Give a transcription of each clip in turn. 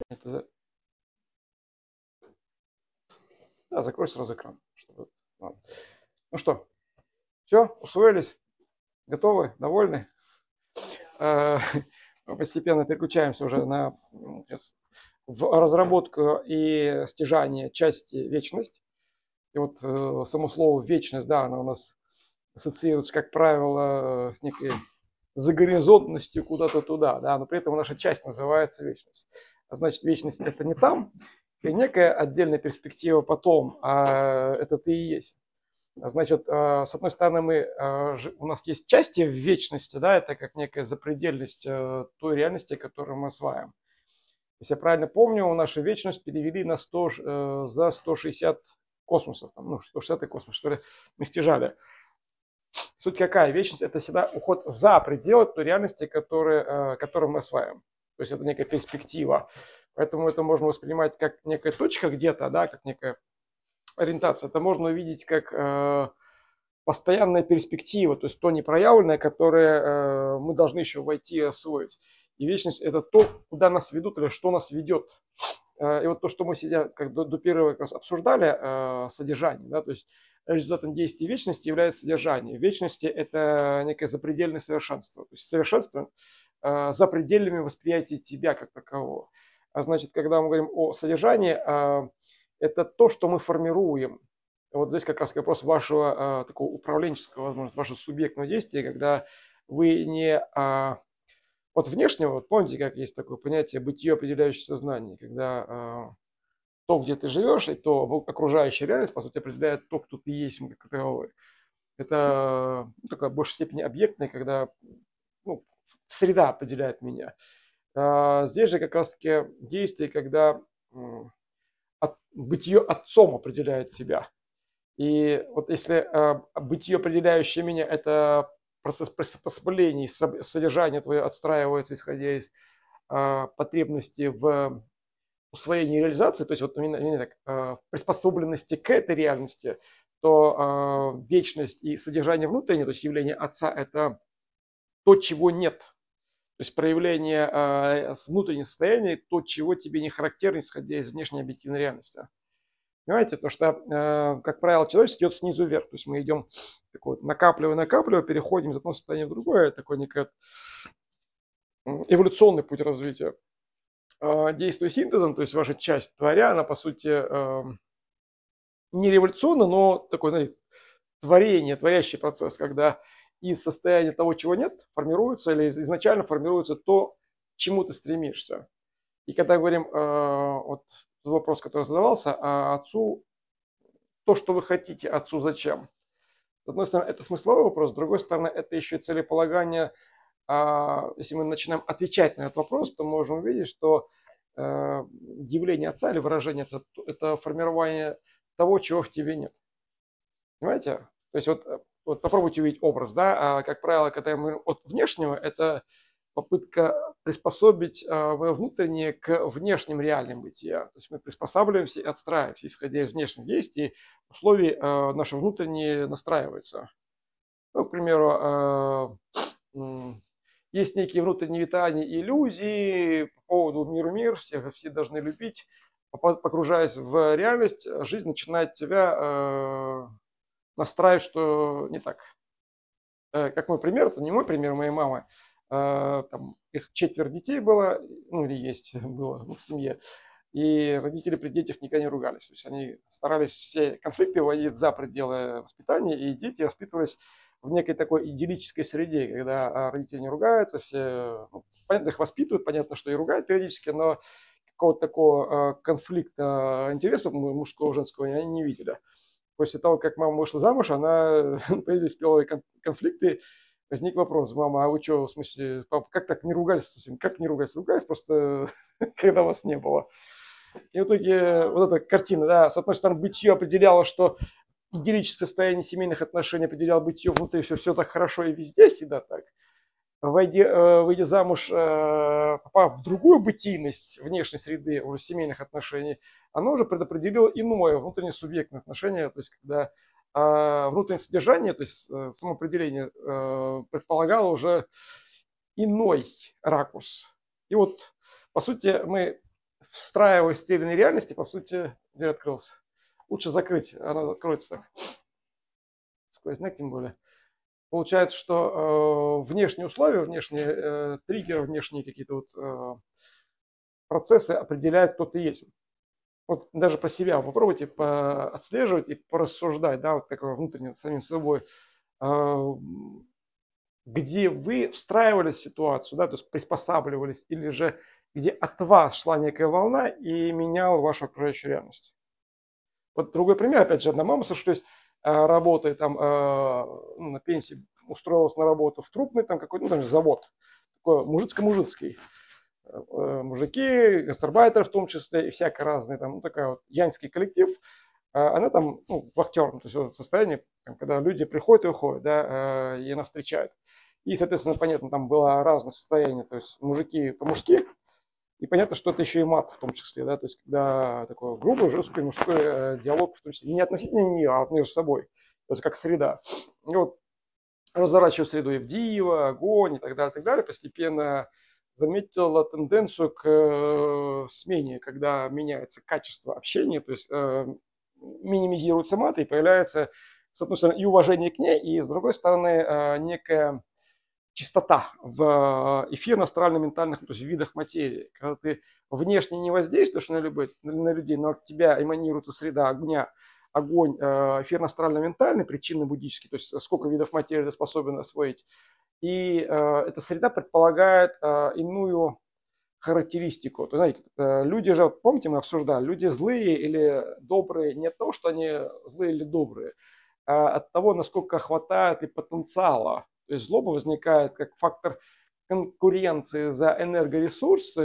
Это... Да, закрой сразу экран. Ладно. Ну что, все, усвоились? Готовы? Довольны? Мы постепенно переключаемся уже на в разработку и стяжание части вечность. И вот само слово вечность, да, оно у нас ассоциируется, как правило, с некой загоризонтностью куда-то туда, да, но при этом наша часть называется вечность. А значит, вечность это не там, и некая отдельная перспектива потом, а это ты и есть. Значит, с одной стороны, у нас есть части в вечности, да, это как некая запредельность той реальности, которую мы осваиваем. Если я правильно помню, нашу вечность перевели на 100, за 160 космосов, там, ну, 160 космос, что ли, мы стяжали. Суть какая? Вечность – это всегда уход за пределы той реальности, которую мы осваиваем. То есть это некая перспектива. Поэтому это можно воспринимать как некая точка где-то, да, как некая ориентация. Это можно увидеть как постоянная перспектива, то есть то непроявленное, которое мы должны еще войти и освоить. И вечность – это то, куда нас ведут или что нас ведет. И вот то, что мы сидя, как до первого как раз обсуждали, содержание, да, то есть результатом действия вечности является содержание. В вечности это некое запредельное совершенство. То есть совершенство за пределами восприятия тебя как такового. А значит, когда мы говорим о содержании, это то, что мы формируем. Вот здесь как раз вопрос вашего такого управленческого, возможно, вашего субъектного действия, когда вы не от внешнего, вот помните, как есть такое понятие бытие, определяющее сознание, когда то, где ты живешь, и то окружающая реальность, по сути, определяет то, кто ты есть как таковой. Это такая в большей степени объектная, когда ну, среда определяет меня. Здесь же как раз-таки действие, когда бытие отцом определяет тебя. И вот если бытие, определяющее меня, это процесс приспособления, содержание твое отстраивается, исходя из потребности в усвоении реализации, то есть вот именно так, приспособленности к этой реальности, то вечность и содержание внутреннее, то есть явление Отца, это то, чего нет. То есть проявление внутреннего состояния, то, чего тебе не характерно, исходя из внешней объективной реальности. Понимаете, то что, как правило, человечество идет снизу вверх. То есть мы идем вот, накапливая, переходим из одного состояния в другое. Такой некий эволюционный путь развития. Действуя синтезом, то есть ваша часть творя, она по сути не революционно, но такой, знаете, творящий процесс, когда из состояния того, чего нет, формируется или изначально формируется то, к чему ты стремишься. И когда говорим, вот вопрос, который задавался, отцу, то, что вы хотите, отцу зачем? С одной стороны, это смысловой вопрос, с другой стороны, это еще и целеполагание. Если мы начинаем отвечать на этот вопрос, то можем увидеть, что явление отца или выражение отца – это формирование того, чего в тебе нет. Понимаете? То есть вот попробуйте увидеть образ, да, как правило, когда мы от внешнего, это попытка приспособить внутреннее к внешним реальным бытия. То есть мы приспосабливаемся и отстраиваемся, исходя из внешних действий, условий наше внутреннее настраивается. Ну, к примеру, есть некие внутренние витания и иллюзии по поводу мир, все должны любить. Погружаясь в реальность, жизнь начинает тебя настраивать, что не так. Как мой пример, это не мой пример, моей мамы. Там, их 4 детей было, ну или есть было в семье. И родители при детях никогда не ругались. То есть они старались все конфликты выводить за пределы воспитания, и дети воспитывались в некой такой идиллической среде, когда родители не ругаются, все, ну, понятно, их воспитывают, понятно, что и ругают периодически, но какого-то такого конфликта интересов мужского, женского они не видели. После того, как мама вышла замуж, она появились первые конфликты, возник вопрос: мама, а вы что, в смысле, папа, как так не ругались совсем? Как не ругались? Ругались просто, когда вас не было. И в итоге вот эта картина, да, с одной стороны, бытие определяло, что идиллическое состояние семейных отношений определяло бытие внутри, все так хорошо и везде всегда так. Выйдя замуж, попав в другую бытийность внешней среды, уже семейных отношений, оно уже предопределило иное внутреннее субъектное отношение, то есть когда внутреннее содержание, то есть самоопределение предполагало уже иной ракурс. И вот, по сути, мы встраиваясь в тельные реальности, по сути, дверь открылась. Лучше закрыть, она откроется так. Сквозняк тем более. Получается, что внешние условия, внешние триггеры, внешние какие-то вот процессы определяют, кто ты есть. Вот даже по себе попробуйте отслеживать и порассуждать, да, вот такое внутреннее с самим собой, где вы встраивались в ситуацию, да, то есть приспосабливались, или же где от вас шла некая волна и меняла вашу окружающую реальность. Вот другой пример, опять же, одна мама, слушай, работает там на пенсии, устроилась на работу в трупный там какой-то, ну, там же завод, такой мужицко-мужицкий. Мужики, гастарбайтеры в том числе, и всякое разное, там, ну, такая вот янский коллектив, она там, ну, вахтером, то есть в состоянии, когда люди приходят и уходят, да, и она встречает. И, соответственно, понятно, там было разное состояние, то есть мужики по-мужски, и понятно, что это еще и мат в том числе, да, то есть когда такой грубый, жесткий мужской диалог, в том числе не относительно нее, а вот между собой, то есть как среда. И вот разворачиваю среду Евдиева, огонь и так далее, постепенно заметила тенденцию к смене, когда меняется качество общения, то есть минимизируются маты и появляется, с одной стороны, и уважение к ней, и с другой стороны, некая чистота в эфирно-астрально-ментальных, то есть видах материи. Когда ты внешне не воздействуешь на людей, но от тебя эманируется среда огня, огонь эфирно-астрально-ментальный, причинно-буддический, то есть сколько видов материи ты способен освоить. И эта среда предполагает иную характеристику. То, знаете, люди же, помните, мы обсуждали, люди злые или добрые не от того, что они злые или добрые, а от того, насколько хватает и потенциала. То есть злоба возникает как фактор конкуренции за энергоресурсы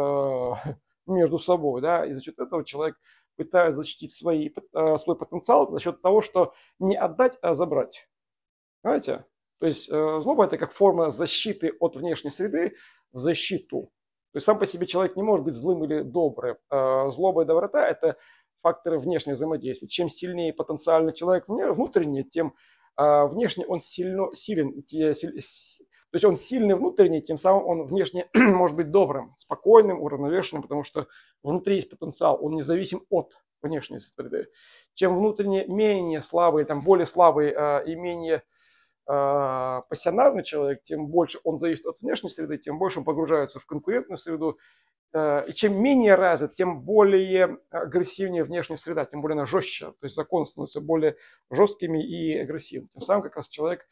между собой, да, и за счет этого человек пытается защитить свой потенциал за счет того, что не отдать, а забрать. Понимаете? То есть злоба это как форма защиты от внешней среды в защиту. То есть сам по себе человек не может быть злым или добрым. Злоба и доброта это факторы внешнего взаимодействия. Чем сильнее потенциальный человек внутренний, тем внешне он силен. То есть он сильный внутренний, тем самым он внешне может быть добрым, спокойным, уравновешенным, потому что внутри есть потенциал, он независим от внешней среды. Чем внутренне менее слабый, там более слабый и менее пассионарный человек, тем больше он зависит от внешней среды, тем больше он погружается в конкурентную среду. И чем менее развит, тем более агрессивнее внешняя среда, тем более она жестче. То есть законы становятся более жесткими и агрессивными. Тем самым как раз человек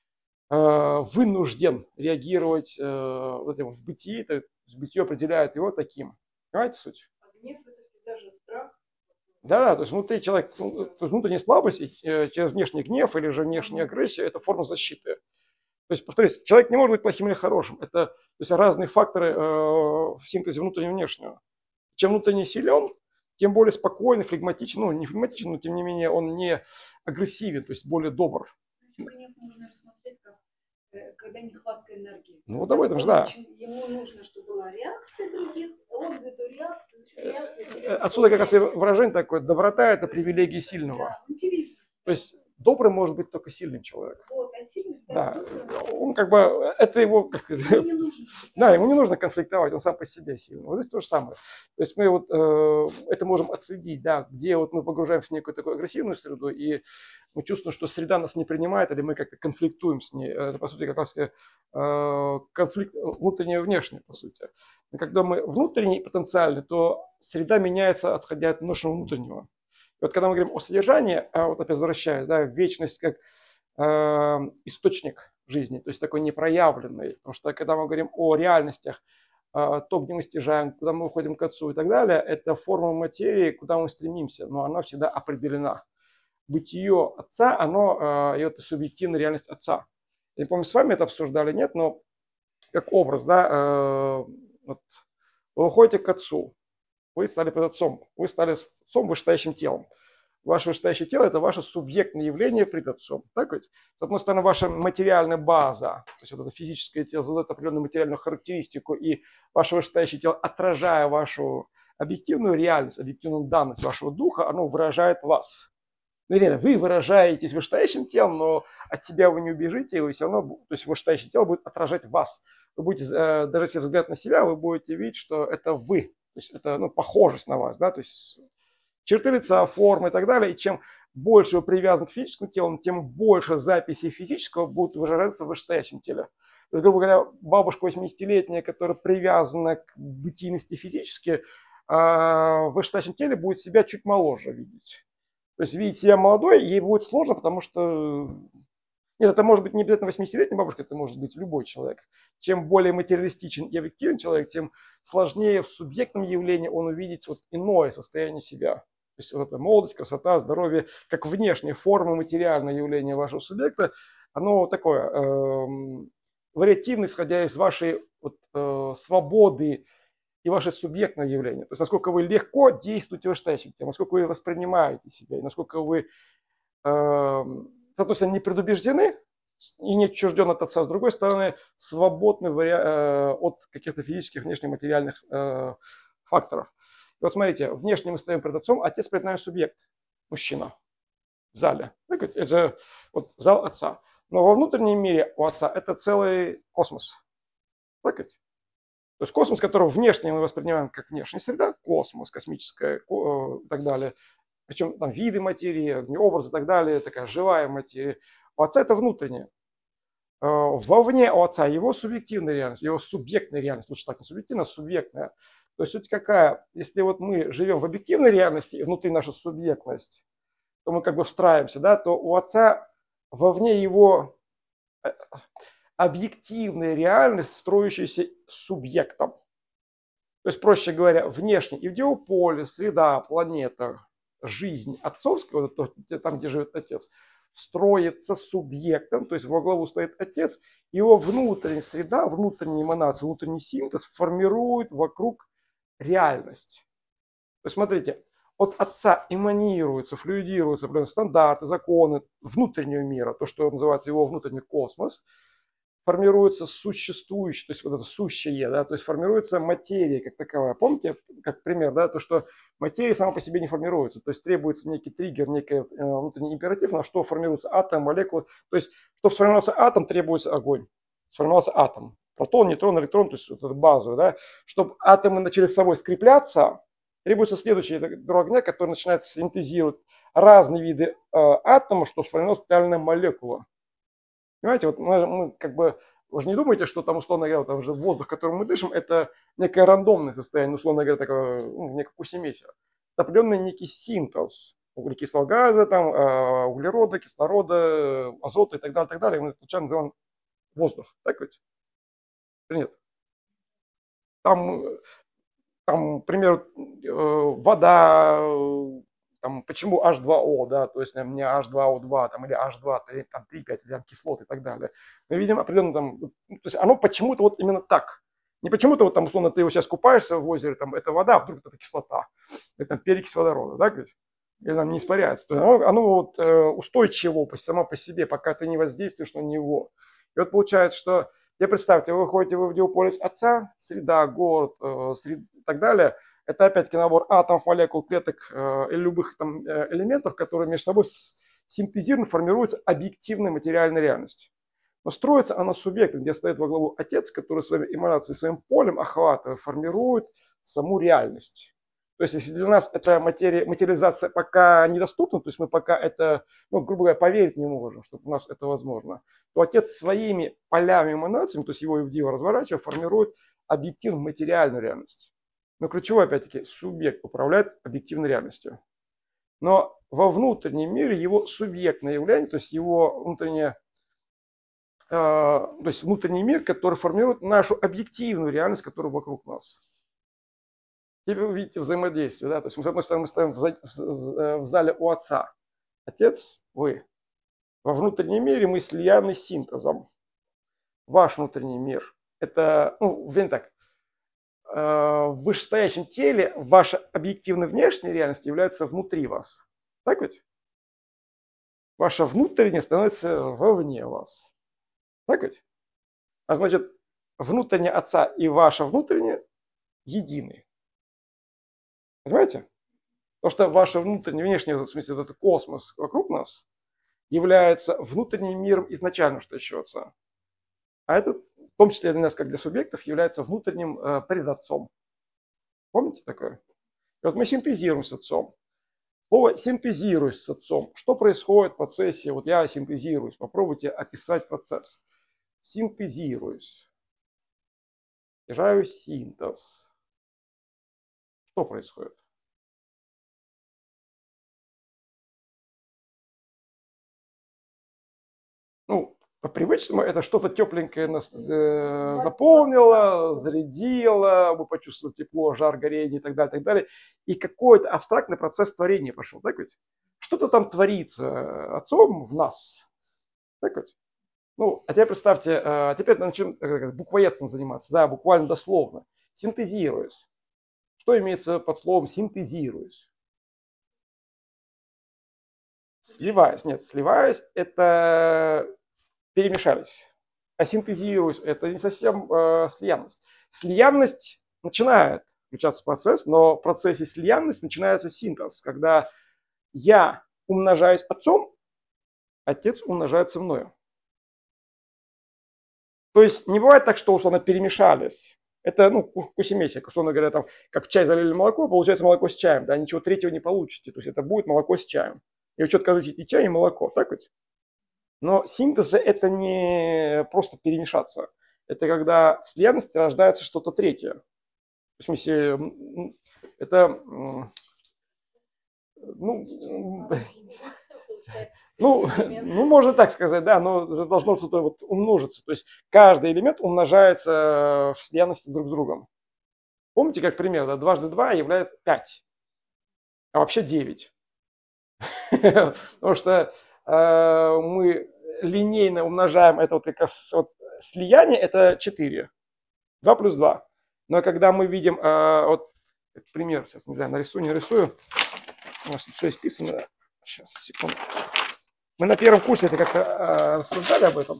вынужден реагировать вот в бытии, то есть бытие определяет его таким. Понимаете суть? Гнев это всегда же страх. Да, то есть внутри человек, то есть внутренняя слабость через внешний гнев или же внешняя агрессия – это форма защиты. То есть, повторюсь, человек не может быть плохим или хорошим. Это то есть, разные факторы в синтезе внутреннего и внешнего. Чем внутренне силен, тем более спокойный, флегматичен, ну не флегматичен, но тем не менее он не агрессивен, то есть более добр. Гнев можно рассмотреть как когда нехватка энергии. Ну вот об этом же, да. Ему нужно, чтобы была реакция других, он эту реакцию. Отсюда как раз и выражение такое: доброта – это привилегия сильного. То есть добрый может быть только сильный человек. Вот, а сильный, да, он как бы, это его, да, ему не нужно конфликтовать, он сам по себе сильный. Вот здесь то же самое. То есть мы вот это можем отследить, да, где вот мы погружаемся в некую такую агрессивную среду, и мы чувствуем, что среда нас не принимает, или мы как-то конфликтуем с ней. Это, по сути, как раз конфликт внутренний и внешний, по сути. И когда мы внутренний потенциальный, то среда меняется, отходя от нашего внутреннего. И вот когда мы говорим о содержании, вот опять возвращаясь, да, вечность как источник жизни, то есть такой непроявленный. Потому что когда мы говорим о реальностях, то, где мы стяжаем, куда мы уходим к Отцу и так далее, это форма материи, куда мы стремимся, но она всегда определена. Бытие Отца, оно, это субъективная реальность Отца. Я не помню, с вами это обсуждали, нет, но как образ, да, вот, вы уходите к Отцу, вы стали перед Отцом, вы стали Отцом вышестоящим телом. Ваше вышестоящее тело – это ваше субъектное явление пред Отцом. Так ведь? С одной стороны, ваша материальная база, то есть вот это физическое тело задает определенную материальную характеристику, и ваше вышестоящее тело, отражая вашу объективную реальность, объективную данность вашего духа, оно выражает вас. Ну, реально, вы выражаетесь вышестоящим телом, но от себя вы не убежите, и вы все равно, то есть вышестоящее тело будет отражать вас. Вы будете, даже если взгляд на себя, вы будете видеть, что это вы. То есть это похожесть на вас, да, то есть черты лица, формы и так далее. И чем больше вы привязаны к физическому телу, тем больше записей физического будут выражаться в вышестоящем теле. То есть, грубо говоря, бабушка 80-летняя, которая привязана к бытийности физически, в вышестоящем теле будет себя чуть моложе видеть. То есть видеть себя молодой ей будет сложно, потому что... Нет, это может быть не обязательно 80-летняя бабушка, это может быть любой человек. Чем более материалистичен и объективен человек, тем сложнее в субъектном явлении он увидеть иное состояние себя. То есть вот эта молодость, красота, здоровье, как внешняя форма, материальное явление вашего субъекта, оно такое вариативно, исходя из вашей свободы и ваше субъектное явление. То есть насколько вы легко действуете в вышестоящем теле, насколько вы воспринимаете себя, и насколько вы, соответственно, не предубеждены и не отчуждены от отца, с другой стороны, свободны от каких-то физических, внешних, материальных факторов. И вот смотрите, внешне мы стоим перед отцом, отец перед нами субъект, мужчина в зале. Это же зал отца. Но во внутреннем мире у отца это целый космос. Так ведь? То есть космос, который внешне мы воспринимаем как внешняя среда, космос, космическая и так далее. Причем там виды материи, образы и так далее, такая живая материя. У отца это внутреннее. Вовне у отца его субъективная реальность, его субъектная реальность, лучше так, не субъективная, а субъектная. То есть суть какая? Если мы живем в объективной реальности, и внутри наша субъектность, то мы как бы встраиваемся, да, то у отца вовне его объективная реальность, строящаяся субъектом. То есть, проще говоря, внешне идеополе, среда, планета, жизнь отцовского, там, где живет отец, строится субъектом, то есть во главу стоит отец, его внутренняя среда, внутренняя эманация, внутренний синтез формирует вокруг реальность. То есть, смотрите, от отца эманируются, флюидируются стандарты, законы внутреннего мира, то, что называется его внутренний космос, формируется существующее, то есть это сущее, да, то есть формируется материя как таковая. Помните, как пример, да, то, что материя сама по себе не формируется, то есть требуется некий триггер, некий внутренний императив, на что формируется атом, молекула. То есть, чтобы сформировался атом, требуется огонь. Сформировался атом. Протон, нейтрон, электрон, то есть это базовое, да. Чтобы атомы начали с собой скрепляться, требуется следующий ядро огня, который начинает синтезировать разные виды атомов, чтобы сформировалась специальная молекула. Понимаете, мы как бы, вы же не думаете, что там, условно говоря, там же воздух, которым мы дышим, это некое рандомное состояние, условно говоря, такое, некое кусимесия. Это определенный некий синтез углекислого газа, там, углерода, кислорода, азота и так далее. Мы случайно называем воздух. Так ведь? Нет. Там, к примеру, вода, там, почему H2O, да, то есть у меня H2O2 там, или H2, там, 3,5, или там, кислоты и так далее. Мы видим определенно там, то есть оно почему-то именно так. Не почему-то там, условно, ты сейчас купаешься в озере, там, это вода, а вдруг это кислота, это там, перекись водорода, да, говорит? Или там не испаряется. То есть оно устойчиво само по себе, пока ты не воздействуешь на него. И вот получается, что теперь представьте, вы выходите в идеополис отца, среда, город, и так далее. Это опять-таки набор атомов, молекул, клеток или любых там элементов, которые между собой синтезированно формируется объективная материальная реальность. Но строится она субъектом, где стоит во главу отец, который своими эманациями, своим полем охвата формирует саму реальность. То есть, если для нас эта материализация пока недоступна, то есть мы пока это, грубо говоря, поверить не можем, что у нас это возможно, то отец своими полями эманациями, то есть его ивдива разворачивая, формирует объективную материальную реальность. Но ключевой, опять-таки, субъект управляет объективной реальностью. Но во внутреннем мире его субъектное явление, то есть его внутренний мир, который формирует нашу объективную реальность, которая вокруг нас. Теперь вы видите взаимодействие, да, то есть мы, с одной стороны, мы стоим в зале у отца. Отец, вы. Во внутреннем мире мы слияны синтезом. Ваш внутренний мир. Это, вернее так, в вышестоящем теле ваша объективная внешняя реальность является внутри вас. Так ведь? Ваша внутренняя становится вовне вас. Так ведь? А значит, внутреннее отца и ваша внутренняя едины. Понимаете? Потому что ваше внутреннее, внешнее, в смысле, этот космос вокруг нас является внутренним миром изначально, что еще отца. А это, в том числе для нас, как для субъектов, является внутренним предотцом. Помните такое? И вот мы синтезируем с отцом. Слово «синтезируюсь с отцом». Что происходит в процессе? Вот я синтезируюсь. Попробуйте описать процесс. Синтезируюсь. Снижаю синтез. Что происходит? Ну, по-привычному это что-то тепленькое нас заполнило, зарядило, мы почувствовали тепло, жар, горение и так далее, и так далее. И какой-то абстрактный процесс творения пошел, так ведь? Что-то там творится отцом в нас, так ведь? Ну, а теперь представьте, теперь начнем буквоедством заниматься, да, буквально дословно. Синтезируюсь. Что имеется под словом синтезируюсь? Сливаюсь. Нет, сливаюсь это перемешались. А синтезируюсь это не совсем слиянность. Слиянность начинает включаться в процесс, но в процессе слиянности начинается синтез, когда я умножаюсь отцом, отец умножается мною. То есть не бывает так, что условно перемешались. Это, ну, кусимесия, условно говоря, там, как в чай залили молоко, получается молоко с чаем, да, ничего третьего не получите. То есть это будет молоко с чаем. И вы что отказываете и чай, и молоко, так ведь? Но синтез это не просто перемешаться. Это когда в слиянности рождается что-то третье. В смысле, это, ну, ну, можно так сказать, да, но должно что-то вот умножиться. То есть каждый элемент умножается в слиянности друг с другом. Помните, как пример, да, дважды 2 является 5, а вообще 9. Потому что мы линейно умножаем это вот как раз вот слияние, это 4. 2 плюс 2. Но когда мы видим, вот пример, сейчас, не знаю, нарисую, не нарисую. У нас тут все исписано. Сейчас, секунду. Мы на первом курсе это как-то рассуждали об этом.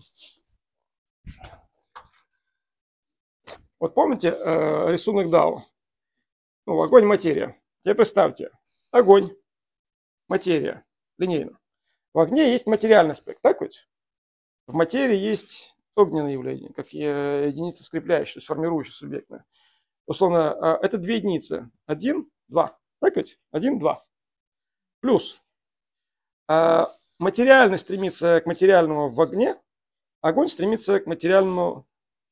Вот помните рисунок Дао? Ну, огонь, материя. Теперь представьте, огонь, материя, линейно. В огне есть материальный аспект, так ведь? В материи есть огненное явление, как единица скрепляющая, то есть формирующая субъектная. Условно, это две единицы. 1, 2. Так ведь? 1, 2. Плюс материальный стремится к материальному в огне, огонь стремится к материальному,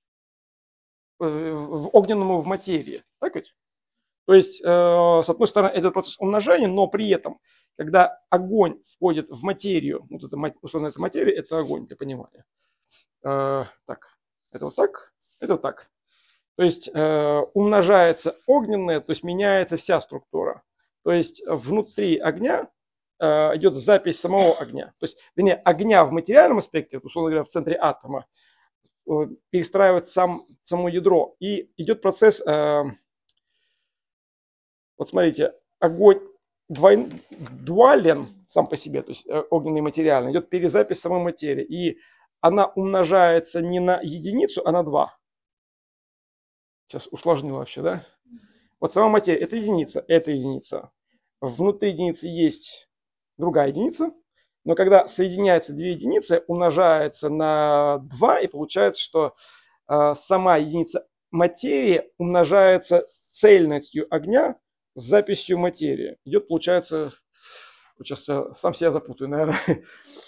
в огненному в материи. Так ведь? То есть, с одной стороны, это процесс умножения, но при этом, когда огонь входит в материю, вот это, условно, это материя, это огонь, для понимания. Так, это вот так, это вот так. То есть умножается огненное, то есть меняется вся структура. То есть внутри огня идет запись самого огня. То есть, вернее, огня в материальном аспекте, условно говоря, в центре атома, перестраивает само ядро. И идет процесс, вот смотрите, огонь дуален сам по себе, то есть огненный и материальный, идет перезапись самой материи. И она умножается не на единицу, а на 2. Сейчас усложнил вообще, да? Вот сама материя – это единица, это единица. Внутри единицы есть другая единица, но когда соединяются две единицы, умножается на 2, и получается, что сама единица материи умножается цельностью огня с записью материи. Идет, получается, вот сейчас я сам себя запутаю, наверное.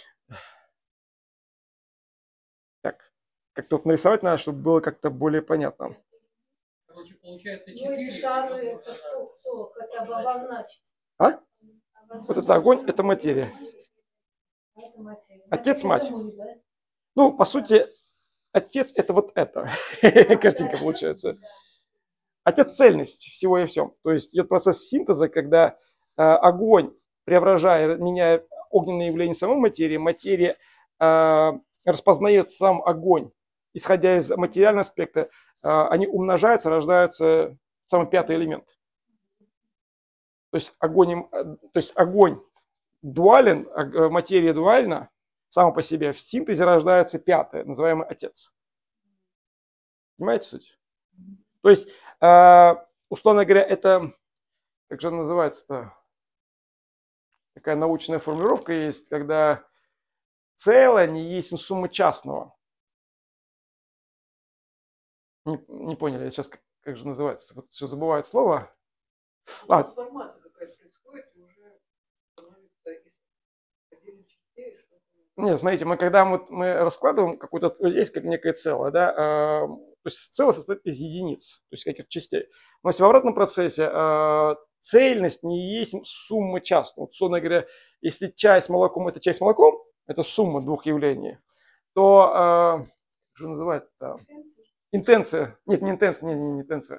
Так, как-то вот нарисовать надо, чтобы было как-то более понятно. Короче, получается 4. Ну, эти шары, это кто хотя бы обозначить. А? Вот это огонь, это материя. Это материя. Отец, мать. Это мы, да? Ну, по сути, отец это вот это. Картинка получается. Отец цельность всего и всем. То есть идет процесс синтеза, когда огонь, преображая, меняя огненное явление самой материи, материя распознает сам огонь. Исходя из материального аспекта, они умножаются, рождается самый пятый элемент. То есть огонь дуален, материя дуальна, сама по себе. В синтезе рождается пятое, называемый отец. Понимаете суть? То есть, условно говоря, это, как же называется-то, такая научная формулировка есть, когда целое не есть сумма частного. Не поняли, я сейчас как же называется, вот все забываю слово. Ладно. Трансформация какая-то происходит, и уже становится из отдельных частей что-то. Нет, смотрите, когда мы раскладываем какую-то, есть как некое целое, да, то есть целое состоит из единиц, то есть каких-то частей. Но если в обратном процессе цельность не есть сумма частных. Вот, условно говоря, если чай с молоком это чай с молоком, это сумма двух явлений, то, как же называется-то? Интенция. Нет, не интенция, не интенция.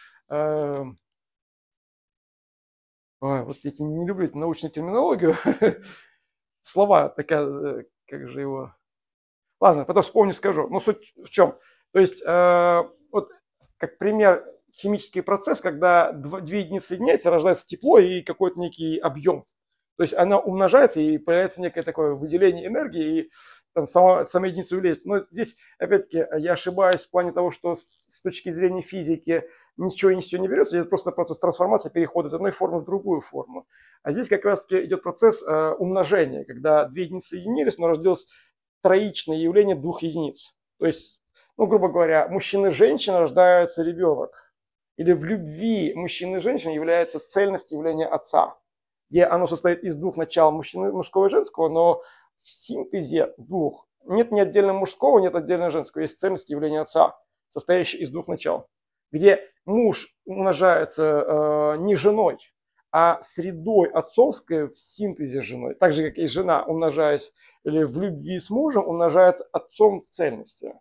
Вот я не люблю эту научную терминологию. Слова такая, как же его... Ладно, потом вспомню, скажу. Но суть в чем? То есть, вот как пример, химический процесс, когда две единицы соединяются, рождается тепло и какой-то некий объем. То есть она умножается и появляется некое такое выделение энергии, и там сама единица увеличивается. Но здесь, опять-таки, я ошибаюсь в плане того, что с точки зрения физики ничего и ничего не берется, это просто процесс трансформации, перехода из одной формы в другую форму. А здесь как раз-таки идет процесс умножения, когда две единицы соединились, но родилось троичное явление двух единиц. То есть, ну, грубо говоря, мужчина и женщина рождается ребенок. Или в любви мужчины и женщины является цельность явления отца, где оно состоит из двух начал мужского и женского, но в синтезе двух нет ни отдельно мужского, нет отдельно женского. Есть цельность явления отца, состоящая из двух начал, где муж умножается не женой, а средой отцовской в синтезе с женой. Так же, как и жена, умножаясь или в любви с мужем, умножается отцом цельности.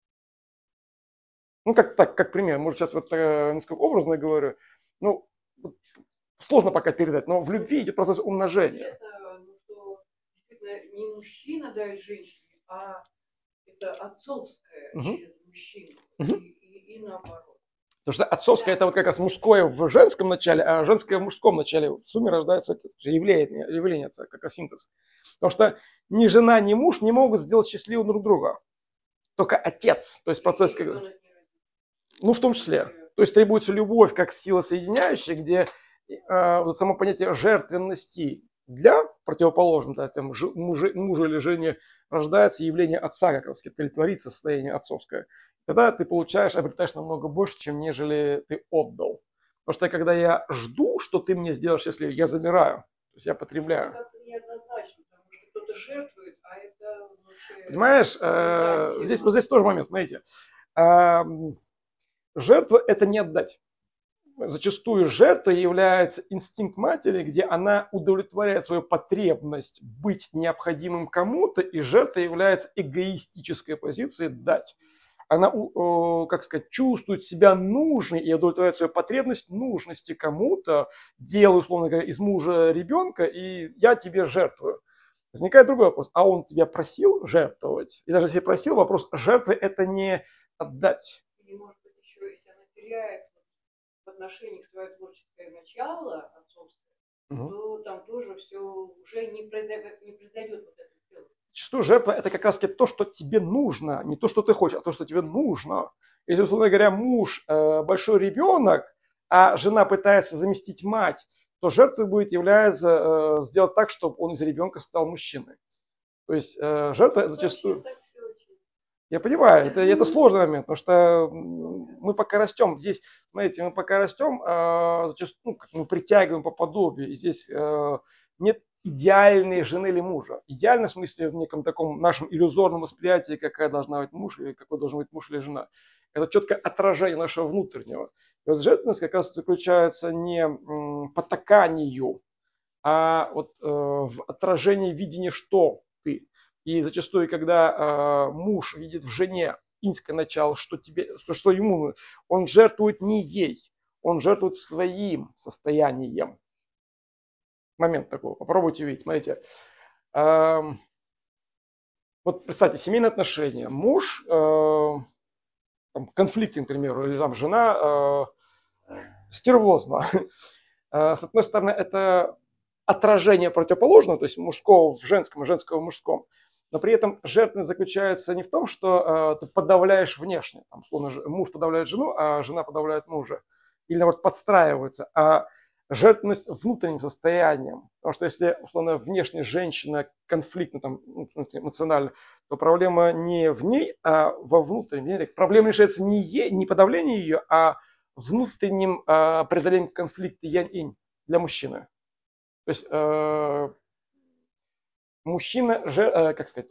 Ну, как пример. Может, сейчас вот несколько образно говорю. Ну, сложно пока передать, но в любви идет процесс умножения. Это, что действительно не мужчина дает женщине, а это отцовское через мужчину. И наоборот. Потому что отцовское это вот как раз мужское в женском начале, а женское в мужском начале. В сумме рождается явление отца, как синтез. Потому что ни жена, ни муж не могут сделать счастливым друг друга. Только отец. То есть процесс... Ну, в том числе. То есть требуется любовь как сила соединяющая, где вот само понятие жертвенности для противоположного, да, там, мужа или жены рождается явление отца, как раз творится состояние отцовское. Тогда ты обретаешь намного больше, чем нежели ты отдал. Потому что когда я жду, что ты мне сделаешь счастливым, я замираю, то есть я потребляю. Это неоднозначно, потому что кто-то жертвует, а это вообще... Понимаешь, здесь тоже момент, смотрите. Жертва – это не отдать. Зачастую жертвой является инстинкт матери, где она удовлетворяет свою потребность быть необходимым кому-то, и жертва является эгоистической позицией дать. Она, как сказать, чувствует себя нужной и удовлетворяет свою потребность нужности кому-то, делая, условно говоря, из мужа ребенка, и я тебе жертвую. Возникает другой вопрос, а он тебя просил жертвовать? И даже если просил, вопрос жертвы – это не отдать. Или, может быть, еще если она теряет в отношениях свое творческое начало отцовское, то там тоже все уже не произойдет вот это целое. Зачастую жертва – это как раз то, что тебе нужно, не то, что ты хочешь, а то, что тебе нужно. Если, условно говоря, муж большой ребенок, а жена пытается заместить мать, то жертвой являться сделать так, чтобы он из ребенка стал мужчиной. То есть жертва зачастую... Я понимаю, это сложный момент, потому что мы пока растем. Здесь, смотрите, мы пока растем, зачастую мы притягиваем по подобию. И здесь нет идеальной жены или мужа. Идеально в смысле в неком таком нашем иллюзорном восприятии, какая должна быть муж, или какой должен быть муж или жена. Это четкое отражение нашего внутреннего. И вот жертвенность как раз заключается не в потаканию, а вот в отражении видения, что ты. И зачастую, когда муж видит в жене инское начало, что ему, он жертвует не ей, он жертвует своим состоянием. Момент такой, попробуйте увидеть, смотрите. Вот представьте, семейные отношения. Муж, конфликтен, к примеру, или там жена стервозна. С одной стороны, это отражение противоположного, то есть мужского в женском и женского в мужском. Но при этом жертвенность заключается не в том, что ты подавляешь внешне. Там, условно, муж подавляет жену, а жена подавляет мужа. Или наоборот подстраивается. А жертвенность внутренним состоянием. Потому что если, условно, внешне женщина конфликтна, там, эмоционально, то проблема не в ней, а во внутреннем. Проблема решается не подавление ее, а внутренним преодолением конфликта янь-инь для мужчины. То есть мужчина же, как сказать,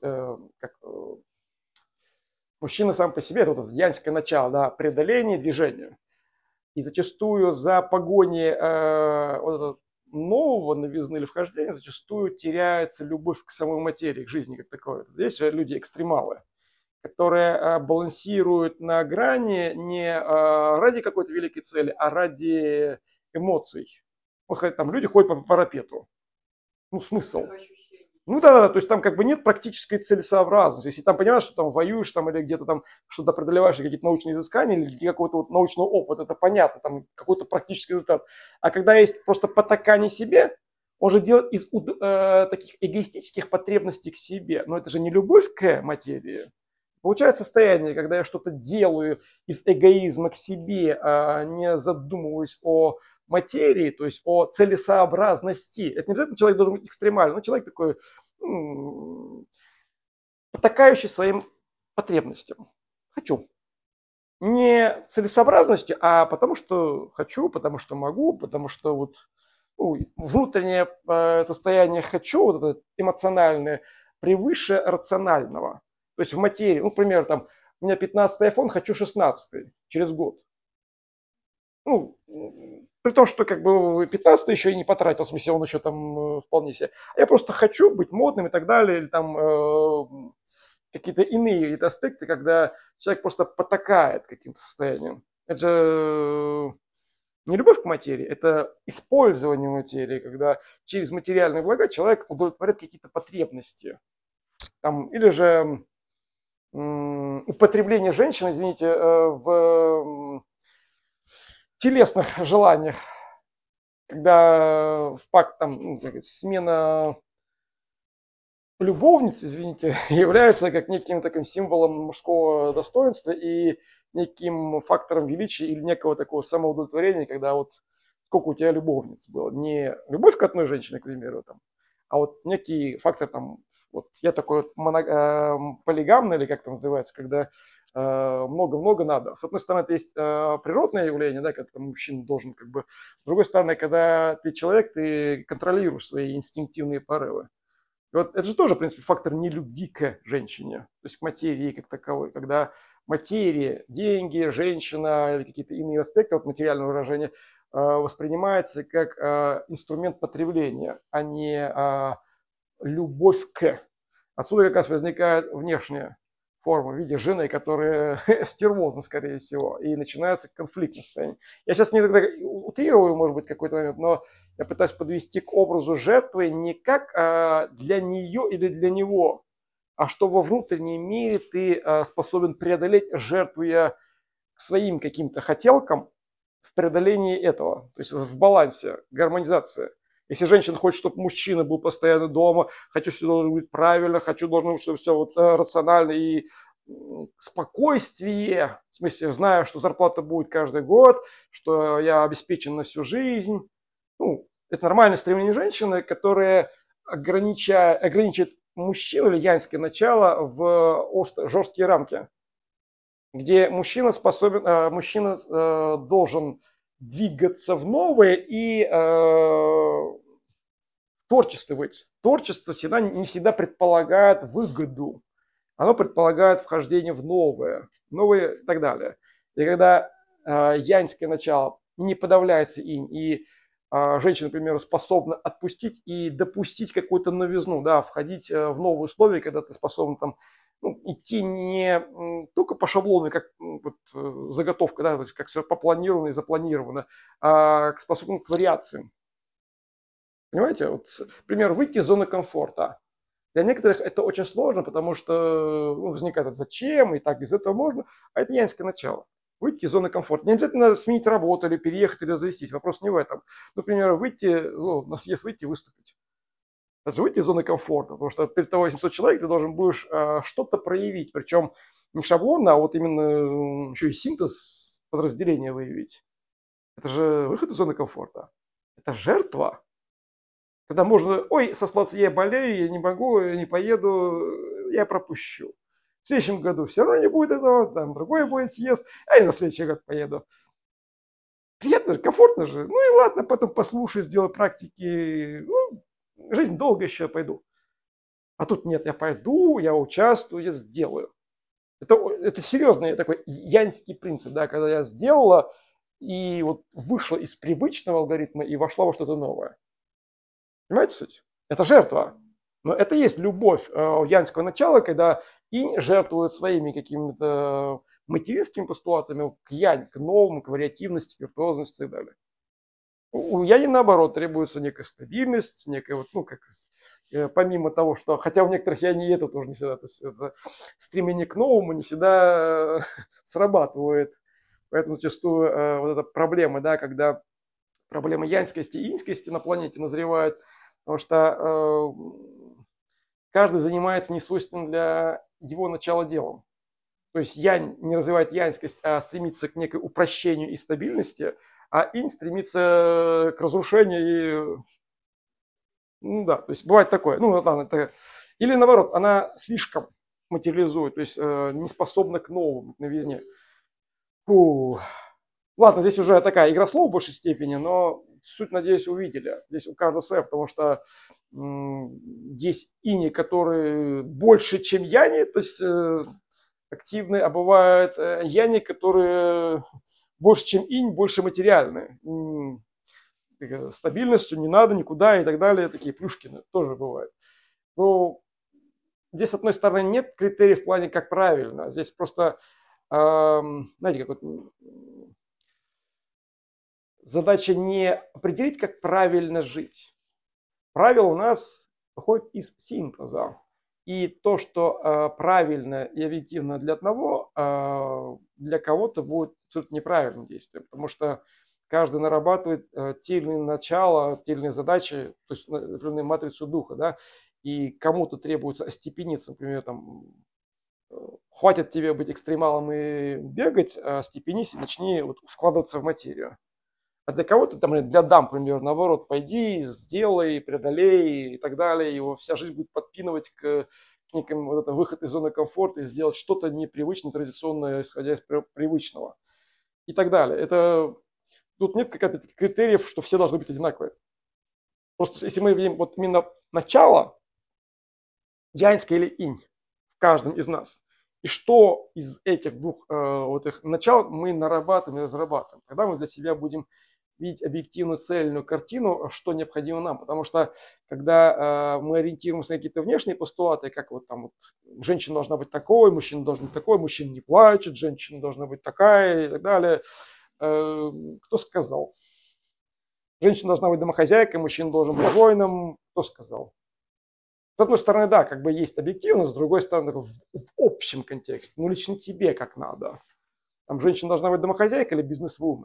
мужчина сам по себе, это вот яньское начало, да, преодоление движения. И зачастую за погоней вот этого нового новизны или вхождения зачастую теряется любовь к самой материи, к жизни как таковой. Здесь люди экстремалы, которые балансируют на грани не ради какой-то великой цели, а ради эмоций. Вот сказать, там люди ходят по парапету. Ну, смысл. Ну да, то есть там как бы нет практической целесообразности. Если там понимаешь, что там воюешь там или где-то там что-то преодолеваешь, какие-то научные изыскания или какого-то вот научного опыта, это понятно, там какой-то практический результат. А когда есть просто потакание себе, он же делает из таких эгоистических потребностей к себе. Но это же не любовь к материи. Получается состояние, когда я что-то делаю из эгоизма к себе, не задумываясь о материи, то есть о целесообразности. Это не обязательно человек должен быть экстремальным, но человек такой потакающий своим потребностям. Хочу. Не целесообразностью, а потому что хочу, потому что могу, потому что вот внутреннее состояние хочу, вот это эмоциональное, превыше рационального. То есть в материи, ну, например, там, у меня 15-й iPhone, хочу 16-й через год. Ну, при том, что как бы 15 еще и не потратил, в смысле, он еще там вполне себе. Я просто хочу быть модным и так далее, или там какие-то иные аспекты, когда человек просто потакает каким-то состоянием. Это же не любовь к материи, это использование материи, когда через материальные блага человек удовлетворяет какие-то потребности. Там, или же употребление женщины, извините, в телесных желаниях, когда факт там, смена любовниц, извините, является как неким таким символом мужского достоинства и неким фактором величия или некого такого самоудовлетворения, когда вот сколько у тебя любовниц было. Не любовь к одной женщине, к примеру, там, а вот некий фактор там, вот я такой вот полигамный, или как это называется, когда много-много надо. С одной стороны, это есть природное явление, да, когда мужчина должен как бы. С другой стороны, когда ты человек, ты контролируешь свои инстинктивные порывы. И вот это же тоже, в принципе, фактор нелюбви к женщине, то есть к материи как таковой. Когда материя, деньги, женщина или какие-то иные аспекты вот материального выражения воспринимается как инструмент потребления, а не любовь к. Отсюда как раз возникает внешняя форма в виде жены, которая стервозна, скорее всего, и начинается конфликтное состояние. Я сейчас не утрирую, может быть, какой-то момент, но я пытаюсь подвести к образу жертвы не как для нее или для него, а что во внутреннем мире ты способен преодолеть, жертвуя своим каким-то хотелкам в преодолении этого, то есть в балансе, гармонизация. Если женщина хочет, чтобы мужчина был постоянно дома, хочу, все должно быть правильно, хочу, должно быть, чтобы все вот рационально и спокойствие, в смысле, знаю, что зарплата будет каждый год, что я обеспечен на всю жизнь. Ну, это нормальное стремление женщины, которое ограничивает мужчину или янское начало в жесткие рамки, где мужчина должен двигаться в новое и творчествовать. Творчество не всегда предполагает выгоду. Оно предполагает вхождение в новое и так далее. И когда яньское начало не подавляется инь, и женщина, например, способна отпустить и допустить какую-то новизну, да, входить в новые условия, когда ты способен там, идти не только по шаблону, как вот, заготовка, да, то есть как все попланировано и запланировано, а способен к вариациям. Понимаете? Вот, например, выйти из зоны комфорта. Для некоторых это очень сложно, потому что возникает зачем, и так без этого можно, а это янское начало. Выйти из зоны комфорта. Не обязательно сменить работу или переехать или развестись. Вопрос не в этом. Например, на съезд выйти и выступить. Это же выйти из зоны комфорта, потому что перед тобой 800 человек ты должен будешь что-то проявить. Причем не шаблонно, а вот именно еще и синтез подразделения выявить. Это же выход из зоны комфорта. Это жертва. Когда можно, сослаться, я болею, я не могу, я не поеду, я пропущу. В следующем году все равно не будет этого, там другой будет съезд, а я на следующий год поеду. приятно же, комфортно же. Ну и ладно, потом послушаю, сделаю практики. Ну, жизнь долго еще пойду. А тут нет, я пойду, я участвую, я сделаю. Это серьезный такой яньский принцип, да, когда я сделала и вот вышла из привычного алгоритма и вошла во что-то новое. Понимаете суть? Это жертва. Но это есть любовь янского начала, когда инь жертвует своими какими-то материнскими постулатами к янь, к новому, к вариативности, к виртуозности и так далее. У яни наоборот требуется некая стабильность, некая вот, ну, как помимо того, что, хотя у некоторых яни это тоже не всегда, то есть это стремление к новому не всегда срабатывает. Поэтому зачастую вот эта проблема, да, когда проблема яньскости и иньскости на планете назревает, потому что каждый занимается несвойственным для его начала делом. То есть янь не развивает яньскость, а стремится к некой упрощению и стабильности, а инь стремится к разрушению и... Ну да, то есть бывает такое. Ну, ладно, это... Или наоборот, она слишком материализует, то есть не способна к новому, к новизне. Фу. Ладно, здесь уже такая игра слов в большей степени, но суть, надеюсь, увидели. Здесь у каждого своя, потому что есть ини, которые больше, чем яни, то есть активные, а бывают яни, которые больше, чем инь, больше материальные. Стабильностью не надо никуда и так далее, такие плюшкины тоже бывают. Но здесь, с одной стороны, нет критериев в плане, как правильно. Здесь просто, знаете, как вот задача не определить, как правильно жить. Правило у нас выходит из синтеза. И то, что правильно и объективно для одного, для кого-то будет абсолютно неправильным действием. Потому что каждый нарабатывает те или иные начала, те или иные задачи, то есть определенную матрицу духа. Да? И кому-то требуется остепениться, например, там, хватит тебе быть экстремалом и бегать, а степенись и начни вот вкладываться в материю. А для кого-то, там, для дам, например, наоборот, пойди, сделай, преодолей и так далее. Его вся жизнь будет подпинывать к некому вот это выход из зоны комфорта и сделать что-то непривычное, традиционное, исходя из привычного. И так далее. Это тут нет каких-то критериев, что все должны быть одинаковые. Просто если мы видим вот именно начало, яньское или инь, в каждом из нас, и что из этих двух вот их начал мы нарабатываем и разрабатываем, тогда мы для себя будем видеть объективную цельную картину, что необходимо нам. Потому что когда мы ориентируемся на какие-то внешние постулаты, как вот там вот, женщина должна быть такой, мужчина должен быть такой, мужчина не плачет, женщина должна быть такая и так далее. Кто сказал? Женщина должна быть домохозяйкой, мужчина должен быть воином. Кто сказал? С одной стороны, да, как бы есть объективно, с другой стороны, в общем контексте. Ну, лично тебе как надо. Там женщина должна быть домохозяйкой или бизнес-вумен?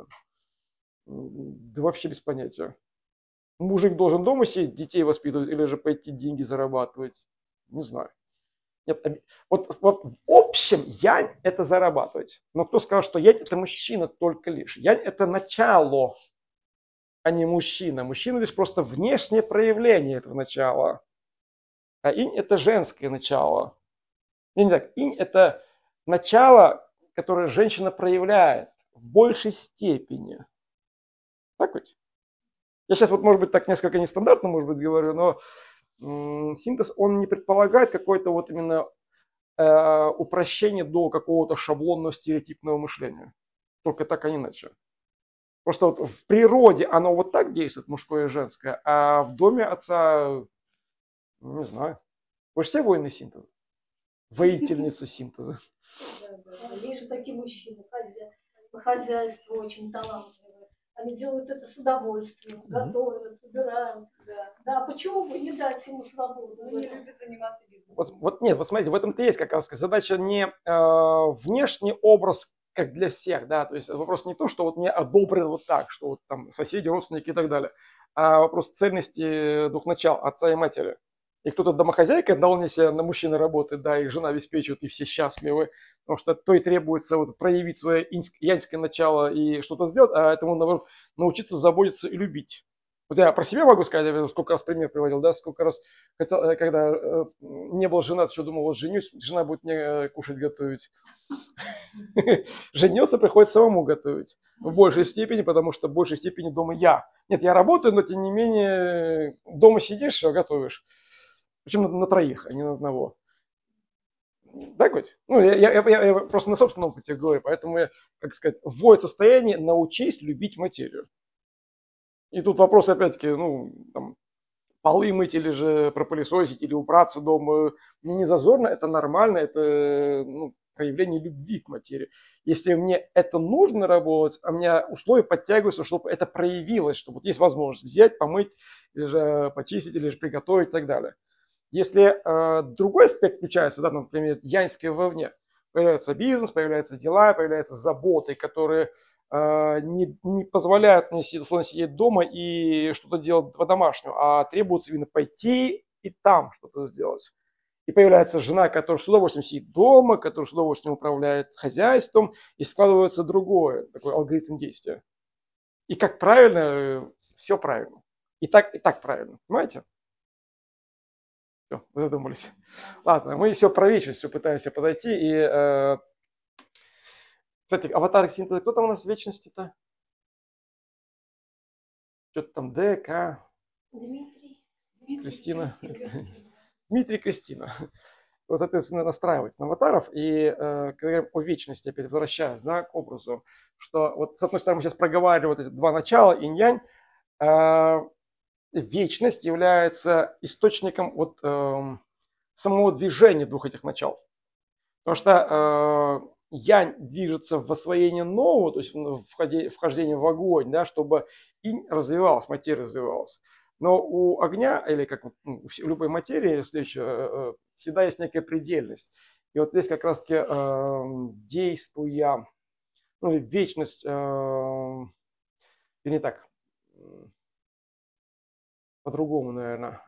Да вообще без понятия. Мужик должен дома сидеть, детей воспитывать или же пойти деньги зарабатывать? Не знаю. Нет, вот в общем янь это зарабатывать. Но кто сказал, что янь это мужчина только лишь? Янь это начало, а не мужчина. Мужчина лишь просто внешнее проявление этого начала. А инь это женское начало. Не так, инь это начало, которое женщина проявляет в большей степени. Так ведь? Я сейчас вот, может быть, так несколько нестандартно, может быть, говорю, но синтез, он не предполагает какое-то вот именно упрощение до какого-то шаблонного стереотипного мышления. Только так, а не иначе. Просто вот в природе оно вот так действует, мужское и женское, а в доме отца, не знаю. Вы же все воины синтеза. Воительницы синтеза. Да. Есть же такие мужчины, по хозяйству очень талантливые. Они делают это с удовольствием, готовят, собирают. Да, почему бы не дать ему свободу? Он не любит заниматься бизнесом. Вот нет, вот смотрите, в этом-то есть как раз задача не внешний образ, как для всех, да, то есть вопрос не то, что вот мне одобрено вот так, что вот там соседи, родственники и так далее, а вопрос ценности двух начал, отца и матери. И кто-то домохозяйка, на он если на мужчина работает, да, и жена обеспечивает, и все счастливы, потому что то и требуется вот проявить свое яньское начало и что-то сделать, а этому, наоборот, научиться заботиться и любить. Вот я про себя могу сказать, я сколько раз пример приводил, да, сколько раз, когда не был женат, еще думал, вот женюсь, жена будет мне кушать готовить. Женился, приходится самому готовить. В большей степени, потому что в большей степени дома я. Нет, я работаю, но тем не менее дома сидишь, все готовишь. Причем на троих, а не на одного. Да, Коть? Ну, я просто на собственном опыте говорю, поэтому я, как сказать, в вводит состояние научись любить материю. И тут вопрос опять-таки, ну, там, полы мыть или же пропылесосить, или убраться дома, мне не зазорно, это нормально, это ну, проявление любви к материи. Если мне это нужно работать, а у меня условия подтягиваются, чтобы это проявилось, чтобы вот есть возможность взять, помыть, или же почистить, или же приготовить и так далее. Если другой аспект включается, да, например, яньское вовне, появляется бизнес, появляются дела, появляются заботы, которые не позволяют мне условно сидеть дома и что-то делать по-домашнему, а требуется именно пойти и там что-то сделать. И появляется жена, которая с удовольствием сидит дома, которая с удовольствием управляет хозяйством, и складывается другое, такой алгоритм действия. И как правильно, все правильно. И так правильно. Понимаете? Все, вы задумались. Ладно, мы все про вечность все пытаемся подойти. И, кстати, аватар синтеза, кто там у нас в вечности-то? Что-то там Д, К, Дмитрий. Кристина. Дмитрий, Кристина. Вот, соответственно, настраивать на аватаров. И когда говорим о вечности, опять возвращаясь, да, к образу, что вот с одной стороны мы сейчас проговариваем вот эти два начала, инь-янь, вечность является источником вот, самого движения двух этих начал. Потому что янь движется в освоение нового, то есть вхождение в огонь, да, чтобы инь развивалась, материя развивалась. Но у огня, или как у любой материи, всегда есть некая предельность. И вот здесь как раз таки действуя, ну, вечность, или не так, по-другому, наверное.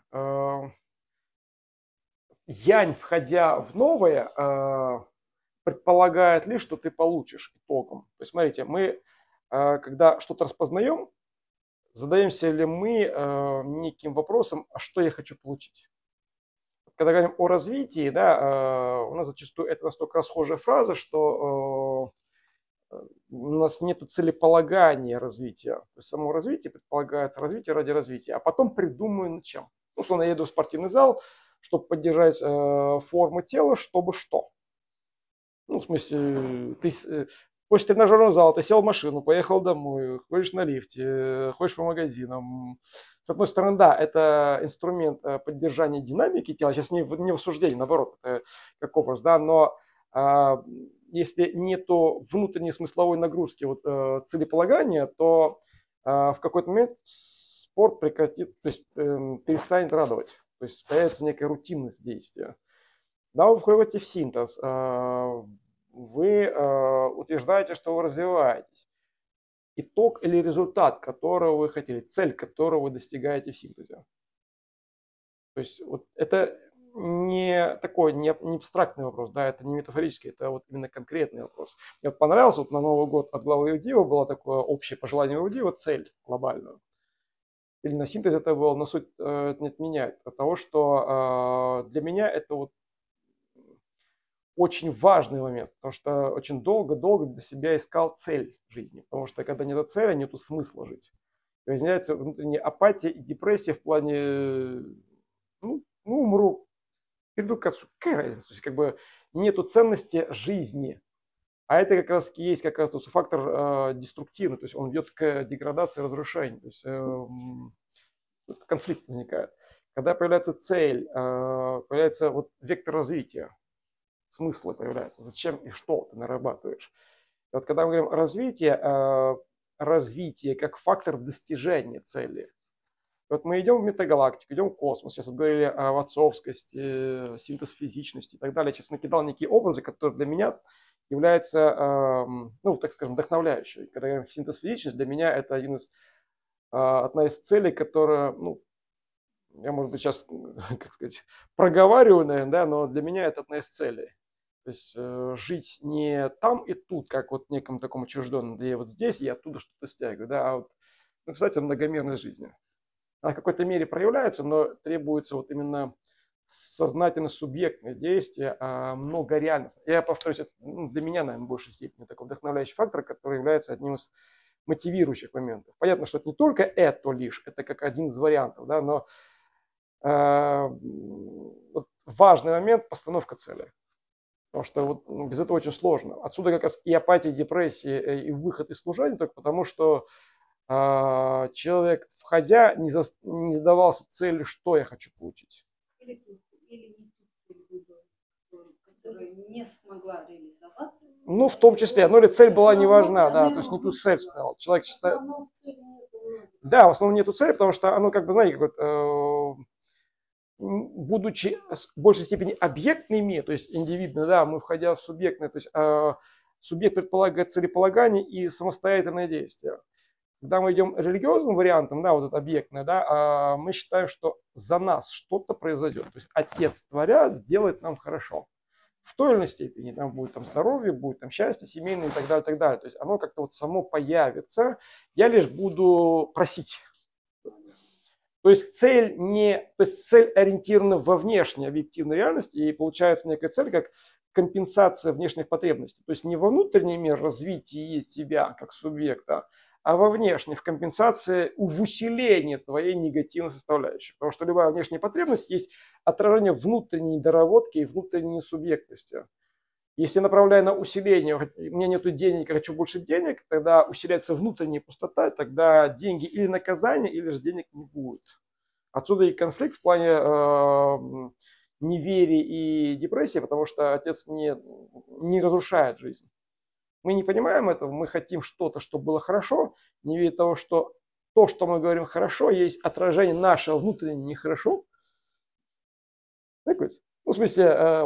Янь, входя в новое, предполагает лишь, что ты получишь итогом. То есть, смотрите, мы, когда что-то распознаем, задаемся ли мы неким вопросом, а что я хочу получить. Когда говорим о развитии, да, у нас зачастую это настолько расхожая фраза, что у нас нет целеполагания развития. То есть само развитие предполагается развитие ради развития, а потом придумаю над чем. Ну, условно, я еду в спортивный зал, чтобы поддержать форму тела, чтобы что. Ну, в смысле, ты после тренажерного зала ты сел в машину, поехал домой, ходишь на лифте, ходишь по магазинам. С одной стороны, да, это инструмент поддержания динамики тела. Сейчас не в осуждении, наоборот, это как образ, да, но если нету внутренней смысловой нагрузки, вот, целеполагания, то в какой-то момент спорт прекратит, то есть перестанет радовать. То есть появится некая рутинность действия. Да, вы входите в синтез. Вы утверждаете, что вы развиваетесь. Итог или результат, которого вы хотели, цель, которого вы достигаете в синтезе. То есть вот это не такой не абстрактный вопрос, да, это не метафорический, это вот именно конкретный вопрос. Мне вот понравилось, вот на Новый год от главы Иудива было такое общее пожелание Иудива, цель глобальную. Или на синтез это было, но суть это не отменяет. От того, что для меня это вот очень важный момент, потому что очень долго для себя искал цель в жизни, потому что когда нет цели, нет смысла жить. Возникает внутренняя апатия и депрессия в плане, ну умру, приду к отцу, какая разница, то есть как бы нету ценности жизни, а это как раз есть как раз тот фактор деструктивный, то есть он ведет к деградации, разрушению, то есть конфликт возникает. Когда появляется цель, появляется вот вектор развития, смыслы появляются, зачем и что ты нарабатываешь. И вот когда мы говорим развитие как фактор достижения цели. Вот мы идем в метагалактику, идем в космос, сейчас вот говорили о отцовскости, синтез физичности и так далее. Сейчас накидал некие образы, которые для меня являются, ну, так скажем, вдохновляющими. Когда я говорю синтез физичности, для меня это одна из целей, которая, ну, я, может быть, сейчас, как сказать, проговариваю, наверное, да, но для меня это одна из целей. То есть жить не там и тут, как вот неком таком отчужденном, где я вот здесь, и оттуда что-то стягиваю, да, а вот, ну, кстати, многомерной жизни. она в какой-то мере проявляется, но требуется вот именно сознательно-субъектное действие, много реальности. Я повторюсь, это для меня, наверное, в большей степени такой вдохновляющий фактор, который является одним из мотивирующих моментов. Понятно, что это не только это лишь, это как один из вариантов, да, но вот важный момент – постановка цели. Потому что вот без этого очень сложно. Отсюда как раз и апатия, и депрессия, и выход из служения, только потому что человек, входя, не задавался целью, что я хочу получить. Или не ту цель выбрал, которая не смогла реализоваться. Ну, в том числе. Ну, или цель была не важна, да, то есть не ту цель ставил. Человек считает... Да, в основном нету цели, потому что оно, как бы, знаете, как вот, будучи в большей степени объектными, то есть индивидно, да, мы входя в субъектное, то есть субъект предполагает целеполагание и самостоятельное действие. Когда мы идем религиозным вариантом, да, вот это объектное, да, мы считаем, что за нас что-то произойдет. То есть Отец, творя, сделает нам хорошо. В той или иной степени. Там будет там здоровье, будет там счастье семейное и так далее, и так далее. То есть оно как-то вот само появится. Я лишь буду просить. То есть цель ориентирована во внешней объективной реальности, и получается некая цель как компенсация внешних потребностей. То есть не во внутренний мир развития себя как субъекта, а во внешней, в компенсации, в усилении твоей негативной составляющей. Потому что любая внешняя потребность есть отражение внутренней недоработки и внутренней субъектности. Если я направляю на усиление, у меня нет денег, я хочу больше денег, тогда усиляется внутренняя пустота, тогда деньги или наказание, или же денег не будет. Отсюда и конфликт в плане неверия и депрессии, потому что отец не разрушает жизнь. Мы не понимаем этого, мы хотим что-то, чтобы было хорошо, не видя того, что то, что мы говорим хорошо, есть отражение нашего внутреннего нехорошо. Ну, в смысле,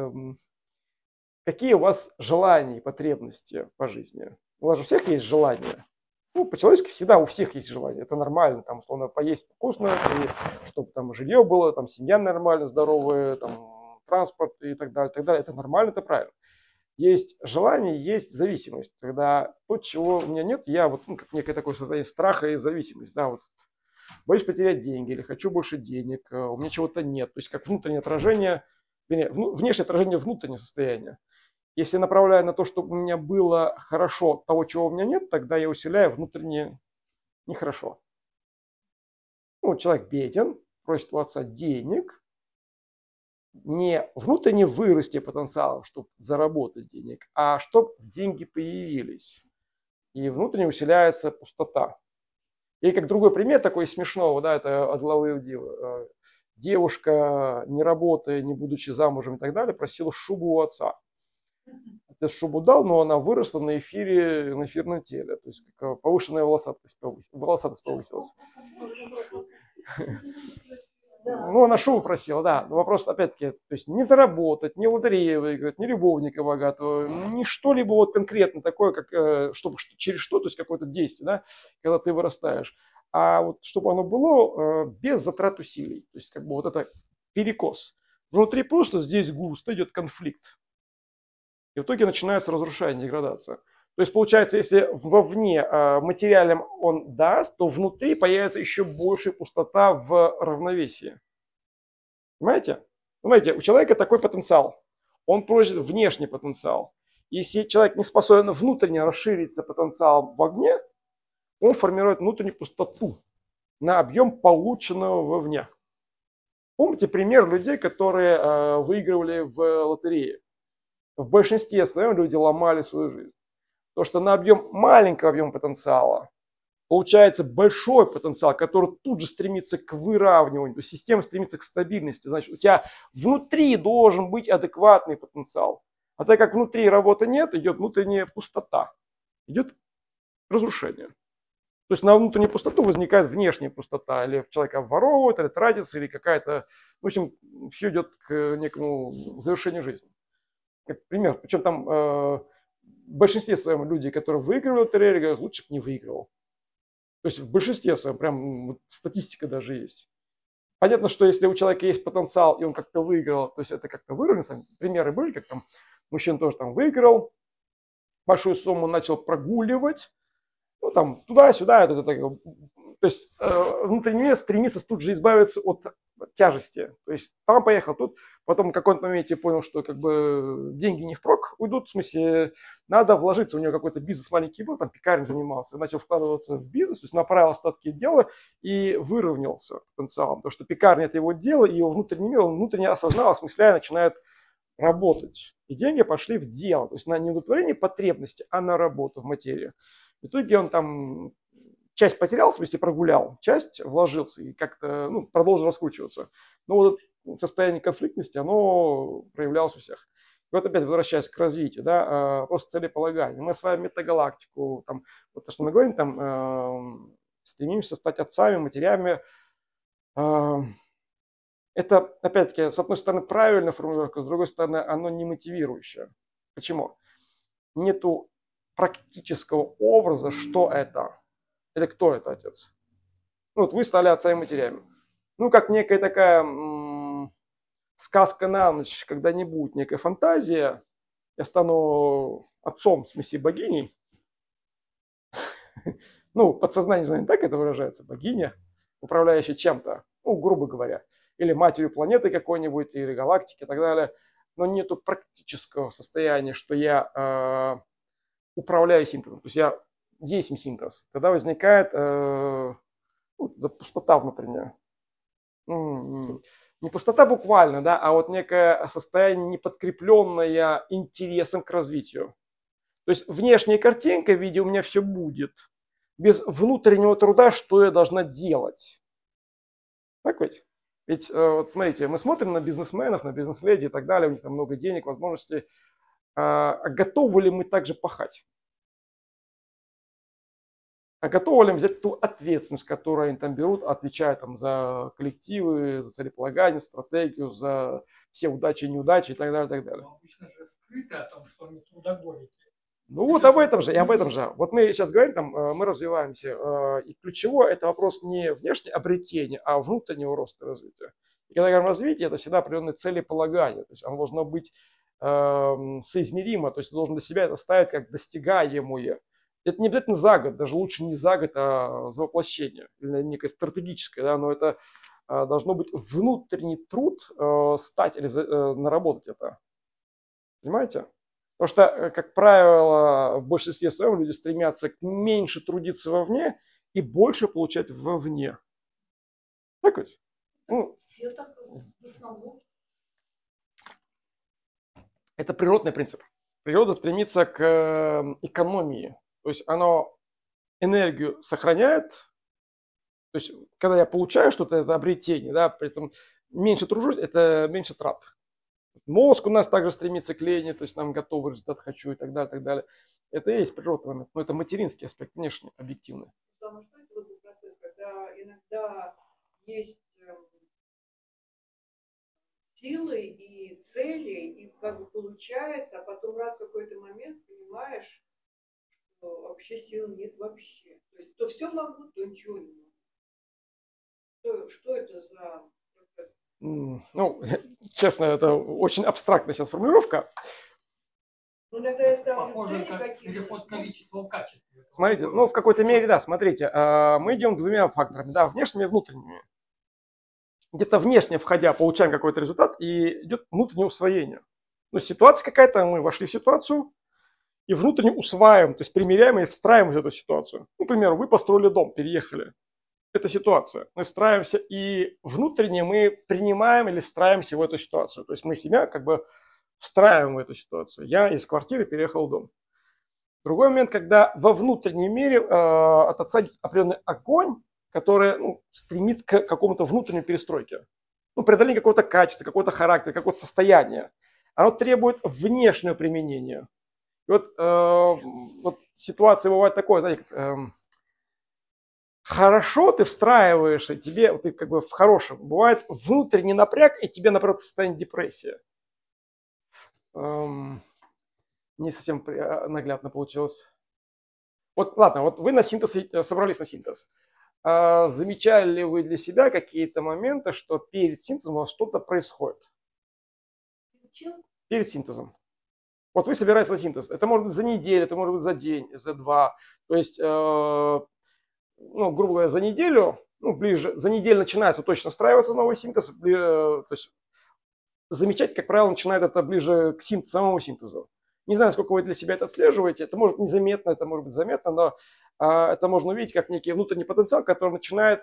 какие у вас желания и потребности по жизни? У вас же у всех есть желания. Ну, по-человечески всегда у всех есть желание. Это нормально, там, условно, поесть вкусно, и чтобы там жилье было, там, семья нормальная, здоровая, там, транспорт и так далее, и так далее. Это нормально, это правильно. Есть желание, есть зависимость. Когда то, чего у меня нет, я вот, как некое такое состояние страха и зависимости, да, вот, боюсь потерять деньги или хочу больше денег, у меня чего-то нет. То есть как внутреннее отражение, внешнее отражение внутреннего состояния. Если направляю на то, чтобы у меня было хорошо того, чего у меня нет, тогда я усиляю внутреннее нехорошо. Ну, человек беден, просит у отца денег, не внутренне вырасти потенциалом, чтобы заработать денег, а чтобы деньги появились. И внутренне усиляется пустота. И как другой пример такой смешного, да, это от главы Иудеева. Девушка, не работая, не будучи замужем и так далее, просила шубу у отца. Отец шубу дал, но она выросла на эфирном теле. То есть как повышенная волосатость повысилась. Ну, она шубу просила, да. Но вопрос, опять-таки, то есть не заработать, не лотерею выиграть, не любовника богатого, не что-либо вот конкретно такое, как чтобы через что, то есть какое-то действие, да, когда ты вырастаешь. А вот чтобы оно было без затрат усилий. То есть как бы вот это перекос. Внутри просто здесь густо идет конфликт. И в итоге начинается разрушение, деградация. То есть получается, если вовне материалем он даст, то внутри появится еще большая пустота в равновесии. Понимаете? Понимаете, у человека такой потенциал. Он просит внешний потенциал. Если человек не способен внутренне расшириться потенциалом в огне, он формирует внутреннюю пустоту на объем полученного вовне. Помните пример людей, которые выигрывали в лотерее? В большинстве своем люди ломали свою жизнь. То, что на маленький объем потенциала получается большой потенциал, который тут же стремится к выравниванию, то есть система стремится к стабильности. Значит, у тебя внутри должен быть адекватный потенциал. А так как внутри работы нет, идет внутренняя пустота, идет разрушение. То есть на внутреннюю пустоту возникает внешняя пустота, или человек обворовывает, или тратится, или какая-то, в общем, все идет к некому завершению жизни. Как пример, причем там в большинстве своем люди, которые выигрывали лотерею, говорят, лучше бы не выигрывал. То есть в большинстве своем, прям вот, статистика даже есть. Понятно, что если у человека есть потенциал, и он как-то выиграл, то есть это как-то выровняется. Примеры были, как там мужчина тоже там выиграл, большую сумму начал прогуливать, ну там туда-сюда, это то есть внутренний мир стремится тут же избавиться от тяжести. То есть там поехал, тут, потом в каком-то моменте понял, что как бы деньги не впрок уйдут, в смысле надо вложиться. У него какой-то бизнес маленький был, там пекарень занимался, начал вкладываться в бизнес, то есть направил остатки дела и выровнялся потенциалом. Потому что пекарня это его дело, и его внутренний мир, он внутренне осознал, осмысляя, начинает работать. И деньги пошли в дело, то есть на не удовлетворение потребности, а на работу в материю. В итоге он там часть потерял, в смысле прогулял, часть вложился и как-то продолжил раскручиваться. Но вот это состояние конфликтности, оно проявлялось у всех. И вот опять возвращаясь к развитию, да, просто целеполагание. Мы с вами метагалактику, там, вот то, что мы говорим, там, стремимся стать отцами, матерями. Это, опять-таки, с одной стороны, правильная формулировка, с другой стороны, оно не мотивирующее. Почему? Нету практического образа, что это. Или кто это отец. Вот вы стали отцами и матерями. Как некая такая сказка на ночь, когда не будет некая фантазия, я стану отцом, в смысле богиней. Подсознание, не знаю, так это выражается, богиня, управляющая чем-то, грубо говоря. Или матерью планеты какой-нибудь, или галактики и так далее. Но нету практического состояния, что я управляю синтезом. То есть я есть синтез. Тогда возникает пустота внутренняя. Не пустота буквально, да, а вот некое состояние, не подкрепленное интересом к развитию. То есть внешняя картинка в виде у меня все будет. Без внутреннего труда, что я должна делать. Так ведь? Ведь вот смотрите, мы смотрим на бизнесменов, на бизнес-леди и так далее, у них там много денег, возможностей. А готовы ли мы также пахать? А готовы ли взять ту ответственность, которую они там берут, отвечая там за коллективы, за целеполагание, стратегию, за все удачи и неудачи и так далее, и так далее. Но обычно же скрыто о том, что они трудоголики. Вот об этом же, и об этом же. Вот мы сейчас говорим, там, мы развиваемся, и ключевое это вопрос не внешнего обретения, а внутреннего роста и развития. И когда говорим развитие, это всегда определенные целеполагания, то есть оно должно быть соизмеримо, то есть должен для себя это ставить как достигаемое. Это не обязательно за год, даже лучше не за год, а за воплощение, или некое стратегическое, да, но это должно быть внутренний труд стать или наработать это. Понимаете? Потому что, как правило, в большинстве своем люди стремятся меньше трудиться вовне и больше получать вовне. Так ведь? Это природный принцип. Природа стремится к экономии. То есть оно энергию сохраняет. То есть когда я получаю что-то, это обретение, да, при этом меньше тружусь, это меньше трат. Мозг у нас также стремится к лени, то есть нам готовый результат хочу и так далее, и так далее. Это и есть природный момент, но это материнский аспект, внешний, объективный. Потому что это вот процесс, когда иногда есть силы и цели, и как бы получается, а потом раз в какой-то момент понимаешь, что вообще сил нет вообще. То есть то все могу, то ничего не могу. Что это за процесс? Честно, это очень абстрактная сейчас формулировка. Похоже, как переход количества в качестве. Смотрите, в какой-то мере, да, смотрите, мы идем двумя факторами, да, внешними и внутренними. Где-то внешне входя, получаем какой-то результат, и идет внутреннее усвоение. Ситуация какая-то, мы вошли в ситуацию, и внутренне усваиваем, то есть примеряем и встраиваем в эту ситуацию. Например, вы построили дом, переехали. Это ситуация. Мы встраиваемся, и внутренне мы принимаем или встраиваемся в эту ситуацию. То есть мы себя как бы встраиваем в эту ситуацию. Я из квартиры переехал в дом. Другой момент, когда во внутреннем мире от отца идет определенный огонь, который стремит к какому-то внутренней перестройке. Преодоление какого-то качества, какого-то характера, какого-то состояния. Оно требует внешнего применения. И вот ситуация бывает такой, знаете, хорошо ты встраиваешь, и тебе, ты как бы в хорошем, бывает внутренний напряг, и тебе, наоборот, состояние депрессии. Не совсем наглядно получилось. Вот ладно, вот вы на синтез собрались на синтез. Замечали ли вы для себя какие-то моменты, что перед синтезом у вас что-то происходит? Перед синтезом. Вот вы собираетесь на синтез. Это может быть за неделю, это может быть за день, за два. То есть ну, грубо говоря, за неделю, ну, ближе, за неделю начинается точно встраиваться новый синтез, то есть замечать, как правило, начинает это ближе к самому синтезу. Не знаю, сколько вы для себя это отслеживаете, это может быть незаметно, это может быть заметно, но это можно увидеть как некий внутренний потенциал, который начинает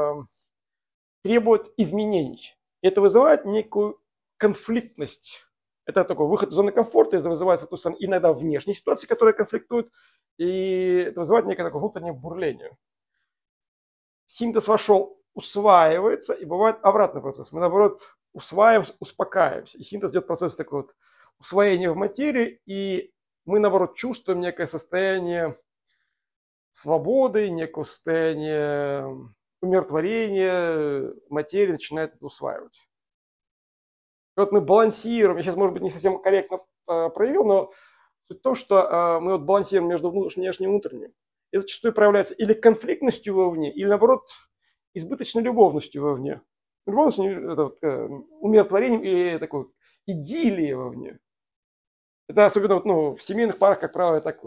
требовать изменений. И это вызывает некую конфликтность. Это такой выход из зоны комфорта, это вызывает иногда внешние ситуации, которые конфликтуют, и это вызывает некое такое внутреннее бурление. Синтез вошел, усваивается, и бывает обратный процесс. Мы, наоборот, усваиваемся, успокаиваемся. И синтез идет процесс такой вот усвоения в материи, и мы, наоборот, чувствуем некое состояние свободы, некое состояние умиротворения, материя начинает это усваивать. И вот мы балансируем, я сейчас, может быть, не совсем корректно проявил, но суть в том, что мы вот балансируем между внешним и внутренним. И зачастую проявляется или конфликтностью вовне, или, наоборот, избыточной любовностью вовне. Любовностью, это вот, умиротворением и такой идиллией вовне. Это особенно вот, ну, в семейных парах, как правило, так,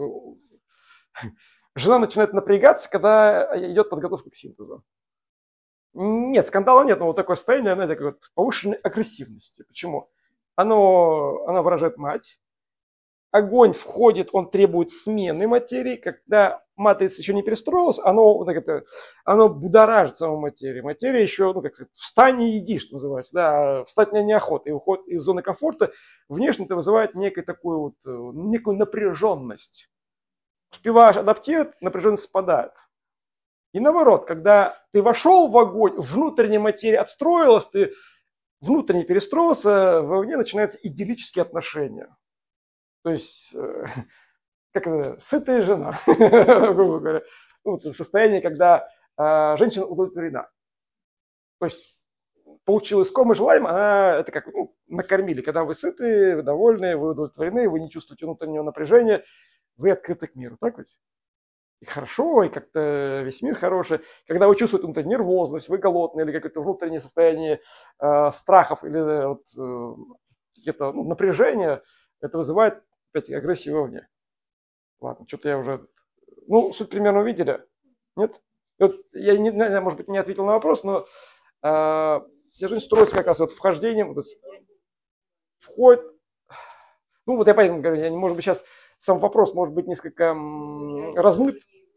жена начинает напрягаться, когда идет подготовка к синтезу. Нет, скандала нет, но вот такое состояние, знаете, такой вот повышенной агрессивности. Почему? Она выражает мать. Огонь входит, он требует смены материи. Когда матрица еще не перестроилась, оно будоражит саму материю. Материя еще, ну, как сказать, встань и иди, что называется. Да, встать неохота. И уход из зоны комфорта внешне это вызывает некую напряженность. Успеваешь адаптировать, напряженность спадает. И наоборот, когда ты вошел в огонь, внутренняя материя отстроилась, ты внутренне перестроился, вовне начинаются идиллические отношения. То есть, как это, сытая жена, грубо говоря. Ну, состояние, когда женщина удовлетворена. То есть, получила искомое желаемое, это как накормили. Когда вы сыты, вы довольны, вы удовлетворены, вы не чувствуете внутреннего напряжения, вы открыты к миру. Так ведь? И хорошо, и как-то весь мир хороший. Когда вы чувствуете внутреннюю нервозность, вы голодные, или какое-то внутреннее состояние страхов, или какие-то напряжения, это вызывает опять агрессию вовне. Ладно, что-то я уже... Ну, суть примерно увидели? Нет? Вот я, может быть, не ответил на вопрос, но жизнь строится как раз вот вхождением, вот, входит... Ну, вот я поэтому говорю, может быть, сейчас сам вопрос может быть несколько размыт.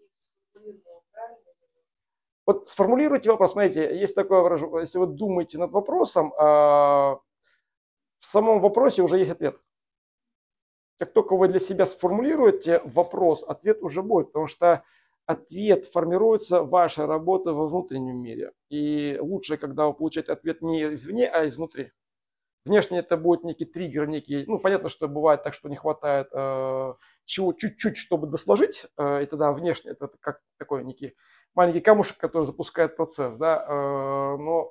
Вот сформулируйте вопрос, смотрите, есть такое выражение, если вы думаете над вопросом, в самом вопросе уже есть ответ. Как только вы для себя сформулируете вопрос, ответ уже будет, потому что ответ формируется вашей работой во внутреннем мире. И лучше, когда вы получаете ответ не извне, а изнутри. Внешне это будет некий триггер, понятно, что бывает так, что не хватает чего чуть-чуть, чтобы досложить, и тогда внешне это как такой некий маленький камушек, который запускает процесс, да, но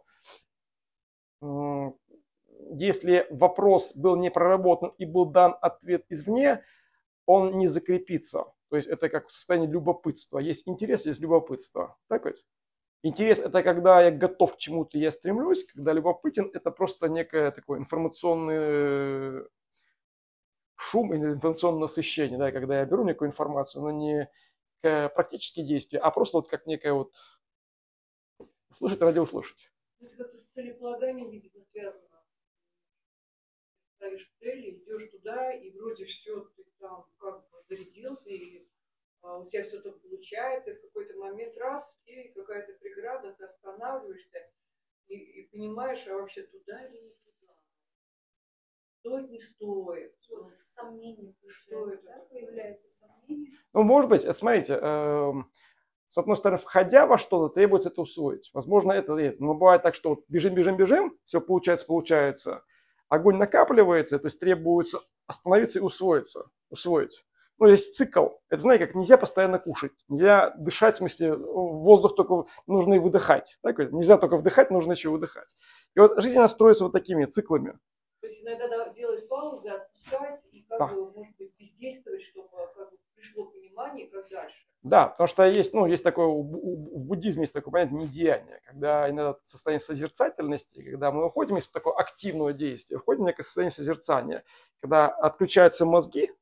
если вопрос был не проработан и был дан ответ извне, он не закрепится. То есть это как состояние любопытства. Есть интерес, есть любопытство. Так ведь? Интерес – это когда я готов к чему-то, я стремлюсь. Когда любопытен – это просто некое такое информационный шум или информационное насыщение. Да, когда я беру некую информацию, но не практические действия, а просто вот как некое вот слушать ради услышать. Это как-то с целеполаганием, видимо, связано. Ставишь цели, идешь туда, и вроде все, ты там как бы зарядился, и у тебя все так получается, и в какой-то момент раз, и какая-то преграда, ты останавливаешься, и понимаешь, а вообще туда или не туда? Стоит, не стоит? Сомнения. Что это? Да, появляются сомнения. Ну, может быть, смотрите, с одной стороны, входя во что-то, требуется это усвоить. Возможно, это есть. Но бывает так, что вот бежим, все получается. Огонь накапливается, то есть требуется остановиться и усвоить. Ну, есть цикл. Это, знаете, как нельзя постоянно кушать. Нельзя дышать, в смысле, воздух только нужно и выдыхать. Так? Нельзя только вдыхать, нужно еще выдыхать. И вот жизнь она строится вот такими циклами. То есть иногда делать паузы, отпускать и как бы, может быть, бездействовать, чтобы как бы пришло понимание, как дальше. Да, потому что есть такое, в буддизме есть такое понятие недеяние, когда иногда состояние созерцательности, когда мы уходим из такого активного действия, входим в некое состояние созерцания, когда отключаются мозги,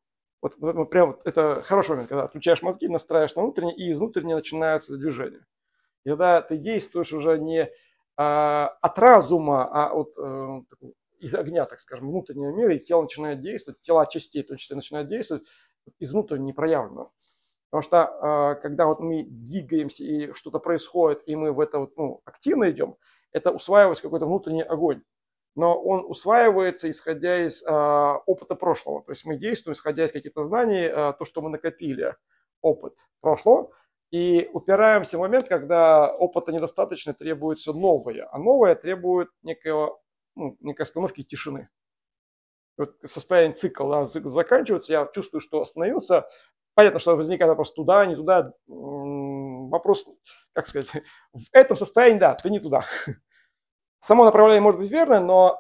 Вот прям вот это хороший момент, когда отключаешь мозги, настраиваешь на внутреннее, и из внутреннего начинается движение. И когда ты действуешь уже не от разума, а от из огня, так скажем, внутреннего мира, и тело начинает действовать, тела частей, в том числе, начинают действовать из внутреннего непроявленного. Потому что когда вот мы двигаемся и что-то происходит, и мы в это вот, активно идем, это усваивается какой-то внутренний огонь. Но он усваивается, исходя из опыта прошлого. То есть мы действуем, исходя из каких-то знаний, то, что мы накопили, опыт прошлого, и упираемся в момент, когда опыта недостаточно, требуется новое. А новое требует некой остановки тишины. Вот состояние цикла заканчивается, я чувствую, что остановился. Понятно, что возникает вопрос туда, не туда. Вопрос, как сказать, в этом состоянии, да, ты не туда. Само направление может быть верное, но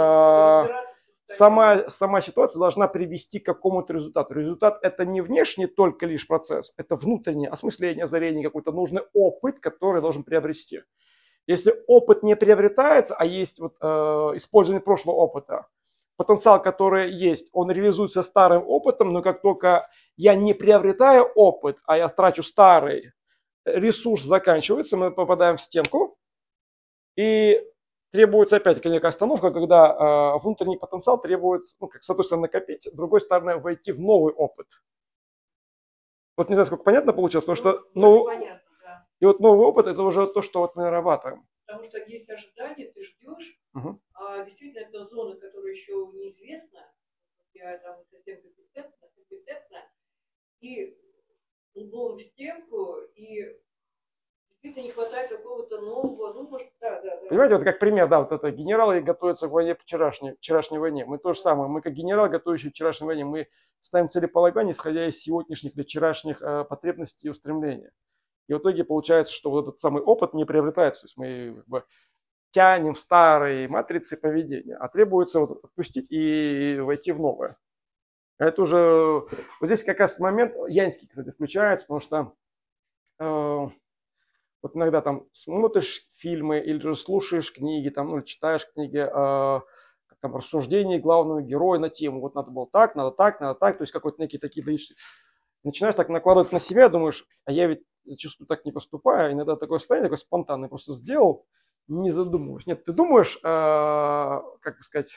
сама ситуация должна привести к какому-то результату. Результат – это не внешний только лишь процесс, это внутреннее осмысление, озарение, какой-то нужный опыт, который должен приобрести. Если опыт не приобретается, а есть использование прошлого опыта, потенциал, который есть, он реализуется старым опытом, но как только я не приобретаю опыт, а я трачу старый, ресурс заканчивается, мы попадаем в стенку, и требуется опять некая остановка, когда внутренний потенциал требует, с одной стороны накопить, с другой стороны войти в новый опыт. Вот не знаю, сколько понятно получилось, потому что Понятно, да. И вот новый опыт – это уже то, что вот мы нарабатываем. Потому что есть ожидания, ты ждешь, а действительно это зона, которая еще неизвестна, я там совсем компетентна, и углом в стенку, и действительно не хватает какого-то нового, может, да. Понимаете, вот как пример, да, вот это генералы готовятся к войне по вчерашней войне. Мы то же самое, мы как генерал, готовящий к вчерашней войне, мы ставим целеполагание, исходя из сегодняшних или вчерашних потребностей и устремлений. И в итоге получается, что вот этот самый опыт не приобретается. То есть мы тянем в старые матрицы поведения, а требуется вот отпустить и войти в новое. Это уже, вот здесь как раз момент янский, кстати, включается, потому что вот иногда там смотришь фильмы или же слушаешь книги, там, читаешь книги, там рассуждения главного героя на тему, вот надо было так, надо так, то есть какой-то некие такие вещи. Начинаешь так накладывать на себя, думаешь, а я ведь чувствую, так не поступаю, иногда такое состояние, такое спонтанное, просто сделал, не задумываясь. Нет, ты думаешь, как сказать,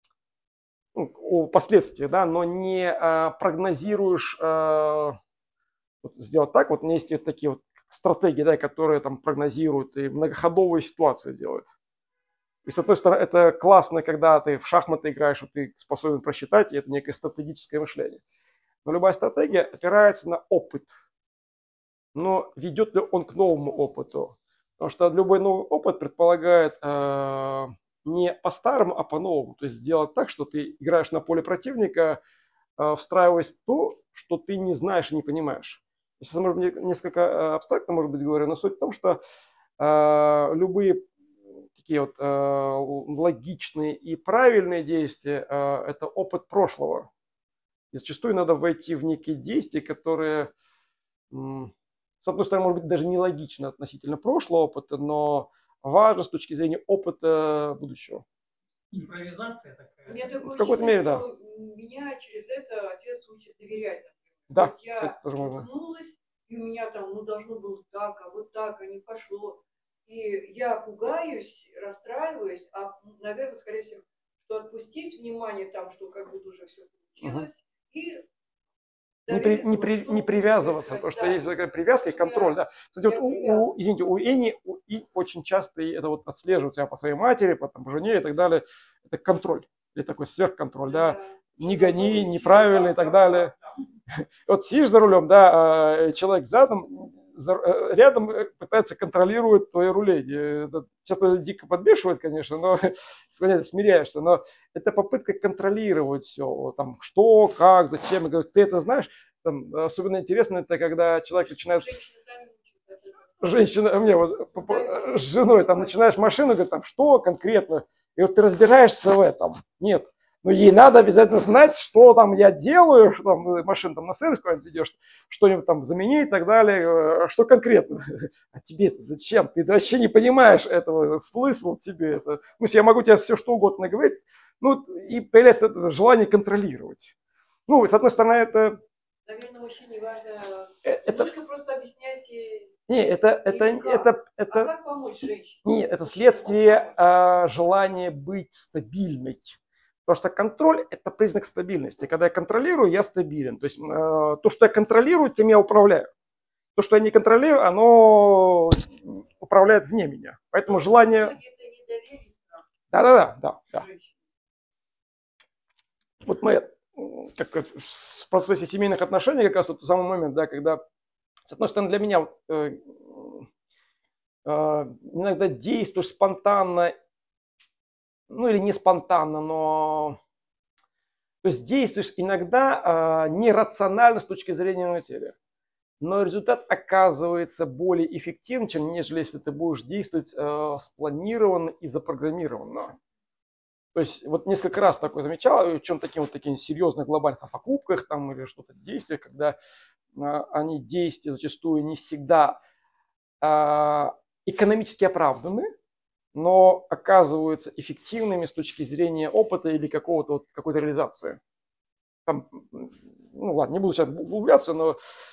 о последствиях, да, но не прогнозируешь сделать так. Вот у меня есть такие вот стратегии, да, которые там прогнозируют и многоходовые ситуации делают. И с одной стороны, это классно, когда ты в шахматы играешь, что ты способен просчитать, и это некое стратегическое мышление. Но любая стратегия опирается на опыт. Но ведет ли он к новому опыту? Потому что любой новый опыт предполагает не по-старому, а по-новому. То есть сделать так, что ты играешь на поле противника, встраиваясь в то, что ты не знаешь и не понимаешь. Сейчас, может быть, несколько абстрактно, может быть, говорю, но суть в том, что любые такие вот логичные и правильные действия это опыт прошлого. И зачастую надо войти в некие действия, которые, с одной стороны, может быть, даже нелогично относительно прошлого опыта, но важно с точки зрения опыта будущего. Импровизация такая. У меня такое В какой-то мере, да. Меня через это отец учит доверять. Да, вот я столкнулась, и у меня там, должно было так, а вот так, а не пошло. И я пугаюсь, расстраиваюсь, а, наверное, скорее всего, что отпустить внимание там, что как бы уже все получилось, и не привязываться, потому что есть такая привязка и контроль. Да. Кстати, вот у Эни очень часто это вот отслеживается по своей матери, по жене и так далее. Это контроль, или такой сверхконтроль, да. Не гони, неправильно и так далее. Вот сидишь за рулем, да, человек рядом пытается контролировать твое руление. Это что-то дико подбешивает, конечно, но смиряешься. Но это попытка контролировать все, там, что, как, зачем. И говорю, ты это знаешь, там, особенно интересно, это когда человек начинает... Женщина, мне вот с женой там начинаешь машину, говорит, там, что конкретно? И вот ты разбираешься в этом. Нет. Но ей надо обязательно знать, что там я делаю, что там машину там на сервис куда-нибудь идешь, что-нибудь там заменить и так далее, что конкретно. А тебе-то зачем? Ты вообще не понимаешь этого, смысл тебе это. Я могу тебе все что угодно говорить, и появляется это желание контролировать. Ну, с одной стороны, это... Наверное, мужчине важно это немножко просто объяснять не, а как помочь женщине? Нет, это следствие желания быть стабильной. Потому что контроль – это признак стабильности. Когда я контролирую, я стабилен. То есть то, что я контролирую, тем я управляю. То, что я не контролирую, оно управляет вне меня. Поэтому желание... Это недоверие, Да. женщине. Вот мы как в процессе семейных отношений как раз вот тот самый момент, да, когда, с одной стороны, для меня иногда действуешь спонтанно, ну или не спонтанно, но то есть действуешь иногда нерационально с точки зрения материи. Но результат оказывается более эффективным, чем нежели если ты будешь действовать спланированно и запрограммированно. То есть вот несколько раз такое замечал, чем таким серьезных глобальных покупках там, или что-то действиях, когда они действия зачастую не всегда экономически оправданы, но оказываются эффективными с точки зрения опыта или какой-то реализации. Там, ну ладно, не буду сейчас углубляться, но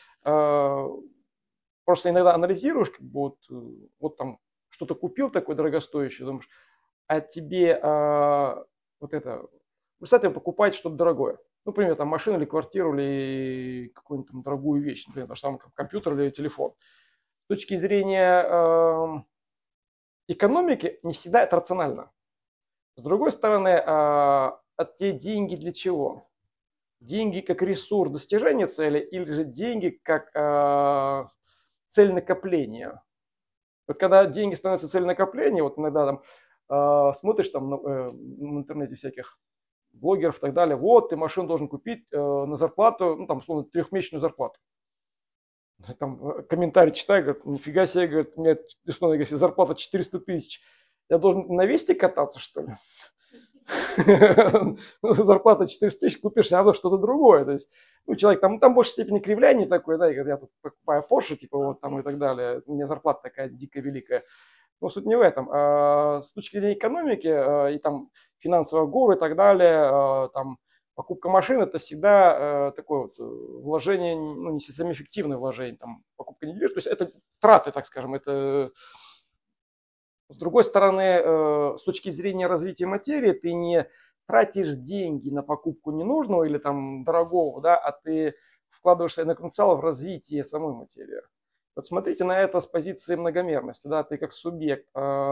просто иногда анализируешь, как бы вот там что-то купил такое дорогостоящее, думаешь, а тебе представьте, покупать что-то дорогое. Ну, например, там машину или квартиру, или какую-нибудь там дорогую вещь, например, даже там компьютер или телефон. С точки зрения экономики не всегда это рационально. С другой стороны, те деньги для чего? Деньги как ресурс достижения цели или же деньги как цель накопления? Вот когда деньги становятся целью накопления, вот иногда там смотришь там в интернете всяких блогеров и так далее, вот ты машину должен купить на зарплату, ну там условно трехмесячную зарплату. Там комментарий читаю, говорят, нифига себе, говорят, у меня условно говоря, зарплата 400 тысяч, я должен на Весте кататься, что ли? Зарплата 400 тысяч, купишь надо что-то другое. То есть, ну, человек там в большей степени кривляние такое, да, и говорит, я тут покупаю Porsche, типа, вот там и так далее. У меня зарплата такая дикая, великая. Но суть не в этом. С точки зрения экономики и там финансового гуру и так далее, там покупка машины это всегда такое вот вложение, ну, не совсем эффективное вложение, там покупка недвижимости, то есть это траты, так скажем, это с другой стороны, с точки зрения развития материи, ты не тратишь деньги на покупку ненужного или там дорогого, да, а ты вкладываешь свой потенциал в развитие самой материи. Вот смотрите на это с позиции многомерности, да, ты как субъект,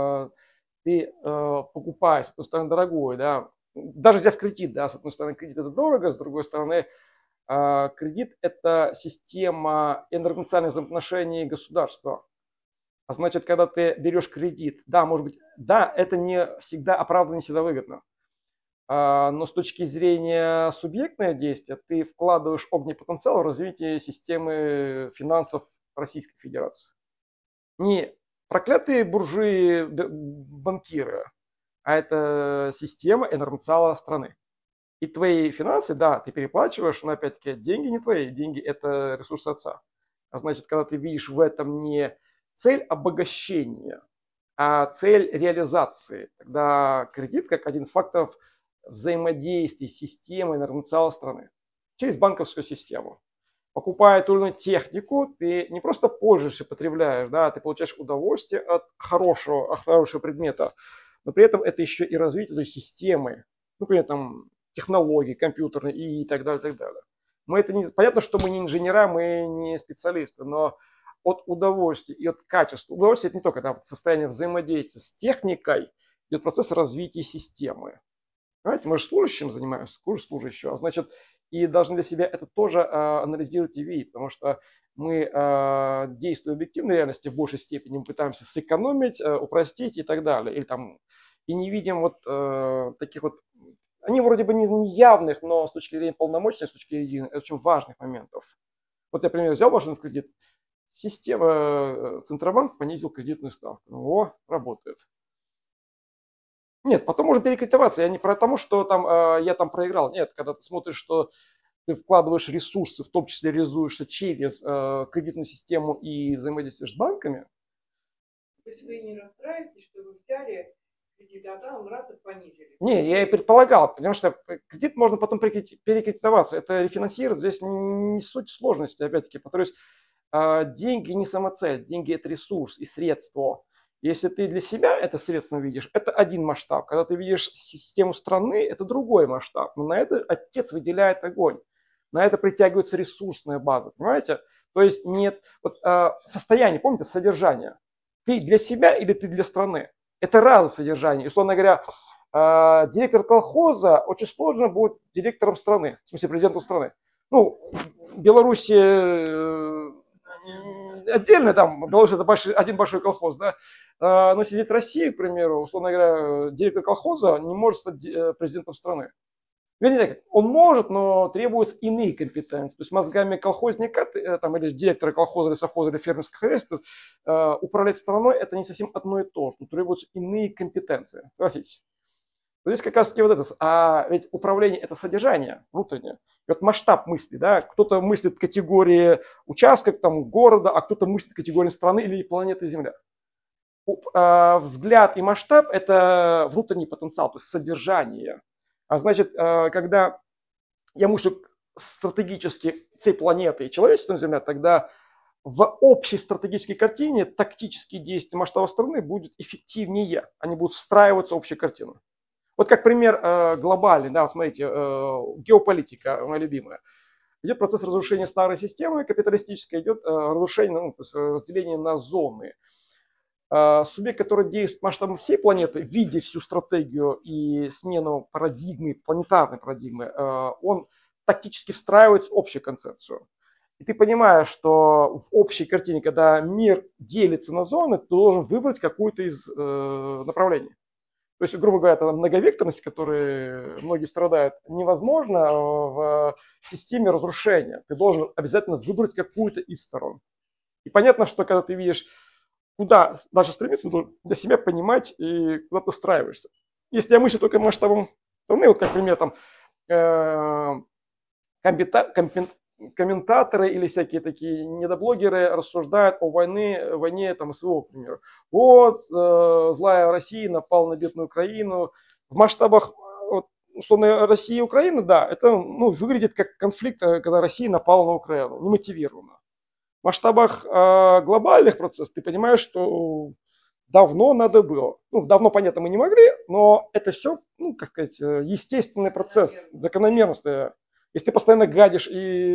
ты покупаешь, с одной стороны, дорогое, да, даже взяв кредит, да, с одной стороны, кредит это дорого, с другой стороны, кредит это система энергонациональных взаимоотношений государства. А значит, когда ты берешь кредит, да, может быть, да, это не всегда оправданно, не всегда выгодно. Но с точки зрения субъектного действия, ты вкладываешь огненный потенциал в развитие системы финансов Российской Федерации. Не проклятые буржуи, банкиры, а это система энергоцала страны. И твои финансы, да, ты переплачиваешь, но опять-таки деньги не твои, деньги это ресурсы отца. А значит, когда ты видишь в этом не цель обогащения, а цель реализации, тогда кредит как один из факторов взаимодействия с системой энергоцала страны через банковскую систему. Покупая ту или иную технику, ты не просто пользуешься, потребляешь, да, ты получаешь удовольствие от хорошего предмета, но при этом это еще и развитие той системы, например, там, технологий компьютерной и так далее, и так далее. Понятно, что мы не инженера, мы не специалисты, но от удовольствия и от качества. Удовольствие это не только состояние взаимодействия с техникой, идет процесс развития системы. Понимаете, мы же служащим занимаемся, служащего, а значит, и должны для себя это тоже анализировать и видеть, потому что мы, действуя в объективной реальности в большей степени, мы пытаемся сэкономить, упростить и так далее. Или, там, и не видим вот таких вот, они вроде бы не явных, но с точки зрения полномочий, с точки зрения очень важных моментов. Вот я, например, взял машину в кредит, Центробанк понизил кредитную ставку. О, работает. Нет, потом можно перекредитоваться. Я не про тому, что там я там проиграл. Нет, когда ты смотришь, что ты вкладываешь ресурсы, в том числе реализуешься через кредитную систему и взаимодействуешь с банками. То есть вы не расстраиваетесь, что вы взяли кредиты, а там раз и понизили. Не, я и предполагал, потому что кредит можно потом перекредитоваться. Это рефинансировать, здесь не суть сложности, опять-таки. Повторюсь, деньги не самоцель, деньги это ресурс и средство. Если ты для себя это средство видишь, это один масштаб. Когда ты видишь систему страны, это другой масштаб. Но на это отец выделяет огонь. На это притягивается ресурсная база, понимаете? То есть нет вот, состояние, помните, содержание. Ты для себя или ты для страны? Это разное содержание. И, условно говоря, директор колхоза очень сложно будет директором страны, в смысле президентом страны. Ну, Беларуси отдельно, там, Беларусь это один большой колхоз, да, но сидит в России, к примеру, условно говоря, директор колхоза не может стать президентом страны. Вернее, он может, но требуются иные компетенции. То есть мозгами колхозника там, или директора колхоза, или совхоза, или фермерского хозяйства управлять страной это не совсем одно и то же. Но требуются иные компетенции. Согласитесь. Здесь как раз таки вот это. А ведь управление это содержание внутреннее. И вот масштаб мысли, да, кто-то мыслит в категории участка, там, города, а кто-то мыслит в категории страны или планеты Земля. Взгляд и масштаб это внутренний потенциал, то есть содержание. А значит, когда я мыслю стратегически всей планеты и человечеством Земля, тогда в общей стратегической картине тактические действия масштаба страны будут эффективнее, они будут встраиваться в общую картину. Вот как пример глобальный, да, смотрите, геополитика, моя любимая. Идет процесс разрушения старой системы капиталистической, идет разрушение, ну, то есть разделение на зоны. Субъект, который действует масштабом всей планеты, видя всю стратегию и смену парадигмы, планетарной парадигмы, он тактически встраивается в общую концепцию. И ты понимаешь, что в общей картине, когда мир делится на зоны, ты должен выбрать какую-то из направлений. То есть, грубо говоря, это многовекторность, которой многие страдают, невозможно в системе разрушения. Ты должен обязательно выбрать какую-то из сторон. И понятно, что когда ты видишь, куда дальше стремиться, ты должен для себя понимать и куда ты устраиваешься. Если я мыслю только масштабом страны, вот как пример, там, комментаторы или всякие такие недоблогеры рассуждают о войне там, СВО, к примеру. Вот, злая Россия напала на бедную Украину. В масштабах, вот, условно, России и Украины, да, это ну, выглядит как конфликт, когда Россия напала на Украину, немотивированно. В масштабах глобальных процессов ты понимаешь, что давно надо было. Ну, давно, понятно, мы не могли, но это все, ну, как сказать, естественный процесс, закономерность. Если ты постоянно гадишь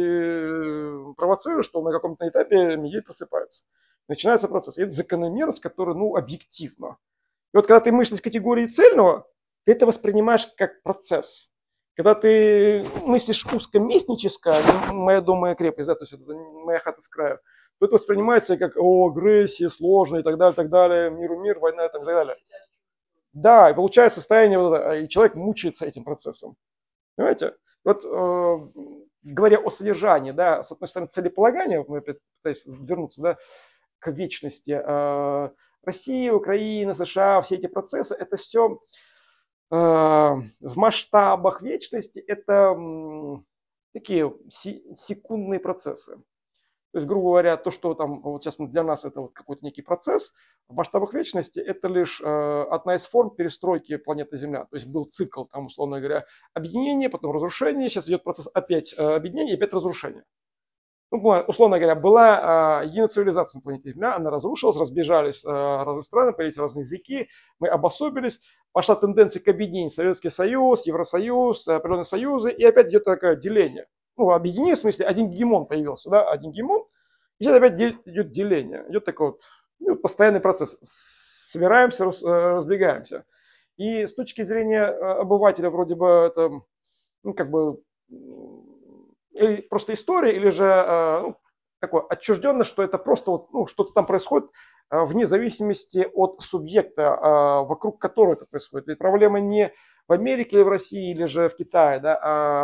и провоцируешь, то на каком-то этапе медведь просыпается. Начинается процесс. И это закономерность, которая, ну, объективна. И вот когда ты мыслишь в категории цельного, ты это воспринимаешь как процесс. Когда ты мыслишь узкоместническое, моя дом, моя крепость, да, то есть это моя хата с краю, то это воспринимается как агрессия, сложно и так далее, миру мир, война и так далее. Да, и получается состояние, и человек мучается этим процессом. Понимаете? Вот говоря о содержании, да, с одной стороны целеполагание, мы опять пытаюсь вернуться, да, к вечности. Россия, Украина, США, все эти процессы, это все в масштабах вечности, это такие секундные процессы. То есть, грубо говоря, то, что там вот сейчас для нас это вот какой-то некий процесс, в масштабах вечности это лишь одна из форм перестройки планеты Земля. То есть был цикл, там, условно говоря, объединение, потом разрушение, сейчас идет процесс опять объединения и опять разрушения. Ну, условно говоря, была единая цивилизация на планете Земля, она разрушилась, разбежались разные страны, появились разные языки, мы обособились, пошла тенденция к объединению. Советский Союз, Евросоюз, определенные союзы, и опять идет такое деление. Ну, объединение, в смысле, один гегемон появился, да, один гегемон, и сейчас опять идет деление, идет такой вот ну, постоянный процесс. Собираемся, разбегаемся. И с точки зрения обывателя вроде бы это, ну, как бы, или просто история, или же ну, такое отчужденно, что это просто вот, ну, что-то там происходит вне зависимости от субъекта, вокруг которого это происходит. Ведь проблема не в Америке или в России, или же в Китае, да,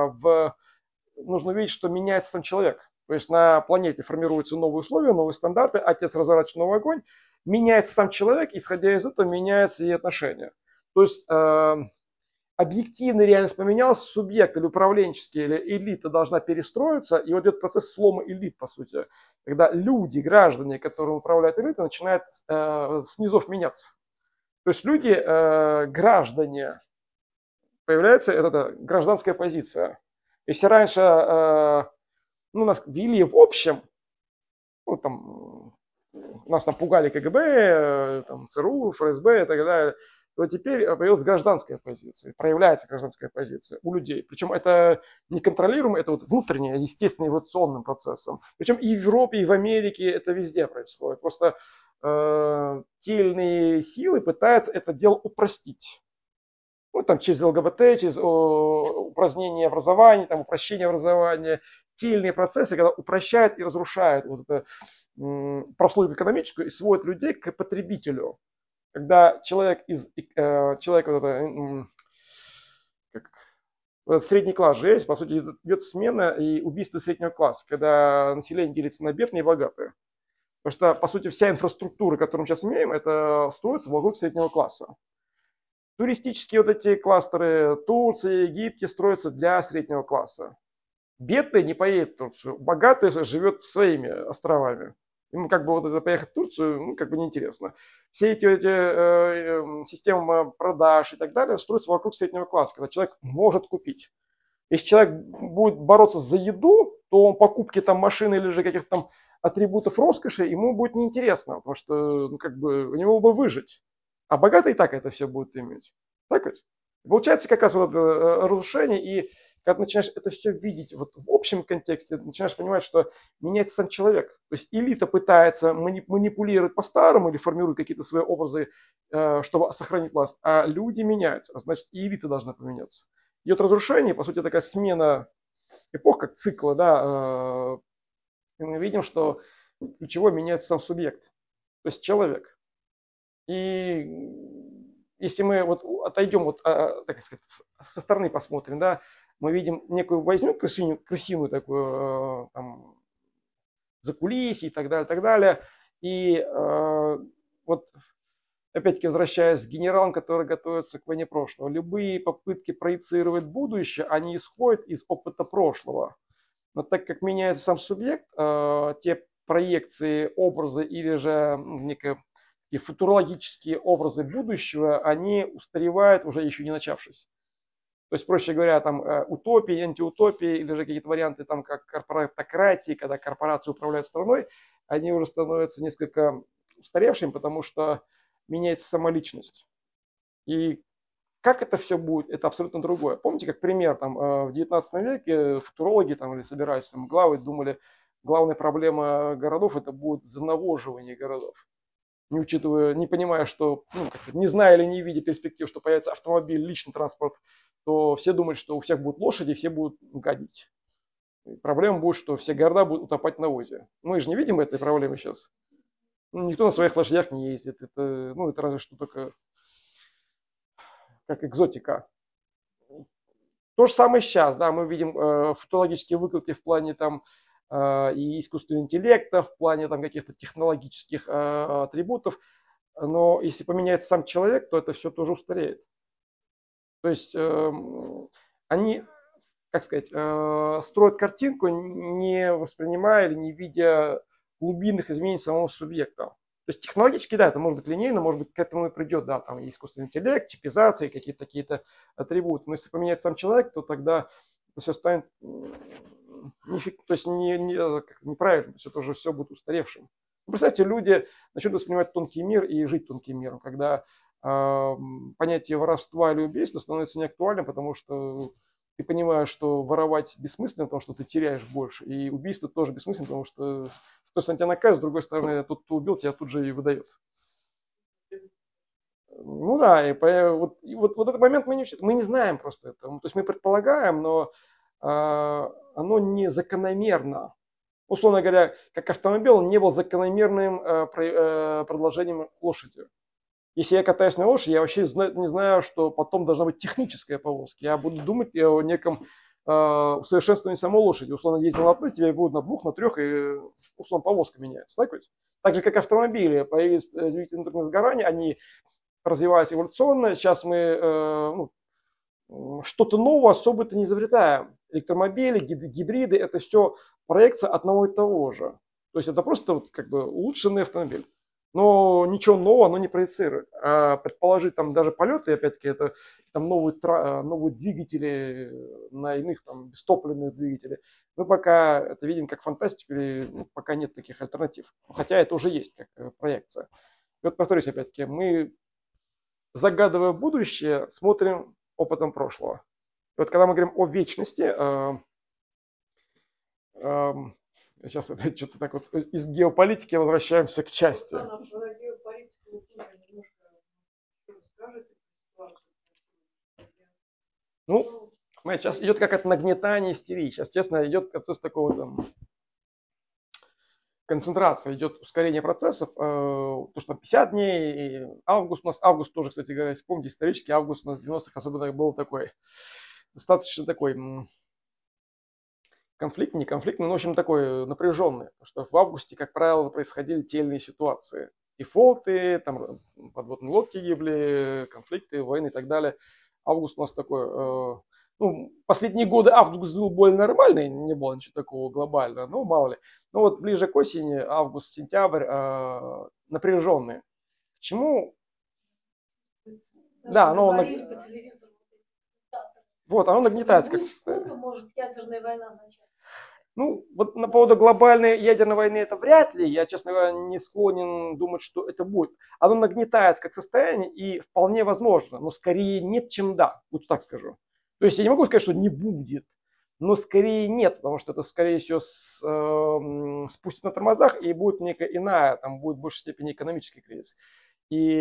нужно видеть, что меняется сам человек. То есть на планете формируются новые условия, новые стандарты, отец разворачивает новый огонь, меняется сам человек, исходя из этого меняются и отношения. То есть объективная реальность поменялась, субъект или управленческий, или элита должна перестроиться, и вот идет процесс слома элит, по сути, когда люди, граждане, которые управляют элитой, начинают снизу меняться. То есть люди, граждане, появляется эта гражданская позиция. Если раньше нас вели в общем, нас там пугали КГБ, ЦРУ, ФСБ и так далее, то теперь появилась гражданская позиция, проявляется гражданская позиция у людей. Причем это не контролируемо, это вот внутреннее, естественно, эволюционным процессом. Причем и в Европе, и в Америке это везде происходит. Просто те или иные силы пытаются это дело упростить. Через ЛГБТ, через упразднение образования, упрощение образования, те или иные процессы, когда упрощают и разрушают вот это прослойку экономическую и сводят людей к потребителю. Когда человек средний класс же есть, по сути, идет смена и убийство среднего класса, когда население делится на бедные и богатые. Потому что, по сути, вся инфраструктура, которую мы сейчас имеем, это строится вокруг среднего класса. Туристические вот эти кластеры Турции, Египте строятся для среднего класса. Бедный не поедет в Турцию, богатый живет своими островами. Ему поехать в Турцию, неинтересно. Все эти системы продаж и так далее строятся вокруг среднего класса, когда человек может купить. Если человек будет бороться за еду, то покупки машины или же каких-то атрибутов роскоши ему будет неинтересно, потому что у него бы выжить. А богатый и так это все будет иметь. Так ведь? Получается как раз разрушение, и когда начинаешь это все видеть в общем контексте, начинаешь понимать, что меняется сам человек. То есть элита пытается манипулировать по-старому или формирует какие-то свои образы, чтобы сохранить власть, а люди меняются, значит и элита должна поменяться. Идет разрушение, по сути, такая смена эпох, как цикла, да, и мы видим, что ключевой меняется сам субъект, то есть человек. И если мы отойдем, так сказать, со стороны посмотрим, да, мы видим некую возню крысиную такую, закулисье и так далее. И опять-таки возвращаясь к генералам, которые готовятся к войне прошлого, любые попытки проецировать будущее, они исходят из опыта прошлого. Но так как меняется сам субъект, те проекции, образы или же и футурологические образы будущего, они устаревают уже еще не начавшись. То есть, проще говоря, утопии, антиутопии или же какие-то варианты, как корпоратократии, когда корпорации управляют страной, они уже становятся несколько устаревшими, потому что меняется сама личность. И как это все будет, это абсолютно другое. Помните, как пример, в 19 веке футурологи или собирались главы, думали, главная проблема городов это будет занавоживание городов. Не учитывая, не понимая, что, не зная или не видя перспектив, что появится автомобиль, личный транспорт, то все думают, что у всех будут лошади, все будут гадить. И проблема будет, что все города будут утопать на озере. Мы же не видим этой проблемы сейчас. Никто на своих лошадях не ездит. Это разве что только как экзотика. То же самое сейчас, да, мы видим футурологические выкладки в плане и искусственного интеллекта, в плане каких-то технологических атрибутов, но если поменяется сам человек, то это все тоже устареет. То есть они, строят картинку, не воспринимая или не видя глубинных изменений самого субъекта. То есть технологически, да, это может быть линейно, может быть к этому и придет, да, искусственный интеллект, типизация, какие-то атрибуты. Но если поменяется сам человек, то тогда это все станет неправильно, то есть это уже все будет устаревшим. Представьте, люди начнут воспринимать тонкий мир и жить тонким миром, когда понятие воровства или убийства становится неактуальным, потому что ты понимаешь, что воровать бессмысленно, потому что ты теряешь больше, и убийство тоже бессмысленно, потому что с той стороны тебя наказывают, с другой стороны тот, кто убил, тебя тут же и выдает. Ну да, и этот момент мы не знаем просто это. То есть мы предполагаем, но оно не закономерно. Условно говоря, как автомобиль, он не был закономерным продолжением лошади. Если я катаюсь на лошади, я вообще не знаю, что потом должна быть техническая повозка. Я буду думать о неком усовершенствовании самой лошади. Условно, ездил на одной, тебе будут на двух, на трех, и условно повозка меняется. Так ведь? Так же, как автомобили. Появились двигатели внутреннего сгорания, они развиваются эволюционно. Сейчас мы что-то новое особо-то не изобретаем. Электромобили, гибриды, это все проекция одного и того же. То есть это просто улучшенный автомобиль. но ничего нового оно не проецирует. А предположить там даже полеты, опять-таки, это там новые двигатели на иных там бестопливных двигателей. Мы пока это видим как фантастику, или пока нет таких альтернатив. Хотя это уже есть как проекция. И вот повторюсь, опять-таки, мы, загадывая будущее, смотрим опытом прошлого. И вот когда мы говорим о вечности, сейчас опять что-то так вот из геополитики возвращаемся к части. Про геополитику тоже немножко расскажете. Ну, смотрите, сейчас идет какое-то нагнетание истерии. Сейчас, честно, идет процесс такого там концентрация, идет ускорение процессов. То, что 50 дней, и август у нас, август тоже, кстати говоря, если помните, исторически август у нас в 90-х особенно был такой, достаточно такой конфликтный, не конфликтный, но, в общем, такой напряженный. Потому что в августе, как правило, происходили те или иные ситуации. Дефолты, там подводные лодки гибли, конфликты, войны и так далее. Август у нас такой, последние годы август был более нормальный, не было ничего такого глобального, но мало ли. Но вот ближе к осени, август, сентябрь, напряженные. К чему? Да, оно вот, оно нагнетается. Сколько может ядерная война начаться? Ну, вот на поводу глобальной ядерной войны это вряд ли. Я, честно говоря, не склонен думать, что это будет. Оно нагнетается как состояние и вполне возможно, но скорее нет, чем да. Лучше так скажу. То есть я не могу сказать, что не будет, но скорее нет, потому что это, скорее всего, спустит на тормозах и будет некая иная, там будет в большей степени экономический кризис. И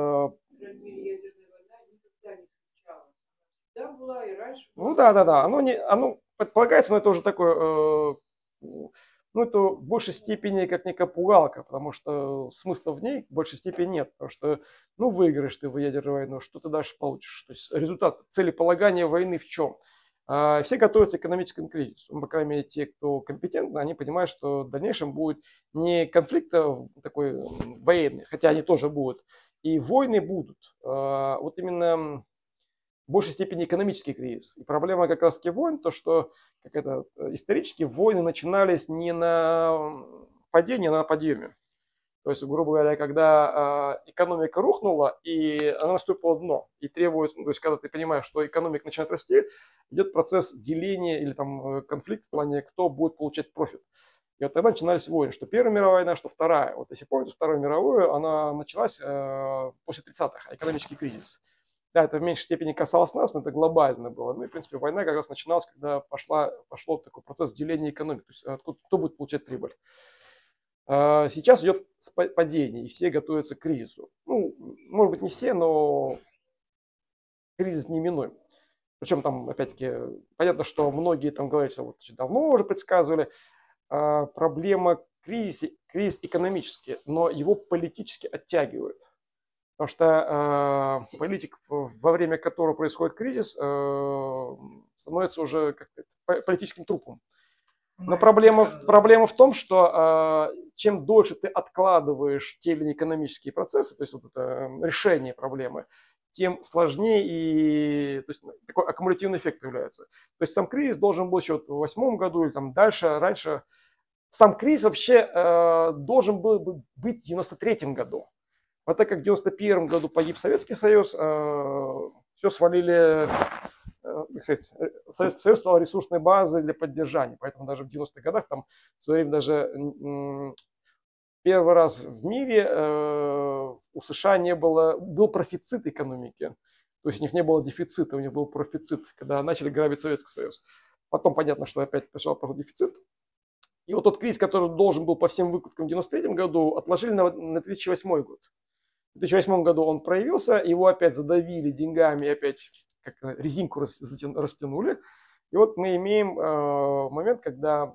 Ядерная война никогда не случалась. Всегда была и раньше. ну да. Оно предполагается, но это уже такое, это в большей степени как некая пугалка, потому что смысла в ней в большей степени нет. Потому что, выиграешь ты в ядерную войну, что ты дальше получишь? То есть результат целеполагания войны в чем? Все готовятся к экономическому кризису. По крайней мере, те, кто компетентны, они понимают, что в дальнейшем будет не конфликт такой военный, хотя они тоже будут, и войны будут. Вот именно в большей степени экономический кризис. И проблема как раз-таки войн, то что исторически войны начинались не на падении, а на подъеме. То есть, грубо говоря, когда экономика рухнула, и она наступила дно, и требуется, то есть, когда ты понимаешь, что экономика начинает расти, идет процесс деления или там конфликт в плане, кто будет получать профит. И вот тогда начинались войны, что Первая мировая война, что Вторая. Вот если помните, Вторую мировую, она началась после 30-х, экономический кризис. Да, это в меньшей степени касалось нас, но это глобально было. Ну и, в принципе, война как раз начиналась, когда пошел такой процесс деления экономики, то есть кто будет получать прибыль. Сейчас идет падение, и все готовятся к кризису. Может быть, не все, но кризис неименуем. Причем там, опять-таки, понятно, что многие там говорят, что вот давно уже предсказывали, проблема кризис экономический, но его политически оттягивают. Потому что политик, во время которого происходит кризис, становится уже политическим трупом. Но проблема в том, что чем дольше ты откладываешь те или иные экономические процессы, то есть вот это решение проблемы, тем сложнее и то есть, такой аккумулятивный эффект появляется. То есть сам кризис должен был еще в 2008 году или там дальше, раньше. Сам кризис вообще должен был быть в 1993 году. Вот так как в 1991 году погиб Советский Союз, все свалили, Советский Союз стал ресурсной базой для поддержания. Поэтому даже в 90-х годах, там, в свое время даже первый раз в мире у США был профицит экономики. То есть у них не было дефицита, у них был профицит, когда начали грабить Советский Союз. Потом понятно, что опять пошел дефицит. И вот тот кризис, который должен был по всем выкладкам в 1993 году, отложили на 2008 год. В 2008 году он проявился, его опять задавили деньгами, опять как резинку растянули. И вот мы имеем момент, когда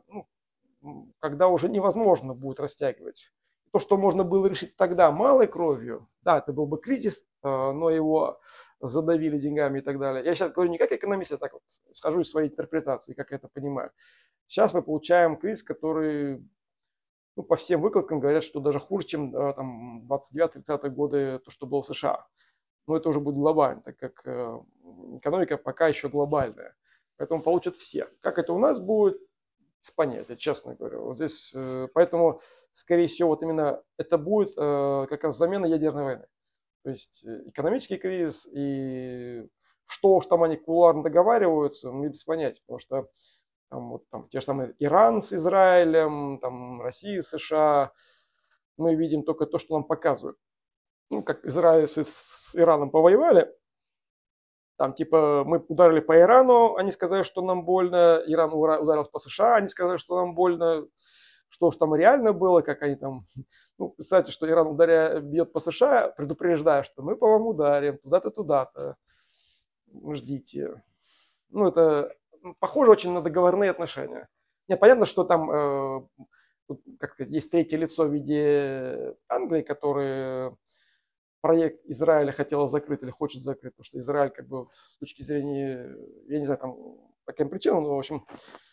уже невозможно будет растягивать. То, что можно было решить тогда малой кровью, да, это был бы кризис, но его задавили деньгами и так далее. Я сейчас говорю не как экономист, я так вот схожу из своей интерпретации, как я это понимаю. Сейчас мы получаем кризис, который по всем выкладкам говорят, что даже хуже, чем там 29-30-е годы, то, что было в США. Но это уже будет глобально, так как экономика пока еще глобальная. Поэтому получат все. Как это у нас будет, без понятия, честно говоря. Вот здесь, поэтому скорее всего, вот именно это будет как раз замена ядерной войны. То есть экономический кризис и что уж там они кулуарно договариваются, мне без понятия, потому что там, вот, там, те же самые Иран с Израилем, там, Россия, США, мы видим только то, что нам показывают. Ну, как Израиль с Ираном повоевали, там типа мы ударили по Ирану, они сказали, что нам больно, Иран ударил по США, они сказали, что нам больно, что уж там реально было, как они там, ну, представьте, что Иран бьет по США, предупреждая, что мы по вам ударим, туда-то, туда-то, ждите. Ну, это похоже очень на договорные отношения. Нет, понятно, что там как сказать, есть третье лицо в виде Англии, который проект Израиля хотела закрыть или хочет закрыть, потому что Израиль как бы с точки зрения, я не знаю, там по каким причинам, но в общем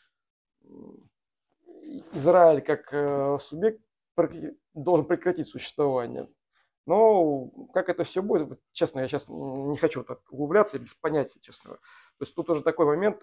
Израиль как субъект должен прекратить существование. Но как это все будет, честно, я сейчас не хочу так углубляться, без понятия, честно. То есть тут уже такой момент,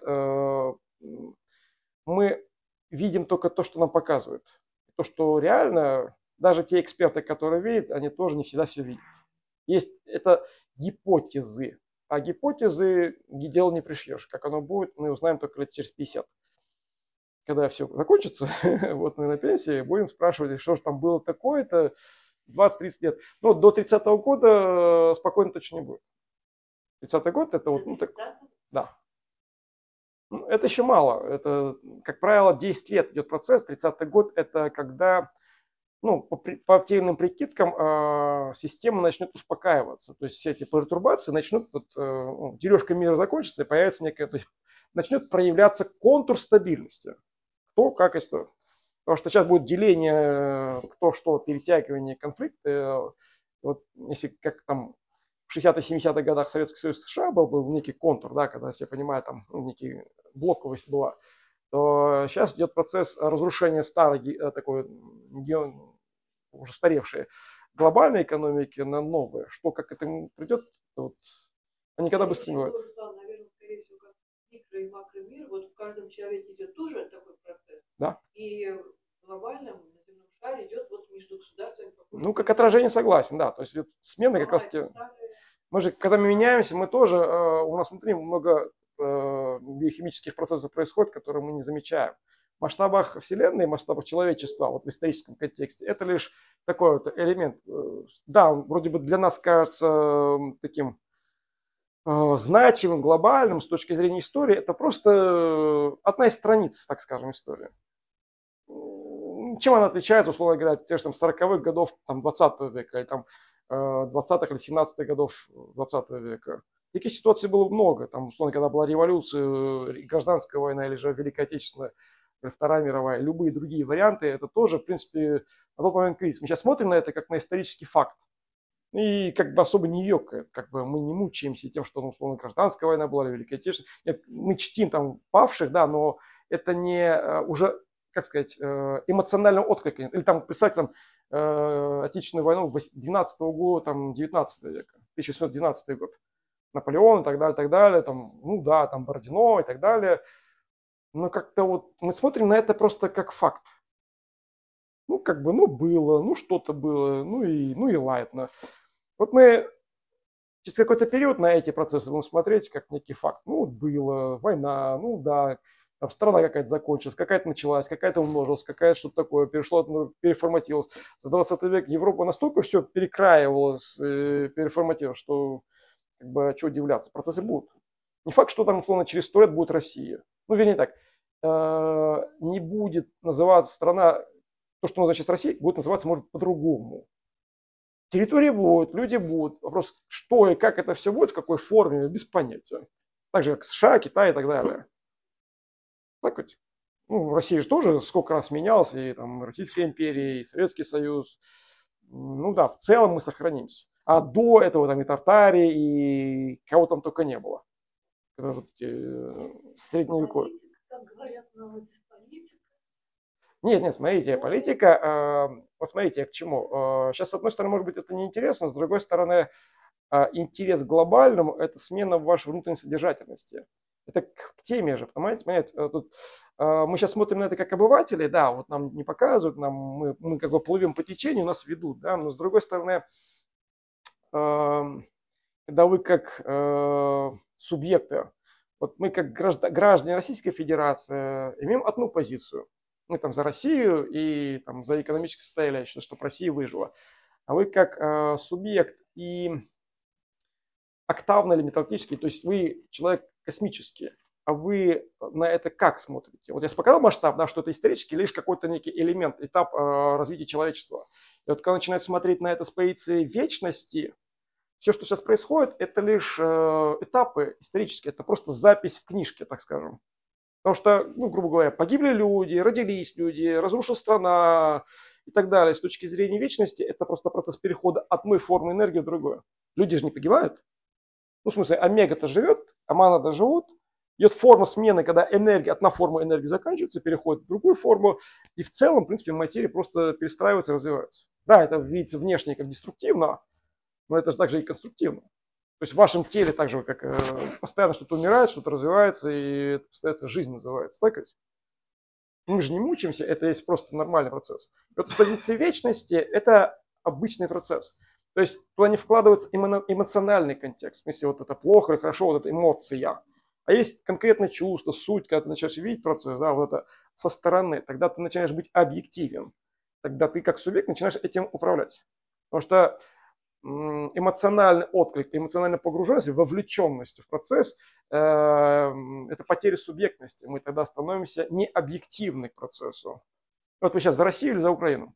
мы видим только то, что нам показывают. То, что реально, даже те эксперты, которые видят, они тоже не всегда все видят. Есть это гипотезы, а гипотезы дело не пришьешь. Как оно будет, мы узнаем только лет через 50. Когда все закончится, вот мы на пенсии, будем спрашивать, что же там было такое-то, 20-30 лет. Но до 30-го года спокойно точно не будет. 30-й год это вот, ну так, да. Ну, это еще мало. Это, как правило, 10 лет идет процесс. 30-й год это когда, ну, по тем прикидкам, система начнет успокаиваться. То есть все эти пертурбации начнут, дележка мира закончится, и появится некая, то есть начнет проявляться контур стабильности. Кто, как и что. Потому что сейчас будет деление, кто что, перетягивание конфликта. Вот если как там в 60-70-х годах Советский Союз США был некий контур, да, когда все понимают, там некий блоковость была, то сейчас идет процесс разрушения старой такой уже старевшей глобальной экономики на новые. Что, как это придет, вот, они никогда быстро не бывают. Наверное, скорее всего, как микро- и макромир, вот в каждом человеке идет тоже такой процесс. Да. И в глобальном, на земном шаре идет вот между государствами. Ну, как отражение согласен, да. То есть смены как раз те. Мы же, когда мы меняемся, мы тоже, у нас внутри много биохимических процессов происходит, которые мы не замечаем. В масштабах Вселенной, в масштабах человечества, вот в историческом контексте, это лишь такой вот элемент. Да, он вроде бы для нас кажется таким значимым, глобальным с точки зрения истории. Это просто одна из страниц, так скажем, истории. Чем она отличается, условно говоря, от тех же 40-х годов там, 20 века, или там 20-х или 17-х годов 20 века. Таких ситуаций было много. Там, условно, когда была революция, гражданская война или же Великая Отечественная, Вторая мировая, любые другие варианты, это тоже, в принципе, на тот момент кризис. Мы сейчас смотрим на это как на исторический факт. И как бы особо не ёкает, как бы мы не мучаемся тем, что, ну, условно, гражданская война была или Великая Отечественная. Нет, мы чтим там павших, да, но это не уже, как сказать, эмоционального отклика. Или там, представьте, там, Отечественную войну 12 года, там, 19 века, 1812 год. Наполеон и так далее, там, ну да, там Бородино и так далее. Но как-то вот мы смотрим на это просто как факт. Ну, как бы, ну, было, ну, что-то было, ну и ладно. Вот мы через какой-то период на эти процессы будем смотреть как некий факт. Ну, вот было, война, ну да, там страна какая-то закончилась, какая-то началась, какая-то умножилась, какая-то что-то такое, перешло, переформатировалось. За 20 век Европа настолько все перекраивалась, переформатировалась, что как бы, что удивляться, процессы будут. Не факт, что там, условно, через 100 лет будет Россия. Ну, вернее так, не будет называться страна, то, что называется Россия, будет называться, может, по-другому. Территории будут, люди будут. Вопрос, что и как это все будет, в какой форме, без понятия. Так же, как США, Китай и так далее. Так вот. Ну, Россия же тоже сколько раз менялась, и там Российская империя, и Советский Союз. Ну да, в целом мы сохранимся. А до этого там и Тартарии, и кого там только не было. Это вот средневековье. Как говорят, народец политика. Нет, смотрите, политика, вот смотрите, к чему. Сейчас, с одной стороны, может быть, это неинтересно, с другой стороны, интерес к глобальному – это смена вашей внутренней содержательности. Это к теме же, понимаете? Тут мы сейчас смотрим на это как обыватели, да, вот нам не показывают, мы как бы плывем по течению, нас ведут, да, но с другой стороны, когда вы как субъекты, вот мы как граждане Российской Федерации имеем одну позицию. Мы там за Россию и там за экономическое состояние, чтобы Россия выжила. А вы как субъект и октавно или металлический, то есть вы человек космический, а вы на это как смотрите? Вот я показал масштаб, да, что это исторически лишь какой-то некий элемент, этап развития человечества. И вот когда начинают смотреть на это с позиции вечности, все, что сейчас происходит, это лишь этапы исторические, это просто запись в книжке, так скажем. Потому что, ну, грубо говоря, погибли люди, родились люди, разрушилась страна и так далее. С точки зрения вечности, это просто процесс перехода от одной формы энергии в другую. Люди же не погибают. Ну, в смысле, омега-то живет, амана-то живут. Идет форма смены, когда энергия, одна форма энергии заканчивается, переходит в другую форму. И в целом, в принципе, материя просто перестраивается и развивается. Да, это видится внешне как деструктивно, но это же также и конструктивно. То есть в вашем теле так же, как постоянно что-то умирает, что-то развивается, и это постоянно жизнь называется. Так ведь? Мы же не мучаемся, это есть просто нормальный процесс. И вот с позиции вечности это обычный процесс. То есть туда не вкладывается эмоциональный контекст. В смысле, вот это плохо или хорошо, вот это эмоция. А есть конкретное чувство, суть, когда ты начинаешь видеть процесс, да, вот это со стороны, тогда ты начинаешь быть объективен. Тогда ты как субъект начинаешь этим управлять. Потому что эмоциональный отклик, эмоциональная погруженность, вовлеченность в процесс, это потеря субъектности. Мы тогда становимся необъективны к процессу. Вот вы сейчас за Россию или за Украину?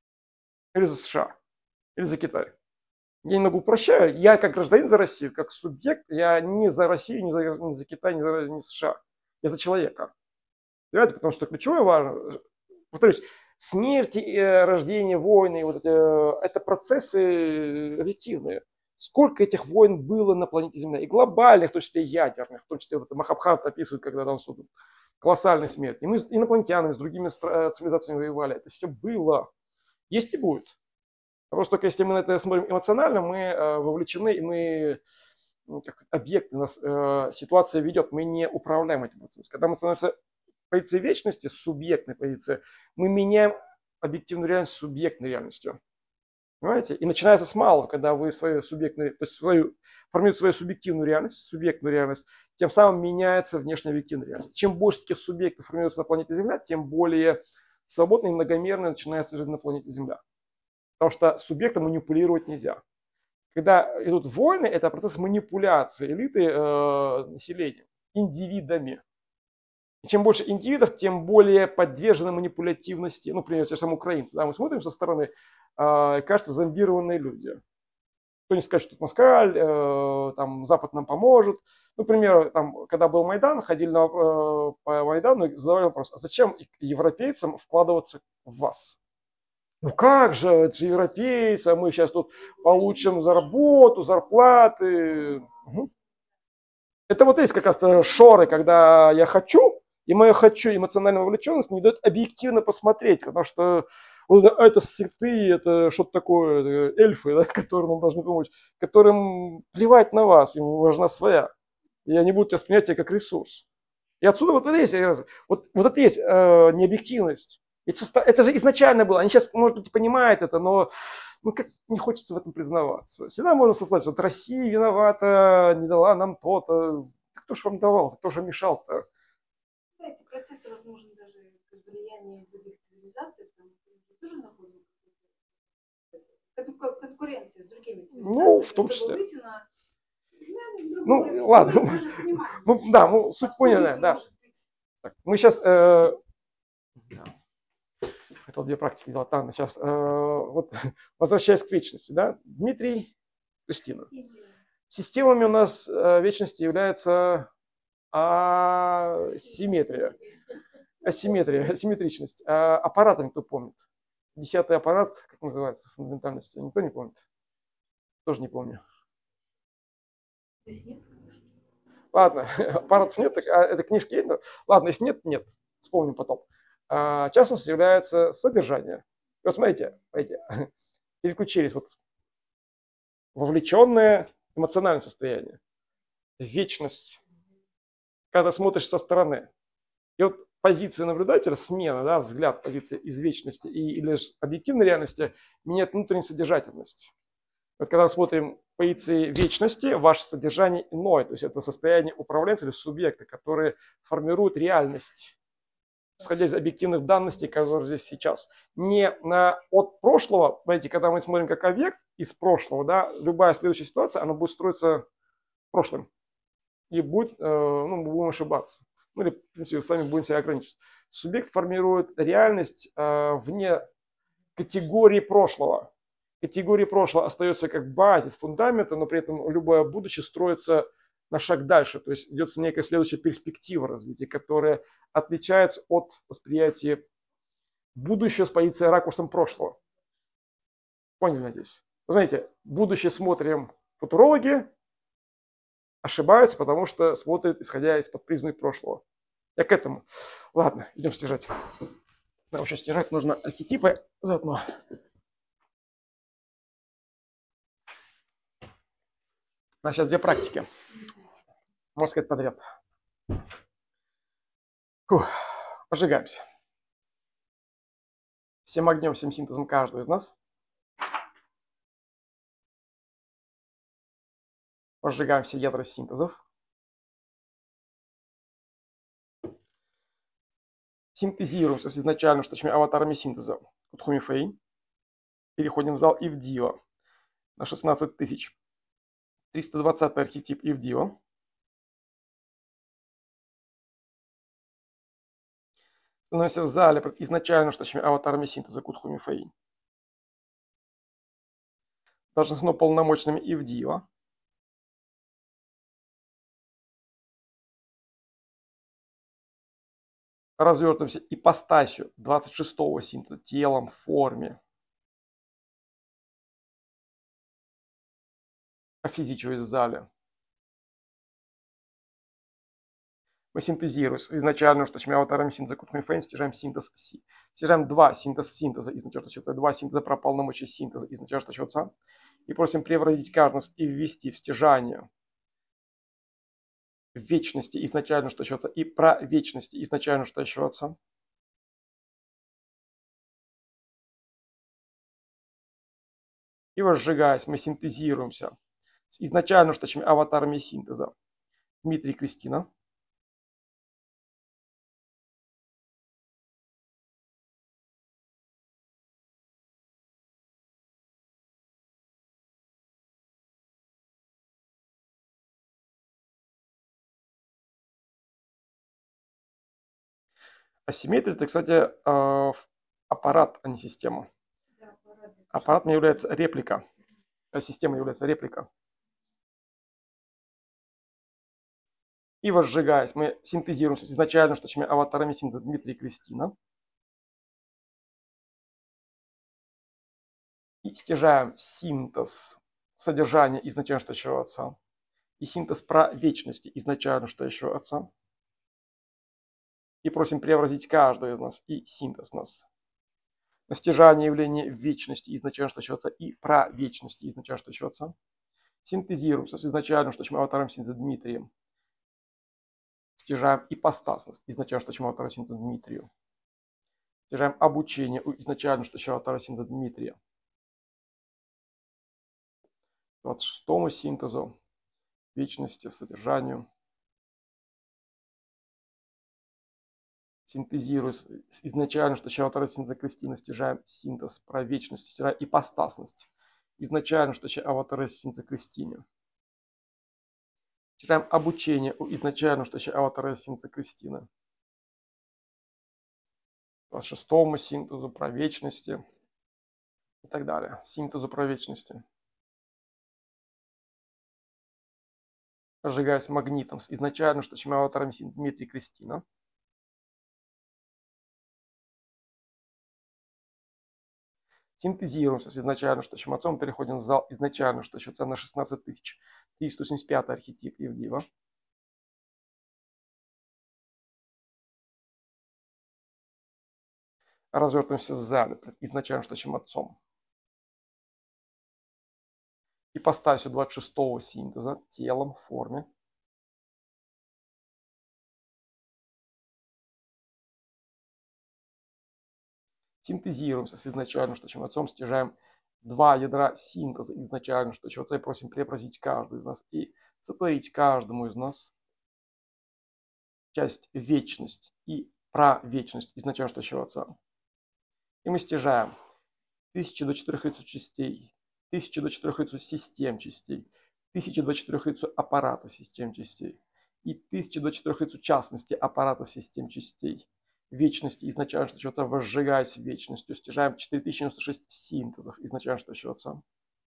Или за США? Или за Китай? Я немного упрощаю. Я как гражданин за Россию, как субъект, я не за Россию, не за Китай, не за США. Я за человека. Понимаете? Потому что ключевое важно, повторюсь, смерть, рождение, войны, вот это процессы объективные. Сколько этих войн было на планете Земля? И глобальных, в том числе и ядерных, в том числе вот Махабхарат описывает, когда там колоссальная смерть. И мы с инопланетянами, с другими цивилизациями воевали. Это все было. Есть и будет. Просто только если мы на это смотрим эмоционально, мы вовлечены, и мы как объект, нас ситуация ведет, мы не управляем этим процессом. Когда мы становимся позиции вечности, субъектной позиции, мы меняем объективную реальность субъектной реальностью. Понимаете? И начинается с малого, когда вы свою субъектную, то есть формируете свою субъективную реальность, субъектную реальность, тем самым меняется внешняя объективная реальность. Чем больше таких субъектов формируется на планете Земля, тем более свободной и многомерной начинается жизнь на планете Земля. Потому что субъектом манипулировать нельзя. Когда идут войны, это процесс манипуляции элиты населения, индивидами. И чем больше индивидов, тем более подвержены манипулятивности. Ну, например, те же самые украинцы. Да, мы смотрим со стороны, кажется, зомбированные люди. Кто-нибудь скажет, что тут москаль, там, Запад нам поможет. Например, там, когда был Майдан, ходили по Майдану и задавали вопрос, а зачем европейцам вкладываться в вас? Ну как же, это же европейцы, а мы сейчас тут получим заработу, зарплаты. Угу. Это вот есть как раз шоры, когда я хочу, и мое хочу, эмоциональная вовлеченность не дает объективно посмотреть, потому что вот это святые, это что-то такое, это эльфы, да, которым нам должны помочь, которым плевать на вас, им важна своя. И они будут воспринять тебя как ресурс. И отсюда вот это есть, вот это есть необъективность. Это же изначально было. Они сейчас, может быть, понимают это, но ну, как не хочется в этом признаваться. Всегда можно сослать, что Россия виновата, не дала нам то-то. Кто же вам давал, кто же мешал-то? Эти процессы, возможно, даже влияние других цивилизаций, потому что мы тоже находим конкуренцию с другими цивилизациями. Ну, в том числе. Ну, ладно. Да, суть поняли, да. Так, мы сейчас... Хотел две практики делать. Ладно, сейчас вот, возвращаясь к вечности, да, Дмитрий, Кристина. Системами у нас вечности является асимметричность. Аппаратами, кто помнит? 10-й аппарат, как называется, фундаментальности, никто не помнит? Тоже не помню. Ладно, аппаратов нет, так, это книжки есть? Ладно, если нет, нет. Вспомним потом. Частностью является содержание. Вот смотрите, переключились. Вот вовлеченное эмоциональное состояние. Вечность. Когда смотришь со стороны. И вот позиция наблюдателя, смена, да, взгляд, позиция из вечности или объективной реальности меняет внутреннюю содержательность. Вот когда мы смотрим позиции вечности, ваше содержание иное, то есть это состояние управленца или субъекта, который формирует реальность, исходя из объективных данностей, которые здесь сейчас. Не от прошлого, знаете, когда мы смотрим как объект из прошлого, да, любая следующая ситуация, она будет строиться прошлым. И будет, мы будем ошибаться. Ну или, в принципе, сами будем себя ограничивать. Субъект формирует реальность вне категории прошлого. Категория прошлого остается как базис, фундамента, но при этом любое будущее строится на шаг дальше. То есть идет некая следующая перспектива развития, которая отличается от восприятия будущего с позиции ракурсом прошлого. Поняли, надеюсь? Знаете, будущее смотрим футурологи, ошибаются, потому что смотрят, исходя из-под призмы прошлого. Я к этому. Ладно, идем стяжать. Нам еще стяжать нужно архетипы заодно. У нас сейчас две практики. Можно сказать подряд. Пожигаемся. Всем огнем, всем синтезом каждого из нас. Пожигаем все ядра синтезов. Синтезируемся с изначально штучными аватарами синтеза. Кутхуми Фэй. Переходим в зал Ивдио на 16 тысяч. 320 архетип Ивдио. Становимся в зале изначально штучными аватарами синтеза Кутхуми Фэй. Должностно полномочными Ивдио. Развертываемся ипостасью 26-го синтеза, телом, в форме. Офизичиваясь в зале. Мы синтезируем изначально штучными аватарами синтеза Кутхуми Фэй, стяжаем синтез, стяжаем два синтеза изначально штучного, два синтеза про полномочия синтеза изначально штучного, и просим преобразить каждого и ввести в стяжание в вечности изначально штучного и про вечности изначально штучного. И возжигаясь, мы синтезируемся с изначально штучными аватарами синтеза Дмитрий и Кристина. Асимметрия — это, кстати, аппарат, а не система. Аппарат не является реплика, а система является реплика. И возжигаясь, мы синтезируемся с изначально штучными аватарами синтеза Дмитрий и Кристина. И стяжаем синтез содержания изначально штучного отца. И синтез про вечности изначально штучного отца. И просим преобразить каждого из нас и синтез нас. На стяжание явления вечности изначально штучного отца и про вечности изначально штучного отца. Синтезируемся с изначально штучным аватаром синтеза Дмитрием. Стяжаем ипостасность изначально штучного аватара синтеза Дмитрию. Стяжаем обучение у изначально штучного аватара синтеза Дмитрия. 26-му синтезу, вечности, содержанию. Синтезируя изначально штучного аватара синтеза Кристины, стяжаем синтез про вечность, стяжаем ипостасность. Изначально штучного аватара синтеза Кристине. Стяжаем обучение у изначально штучного аватара синтеза Кристины. 26-му синтезу про вечности и так далее. Синтезу про вечности. Сжигаюсь магнитом с изначально штучным аватаром синтеза Дмитрий и Кристина. Синтезируемся с изначально штучным отцом, переходим в зал изначально штучного отца на 16 тысяч. 375 архетип Евдива. Развертываемся в зале изначально штучным отцом. Ипостасью 26-го синтеза, телом, в форме. синтезируемся с изначальным штучным отцом, стяжаем два ядра синтеза изначально штучного отца и просим преобразить каждый из нас и сотворить каждому из нас часть вечность и правечность изначально штучного отца. И мы стяжаем 1000 до 4 яйцо частей, 1000 до 4 яйцо систем частей, 1000 до 4 яйцо аппаратов систем частей и 1000 до 4 яйцо частности аппаратов систем частей. Вечности изначально штучного отца, возжигаясь вечностью, стяжаем 4096 синтезов изначально штучного отца.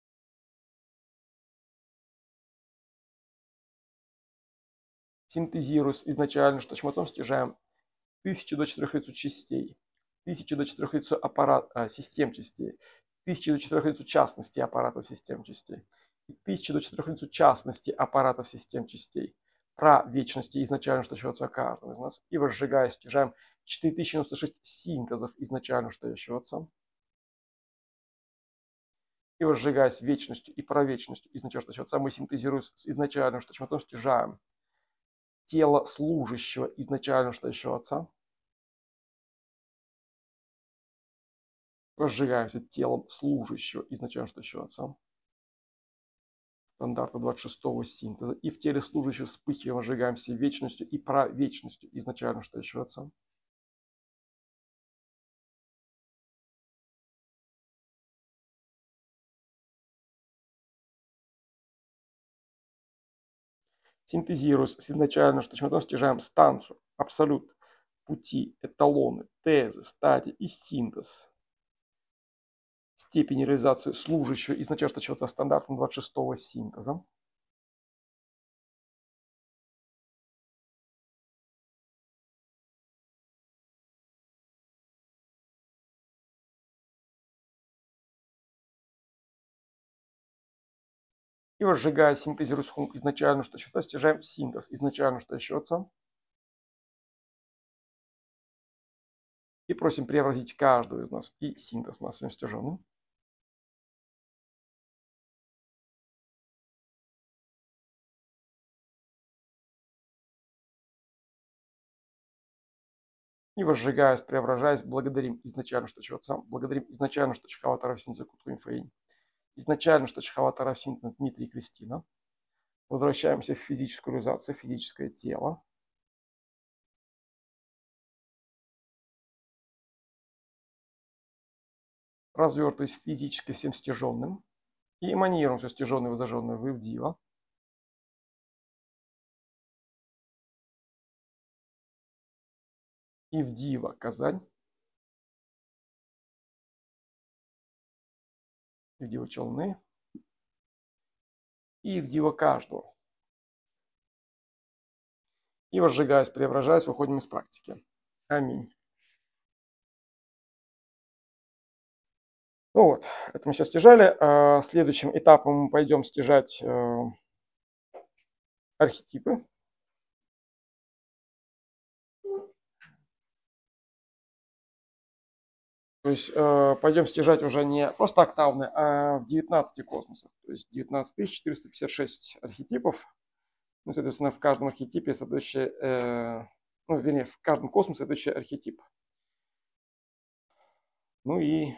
Синтезируясь изначально штучным отцом, стяжаем 1000 до 4 яйцо частей, 1000 до 4 яйцо систем частей, 1000 до 4 яйцо частности аппаратов систем частей и 1000 до 4 яйцо частности аппаратов систем частей. Про вечности изначально штучного отца каждого из нас. И возжигая, стяжаем 4096 синтезов изначально штучного отца. И возжигаясь вечностью и провечностью изначально штучного отца, мы синтезируем с изначальным штучным отцом, стяжаем тело служащего изначально штучного отца. Возжигаемся телом служащего изначально штучного отца. Стандарта 26-го синтеза. И в теле служащего вспыхиваем, возжигаемся вечностью и провечностью изначально штучного отца. Синтезируясь с изначально штучным отцом, стяжаем станцию, абсолют, пути, эталоны, тезы, стадии и синтез. Степень реализации служащего изначально штучного отца стандартом 26-го синтеза. И возжигая, синтезируя изначально штучного отца, стяжаем синтез изначально штучного отца. И просим преобразить каждого из нас и синтез массовым стяженным. И возжигаясь, преображаясь, благодарим изначально штучного отца, благодарим изначально штучного Тарафсинца Кутуинфаинь, изначально штучного Тарафсинца Дмитрия и Кристина. Возвращаемся в физическую реализацию, физическое тело. Развертываясь физически всем стяженным. И эманируем все стяженное и возожженное в Ивдива. Ивдива Казань. Ивдива Челны. И Ивдива каждого. И возжигаясь, преображаясь, выходим из практики. Аминь. Ну вот, это мы сейчас стяжали. Следующим этапом мы пойдем стяжать архетипы. То есть пойдем стяжать уже не просто октавны, а в 19 космосах. То есть 19456 архетипов. Ну, соответственно, в каждом архетипе следующий, в каждом космосе следующий архетип. Ну и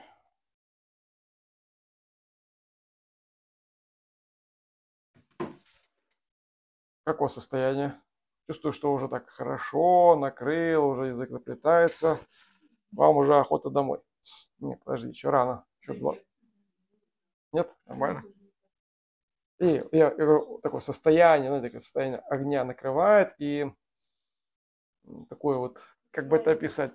какое состояние? Чувствую, что уже так хорошо, накрыл, уже язык заплетается. Вам уже охота домой. Нет, подожди, еще рано. Еще 2. Нет? Нормально? И я говорю, такое состояние, такое состояние огня накрывает, и такое вот, как бы это описать,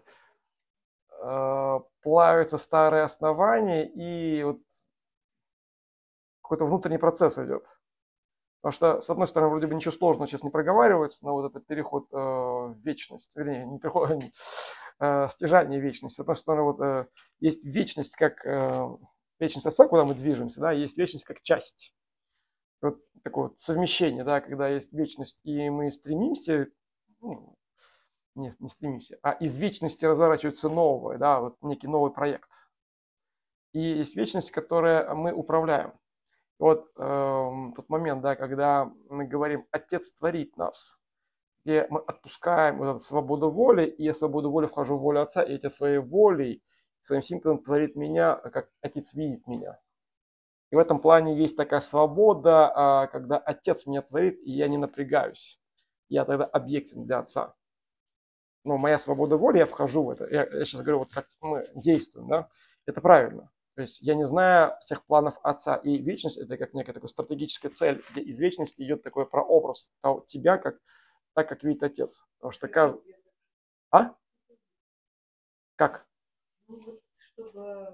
плавится старое основание, и вот какой-то внутренний процесс идет. Потому что, с одной стороны, вроде бы ничего сложного сейчас не проговаривается, но вот этот переход в вечность, вернее, не переход, стяжание вечности. С одной стороны, вот есть вечность как вечность Отца, куда мы движемся, да, есть вечность как часть. Вот такое вот совмещение, да, когда есть вечность, и мы стремимся, не стремимся, а из вечности разворачивается новое, да, вот некий новый проект. И есть вечность, которой мы управляем. Вот тот момент, да, когда мы говорим «Отец творит нас», где мы отпускаем вот эту свободу воли, и я свободу воли вхожу в волю Отца, и эти своей волей, своим синтезом творит меня, как отец видит меня. И в этом плане есть такая свобода, когда отец меня творит, и я не напрягаюсь. Я тогда объектен для отца. Но моя свобода воли, я вхожу в это. Я сейчас говорю, вот как мы действуем, да, это правильно. То есть я не знаю всех планов отца, и вечность это как некая такая стратегическая цель, где из вечности идет такой прообраз тебя, как, так как видит отец. Потому что каждый... А? Как? Ну вот, чтобы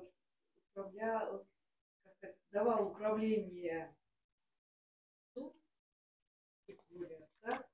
давал управление отца.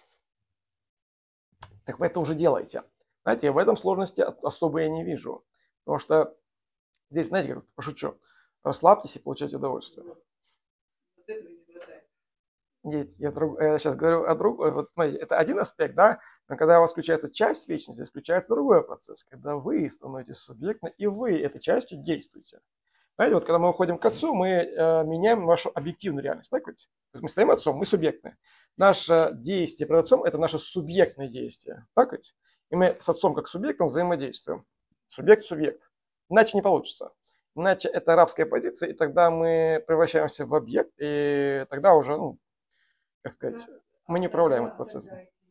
Так вы это уже делаете. Знаете, в этом сложности особо я не вижу. Потому что здесь, знаете, как пошучу, расслабьтесь и получайте удовольствие. Вот этого не хватает. Нет, я сейчас говорю о другом. Вот, смотрите, это один аспект, да? Но когда у вас включается часть вечности, включается другой процесс. Когда вы становитесь субъектом, и вы этой частью действуете. Знаете, вот когда мы уходим к отцу, мы меняем нашу объективную реальность. Так ведь? То есть мы стоим отцом, мы субъектны. Наше действие перед отцом – это наше субъектное действие. Так ведь? И мы с отцом как субъектом взаимодействуем. Субъект-субъект. Иначе не получится. Иначе это рабская позиция, и тогда мы превращаемся в объект, и тогда уже, ну, как сказать, мы не управляем этим процессом.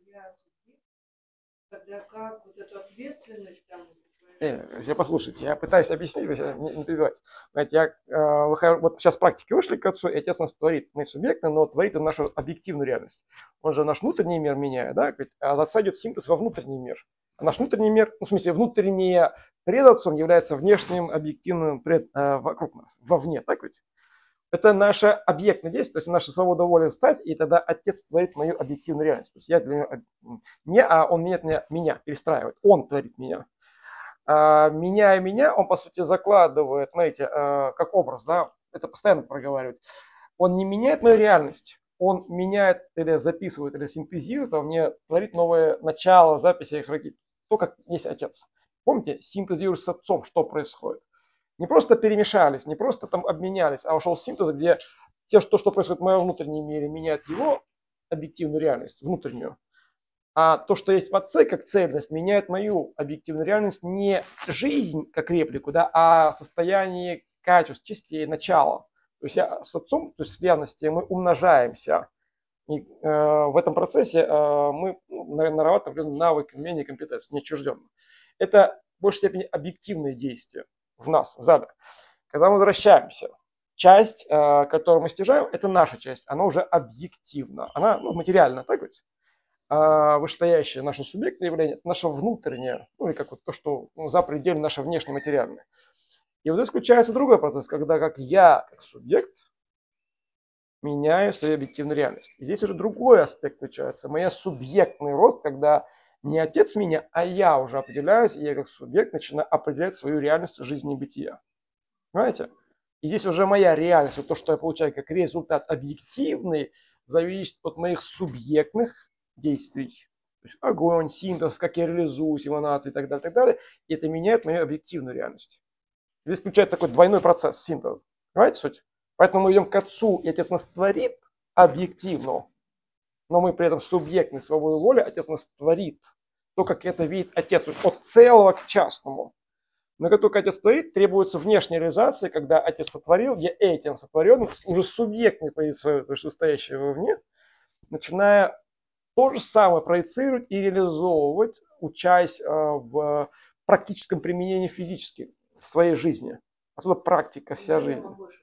Тогда как вот эту ответственность там... Я послушайте, я пытаюсь объяснить, вы не перебивайте. Знаете, вот сейчас практики вышли к отцу, и отец нас творит. Мы субъекты, но творит он нашу объективную реальность. Он же наш внутренний мир меняет, да? А от отца идет синтез во внутренний мир. А наш внутренний мир, ну, в смысле, внутреннее пред отцом является внешним объективным вокруг нас, вовне, так ведь? Это наше объектное действие, то есть наша свобода воли встать, и тогда отец творит мою объективную реальность. То есть я для него, он меняет меня, перестраивает, он творит меня. Меняя меня, он, по сути, закладывает, смотрите, как образ, да, это постоянно проговаривает. Он не меняет мою реальность, он меняет или записывает, или синтезирует, а мне творит новое начало записи их родителей. То, как есть отец. Помните, синтезируешь с отцом, что происходит. Не просто перемешались, не просто там обменялись, а ушел синтез, где что происходит в моем внутреннем мире, меняет его объективную реальность, внутреннюю. А то, что есть в отце как цельность, меняет мою объективную реальность не жизнь как реплику, да, а состояние качеств, частей, начала. То есть я с отцом, то есть в реальности мы умножаемся. И в этом процессе мы нарабатываем навык, умение, компетенции, неотчужденно. Это в большей степени объективные действия в нас, в зале. Когда мы возвращаемся, часть, которую мы стяжаем, это наша часть, она уже объективна, она материальна, так ведь? Вышестоящее наше субъектное явление, это наше внутреннее, ну и как вот то, что за пределами наше внешнее материальное. И вот здесь включается другой процесс, когда как я, как субъект, меняю свою объективную реальность. И здесь уже другой аспект включается. Моя субъектный рост, когда не отец меня, а я уже определяюсь, и я как субъект начинаю определять свою реальность жизни и бытия. Понимаете? И здесь уже моя реальность, вот то, что я получаю как результат объективный, зависит от моих субъектных действий. То есть огонь, синтез, как я реализуюсь, эманации и так далее, так далее. И это меняет мою объективную реальность. Здесь включается такой двойной процесс синтеза. Понимаете суть? Поэтому мы идем к отцу, и отец нас творит объективно, но мы при этом субъектной свободой воли, отец нас творит. То, как это видит отец, от целого к частному. Но как только отец творит, требуется внешняя реализация, когда отец сотворил, я этим сотворенным, уже субъектной позиции, вышестоящего вовне, начиная то же самое проецировать и реализовывать, учась в практическом применении физически в своей жизни. Отсюда практика, вся жизнь.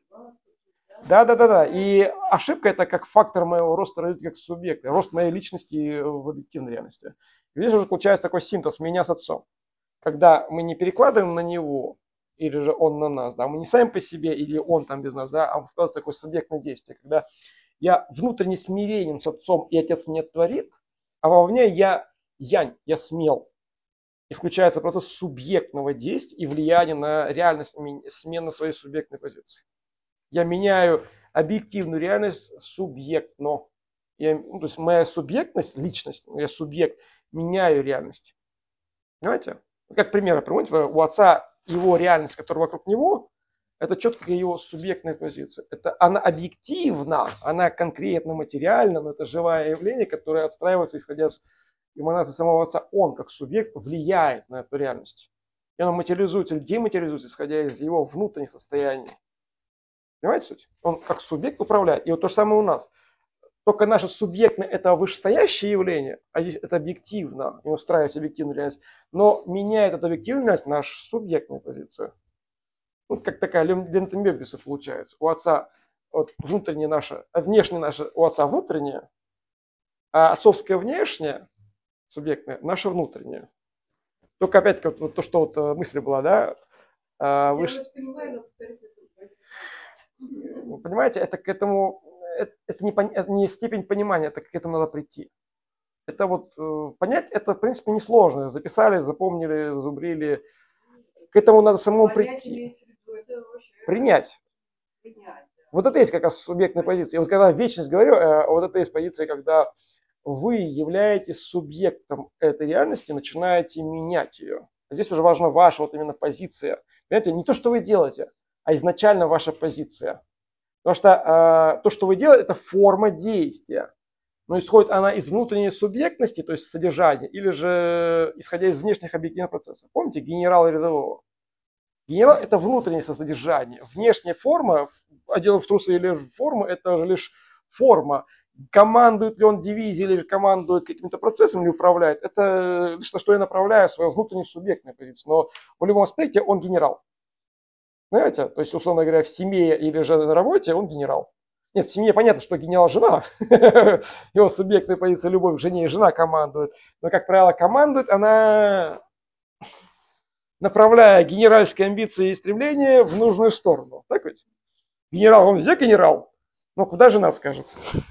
Да. И ошибка это как фактор моего роста развития как субъекта, рост моей личности в объективной реальности. И здесь уже получается такой синтез меня с отцом. Когда мы не перекладываем на него, или же он на нас, да, мы не сами по себе, или он там без нас, да, а складывается такое субъектное действие, когда я внутренне смиренен с отцом, и отец меня творит, а вовне я янь, я смел. И включается процесс субъектного действия и влияния на реальность смены своей субъектной позиции. Я меняю объективную реальность субъектно. То есть моя субъектность, личность, я субъект, меняю реальность. Понимаете? Как пример приводите, у отца его реальность, которая вокруг него, это четко его субъектная позиция. Это она объективна, она конкретно материальна, но это живое явление, которое отстраивается, исходя из эманации самого отца. Он, как субъект, влияет на эту реальность. И он материализуется или дематериализуется, исходя из его внутренних состояний. Понимаете суть? Он как субъект управляет. И вот то же самое у нас. Только наше субъектное – это вышестоящее явление, а здесь это объективно, и устраивается объективную реальность. Но меняет эту объективную реальность наша субъектная позиция. Вот как такая лента Мебиуса получается. У отца вот, внутреннее наше, внешнее наше у отца внутреннее, а отцовское внешнее, субъектное, наше внутреннее. Только опять-таки вот то, что вот мысль была, да? Я Выше... вас понимаю, но повторите. Вы понимаете, это к этому, это не степень понимания, это к этому надо прийти. Это вот понять, это в принципе несложно. Записали, запомнили, зубрили. К этому надо самому прийти. Принять. Вот это есть как раз субъектная позиция. И вот когда вечность говорю, вот это есть позиция, когда вы являетесь субъектом этой реальности, начинаете менять ее. Здесь уже важна ваша вот именно позиция. Понимаете, не то, что вы делаете, а изначально ваша позиция. Потому что то, что вы делаете, это форма действия. Но исходит она из внутренней субъектности, то есть содержания, или же исходя из внешних объективных процессов. Помните генерала рядового? Генерал – это внутреннее содержание. Внешняя форма, одел в трусы или форму, это же лишь форма. Командует ли он дивизией или командует каким-то процессом или управляет, это лишь на что я направляю свою внутреннюю субъектную позицию. Но в любом аспекте он генерал. Понимаете? То есть, условно говоря, в семье или же на работе он генерал. Нет, в семье понятно, что генерал жена. Его субъектная позиция любовь к жене, и жена командует. Но, как правило, командует она, направляя генеральские амбиции и стремления в нужную сторону. Так ведь? Генерал, он везде генерал. Но куда жена скажет?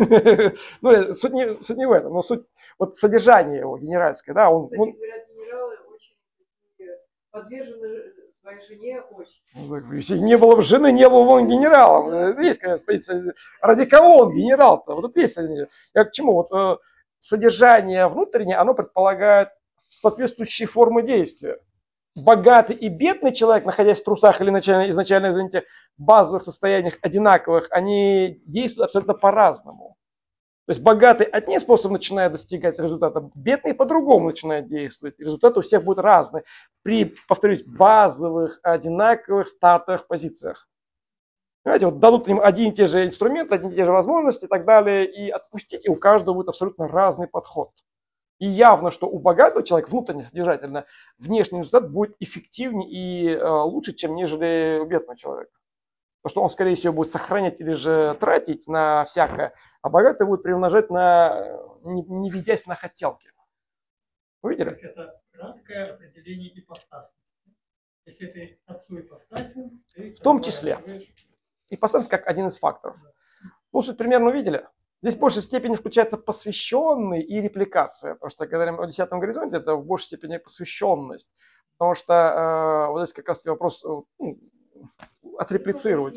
Ну, суть не в этом, но суть вот содержание его генеральское. Да, он, говорят, генералы очень подвержены своей жене очень. Если не было бы жены, не был бы он генералом. Есть, конечно, позиция. Ради кого он генерал-то? Вот это есть. Я к чему? Вот содержание внутреннее, оно предполагает соответствующие формы действия. Богатый и бедный человек, находясь в трусах или изначально, извините, базовых состояниях одинаковых, они действуют абсолютно по-разному. То есть богатый одним способом начинает достигать результата, бедный по-другому начинает действовать. Результаты у всех будут разные при, повторюсь, базовых, одинаковых стартовых позициях. Понимаете, вот дадут им один и те же инструменты, одни и те же возможности и так далее, и отпустите, у каждого будет абсолютно разный подход. И явно, что у богатого человека внутренне содержательно внешний результат будет эффективнее и лучше, чем нежели у бедного человека. Потому что он, скорее всего, будет сохранять или же тратить на всякое, а богатый будет приумножать, не ведясь на хотелки. Увидели? Это краткое определение ипостаси. Если ты отцу ипостасию, ты... В том числе. Ипостась как один из факторов. Ну, суть примерно увидели. Здесь в большей степени включается посвященный и репликация. Потому что, когда говорим о 10-м горизонте, это в большей степени посвященность. Потому что вот здесь как раз вопрос отреплицировать.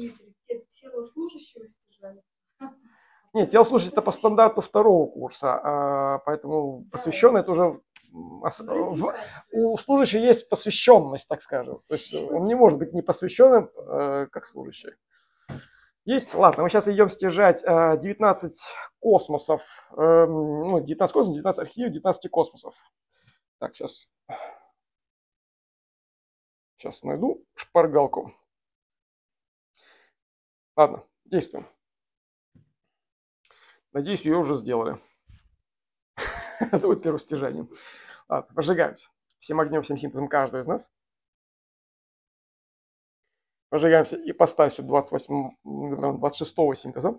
Нет, тело служащего это по стандарту второго курса, поэтому посвященный это уже у служащего есть посвященность, так скажем. То есть он не может быть не посвященным, как служащий. Есть, ладно, мы сейчас идем стяжать 19 космосов, 19 космосов, 19 архивов, 19 космосов. Так, сейчас найду шпаргалку. Ладно, действуем. Надеюсь, ее уже сделали. Это будет первым стяжанием. Ладно, пожигаемся. Всем огнем, всем синтезом каждого из нас. Пожигаемся ипостасью 26-го синтеза.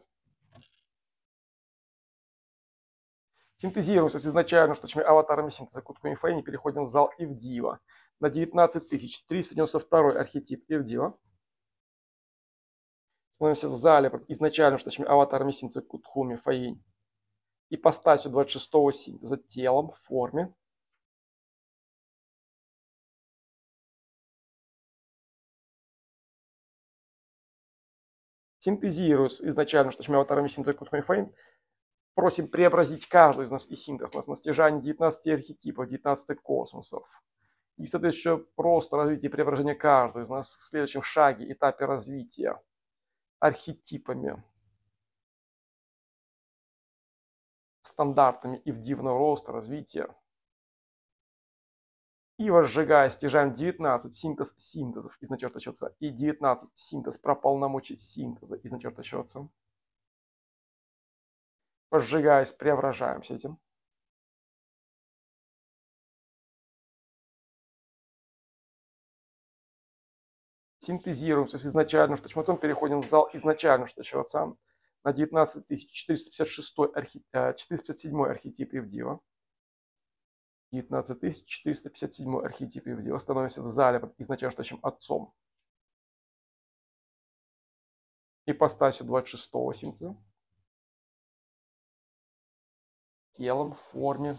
Синтезируемся с изначально штучными аватарами синтеза Кутку и Фейни. Переходим в зал Ивдива. На 19392 архетип Ивдива. Становимся в зале изначально штучными аватарами синтеза Кутхуми Фаинь. Ипостасью 26-го синтеза телом в форме. Синтезируясь изначально штучными аватарами синтеза Кутхуми Фаинь. Просим преобразить каждый из нас и синтез нас на стяжание 19 архетипов, 19 космосов. И, соответственно, просто развитие и преображение каждого из нас в следующем шаге, этапе развития архетипами, стандартами ивдивного роста, развития. И возжигая, стяжаем 19 синтезов из начерточного и 19 синтез про полномочий синтеза из начерточного. Возжигаясь, преображаемся этим. Синтезируемся с изначальным штучмотом, переходим в зал изначальным штучмотом на 19457 архетип Ивдива. 19457 архетип Ивдива становимся в зале под изначальным штучим отцом. Ипостасью 26-го синтеза. Телом, в форме.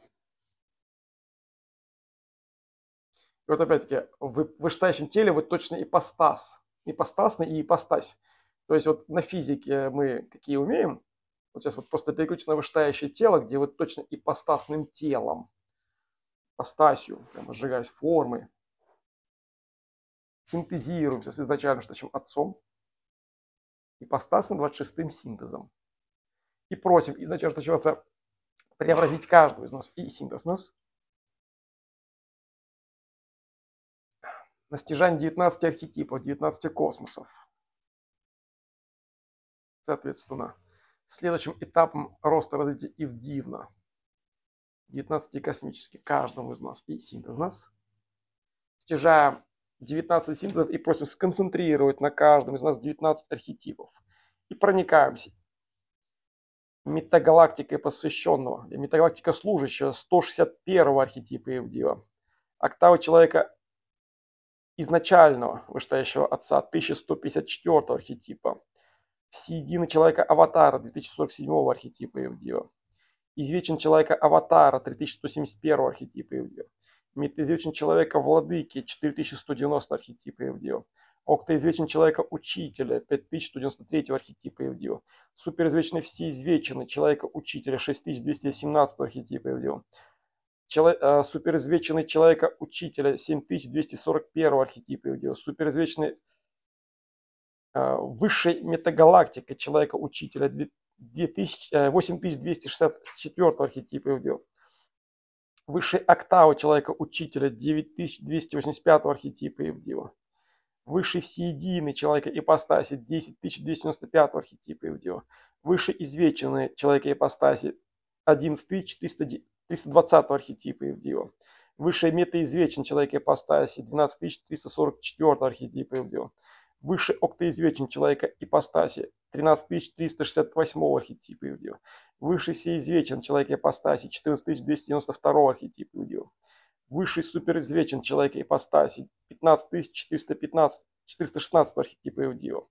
И вот опять-таки, в вышестоящем теле вы точно ипостас. Ипостасный и ипостась. То есть вот на физике мы какие умеем. Вот сейчас вот просто переключить на вышестоящее тело, где вы точно ипостасным телом. Ипостасью, прямо сжигаясь формы. Синтезируемся с изначальным штучим отцом. Ипостасным 26-м синтезом. И просим изначально штучего отца преобразить каждую из нас и синтез нас на стяжание 19 архетипов, 19 космосов. Соответственно, следующим этапом роста развития Ивдивна 19 космических каждому из нас и синтез нас. Стяжаем 19 синтезов и просим сконцентрировать на каждом из нас 19 архетипов. И проникаемся метагалактикой посвященного, метагалактика служащего 161 архетипа Ивдива. Октава человека изначального вышестоящего отца 1154 архетипа. Всеединый человека аватара 2047 архетипа Ивдива. Извечен человека аватара 3171 архетипа Ивдива. Метаизвечен человека владыки 4190 архетипа Ивдива. Октоизвечен человека учителя 5193 архетипа Ивдива. Суперизвечный всеизвеченный человека учителя 6217 архетипа Ивдива. Суперизвеченный человека учителя 7241 архетипа Ивдива. Суперизвечный высшей метагалактика человека учителя 8264 архетипа Ивдива. Высшей октавы человека учителя 9285 архетипа Ивдива. Высший всеединый человека ипостаси 10295 архетипа Ивдива. Высший извеченный человека ипостаси 11320 архетипа Ивдива. Высший метаизвечен человека ипостаси 12344 архетипа Ивдива. Высший октоизвечен человека ипостаси 13368 архетипа Ивдива. Высший всеизвечен человека ипостаси 14292 архетипа Ивдива. Высший суперизвечен человека ипостаси 15416 архетипа Ивдива.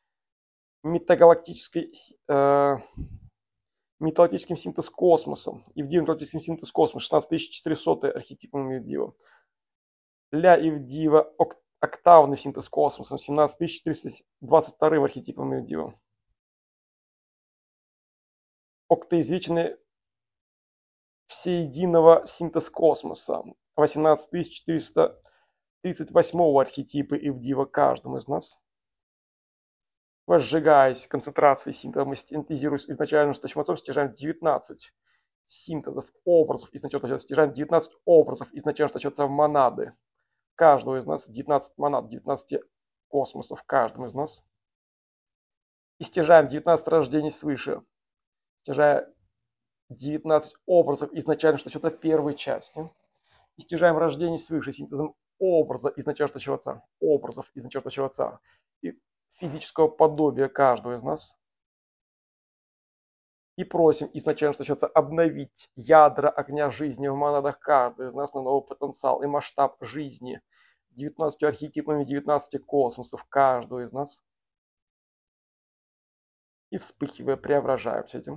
Металлактическим синтез космосом. Ивдив металлактическим синтез космос 16400 архетипом Ивдива. Ля Ивдива октавный синтез космосом 17322 архетипом Ивдива. Октоизвеченный всеединого синтез космоса 18438 архетипа Ивдива каждому из нас. Возжигаясь концентрацией синтеза, мы синтезируем изначально штучмотом, стяжаем 19 синтезов образов, изначально стяжаем 19 образов, изначально штучмотом монады. Каждого из нас 19 монад, 19 космосов каждому из нас. И стяжаем 19 рождений свыше, стяжая 19 образов изначально штучмота первой части. И стяжаем рождение свыше синтезом образа изначально штучного отца, образов изначально штучного отца и физического подобия каждого из нас. И просим изначально штучного отца обновить ядра огня жизни в монадах каждого из нас на новый потенциал и масштаб жизни 19 архетипами 19 космосов каждого из нас. И вспыхивая, преображаемся этим.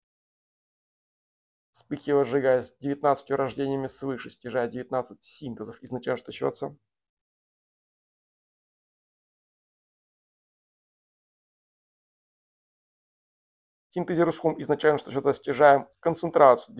Вспыхивая, сжигаясь 19 рождениями свыше, стяжая 19 синтезов изначально штучного отца. Синтезируем изначально что-то стяжаем концентрацию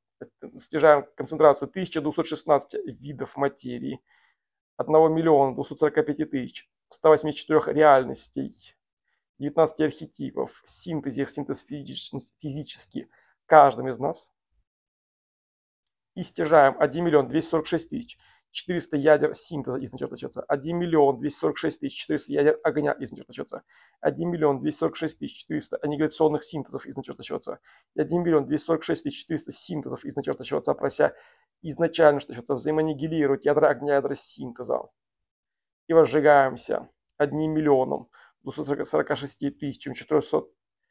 1216 видов материи, 1 245 184 реальностей, 19 архетипов, синтез физически каждым из нас. и стяжаем 1 миллион 246 тысяч 400 ядер синтеза из начерточется, 1 миллион 246 тысяч 400 ядер огня из начерточется, 1 миллион 246 тысяч 400 аннигиляционных синтезов из начерточется, 1 миллион 246 тысяч 400 синтезов из начерточется, прося изначально что взаимоаннигилировать ядра огня, ядра синтеза. И возжигаемся 1 миллионом 246 тысячам 400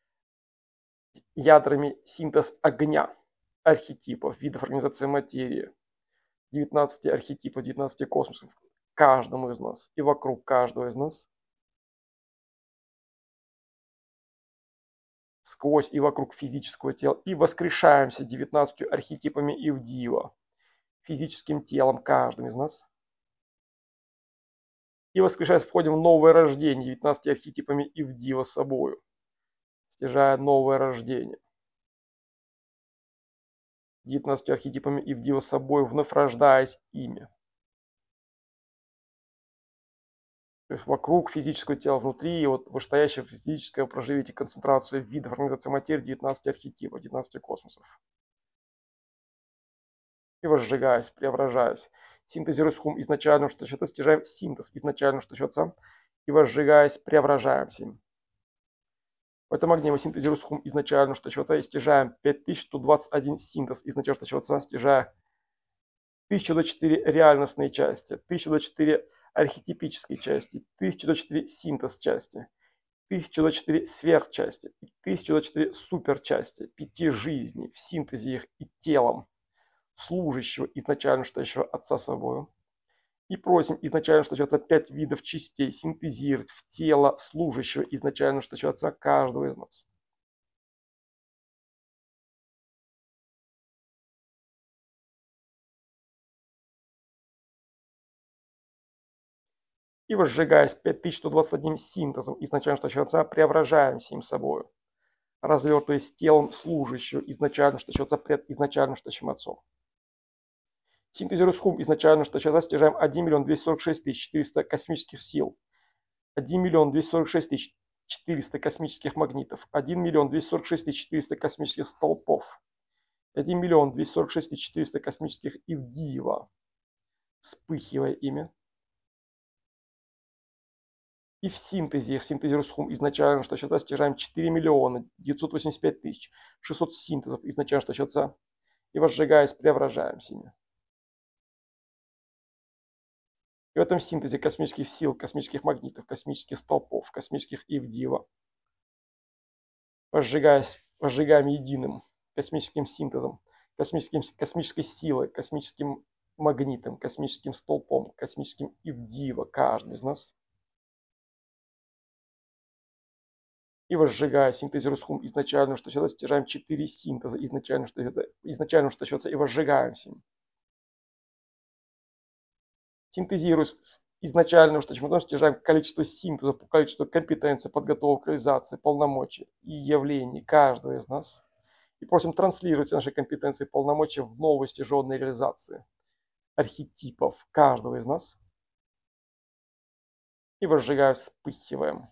ядрами синтез огня, архетипов, видов организации материи, 19 архетипов, 19 космосов, каждому из нас и вокруг каждого из нас, сквозь и вокруг физического тела, и воскрешаемся 19 архетипами Ивдива, физическим телом каждым из нас, и воскрешаясь, входим в новое рождение 19 архетипами Ивдива собою, стяжая новое рождение. 19 архетипами Ивдива собой, вновь рождаясь ими. То есть вокруг физического тела, внутри, и вот вышестоящее физическое проживите концентрацию видов организации материи 19 архетипов, 19 космосов. И возжигаясь, преображаясь, синтезируясь хум изначально, что считается, стяжаем синтез изначально, что считается, и возжигаясь, преображаемся им. В этом огне мы синтезируем хум изначально, что считается, и стяжаем 5121 синтез изначально, что считается, стяжая 1024 реальностные части, 1024 архетипические части, 1024 синтез части, 1024 сверхчасти, 1024 суперчасти, 5 жизней в синтезе их и телом служащего изначально стоящего Отца собою. И просим изначально стоящего 5 видов частей синтезировать в тело служащего изначально стоящего Отца каждого из нас. И возжигаясь 5121 синтезом изначально стоящего Отца, преображаемся им собою, развертываясь телом служащего изначально стоящего пред изначально стоящим Отцом. Синтезируя хум изначально стоящего Отца, стяжаем 1 миллион 246 тысяч 400 космических сил, 1 миллион 246 тысяч 400 космических магнитов, 1 миллион 246 тысяч 400 космических столпов, 1 миллион 246 тысяч 400 космических Ивдиева, вспыхивая ими. И в синтезе, хум изначально, что считается, стяжаем 4 миллиона 985 тысяч 600 синтезов изначально, что считается, и возжигаясь, преображаемся ими. И в этом синтезе космических сил, космических магнитов, космических столпов, космических Ивдива, возжигаем единым космическим синтезом, космической силой, космическим магнитом, космическим столпом, космическим Ивдива, каждый из нас. И возжигая, синтезируя хум изначально, что считается, стяжаем 4 синтеза изначально, что считается, и возжигаемся. Синтезируя изначально, что мы стяжаем количество синтезов, количество компетенций, подготовки, реализации, полномочий и явлений каждого из нас. И просим транслировать наши компетенции и полномочия в новые стяженные реализации архетипов каждого из нас. И возжигая, вспыхиваем.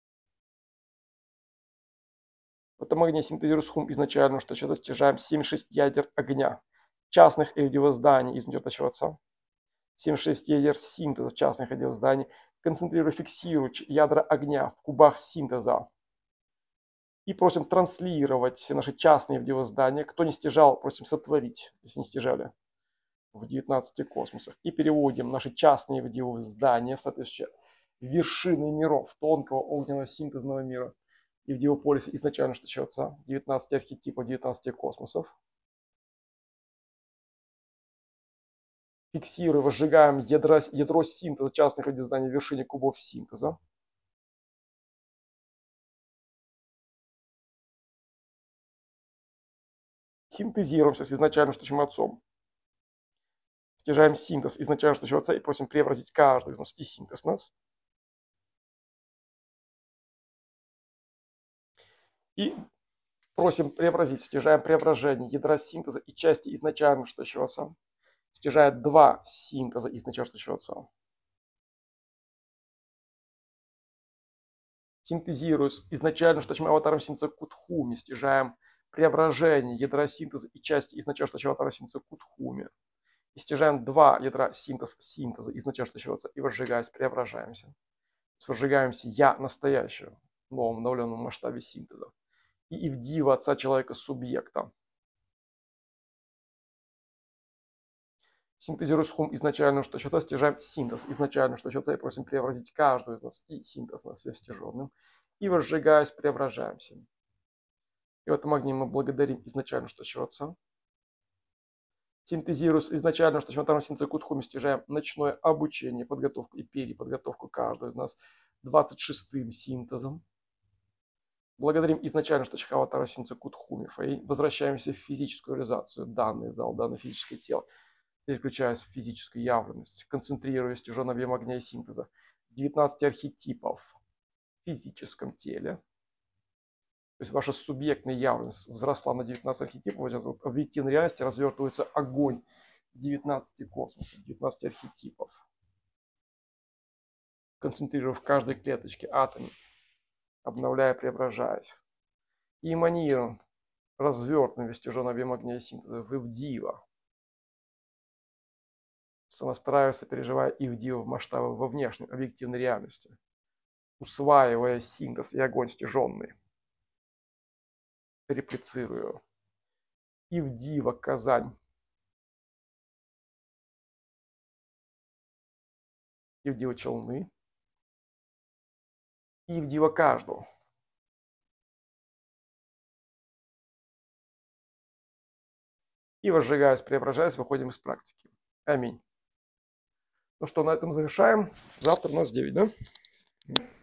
В этом огне синтезируя хум изначально, что сейчас стяжаем 76 ядер огня, частных зданий из начерточного Отца. 76 ядер синтеза частных зданий, концентрируя, фиксируя ядра огня в кубах синтеза. И просим транслировать наши частные здания. Кто не стяжал, просим сотворить, если не стяжали, в 19 космосах. И переводим наши частные здания, соответственно, вершины миров тонкого огненного синтезного мира. И в Диополисе изначально что считается 19 архетипов, 19 космосов. Фиксируя, возжигаем ядро синтеза частных зданий в вершине кубов синтеза. Синтезируемся с изначально что Отцом. Стяжаем синтез изначально что Отца и просим преобразить каждый из нас и синтез нас. И просим преобразить, стяжаем преображение ядра синтеза и части изначально что Отца. Стяжая 2 синтеза изначально что Отца. Синтезируясь изначально что аватаром синтеза Кутхуми, стяжаем преображение ядра синтеза и части изначально чего-то синтеза кутхуми. И стяжаем 2 ядра синтеза изначально и возжигаясь, преображаемся. Возжигаемся я настоящего в новом обновленном масштабе синтеза. И ивдива отца человека субъекта. Синтезируя хум изначально, что счета, стяжаем синтез изначально, что счета, и просим преобразить каждую из нас и синтез на связь стяженным. И возжигаясь, преображаемся. И в этом огне мы благодарим изначально, что счета. Синтезируя изначально, что счета, синтез кутхуми, стяжаем ночное обучение, подготовку и переподготовку каждого из нас 26-м синтезом. Благодарим изначально, что Чхаватара синтез кутхуми, и возвращаемся в физическую реализацию, данный зал, данное физическое тело. Переключаясь в физическую явленность, концентрируясь в тяжелом объеме огня и синтеза 19 архетипов в физическом теле. То есть ваша субъектная явленность взросла на 19 архетипов, в объективной реальности развертывается огонь 19 космосов, 19 архетипов. Концентрируя в каждой клеточке, атоме, обновляя, преображаясь. И эманируем развертываем весь тяжелый объем огня и синтеза в Ивдива. Сонастраиваясь, переживая Ивдиву в масштабе во внешней объективной реальности, усваивая синтез и огонь стяженный, реплицируя. Ивдива Казань, Ивдива Челны, Ивдива каждого. И возжигаясь, преображаясь, выходим из практики. Аминь. Ну что, на этом завершаем. Завтра у нас 9, да?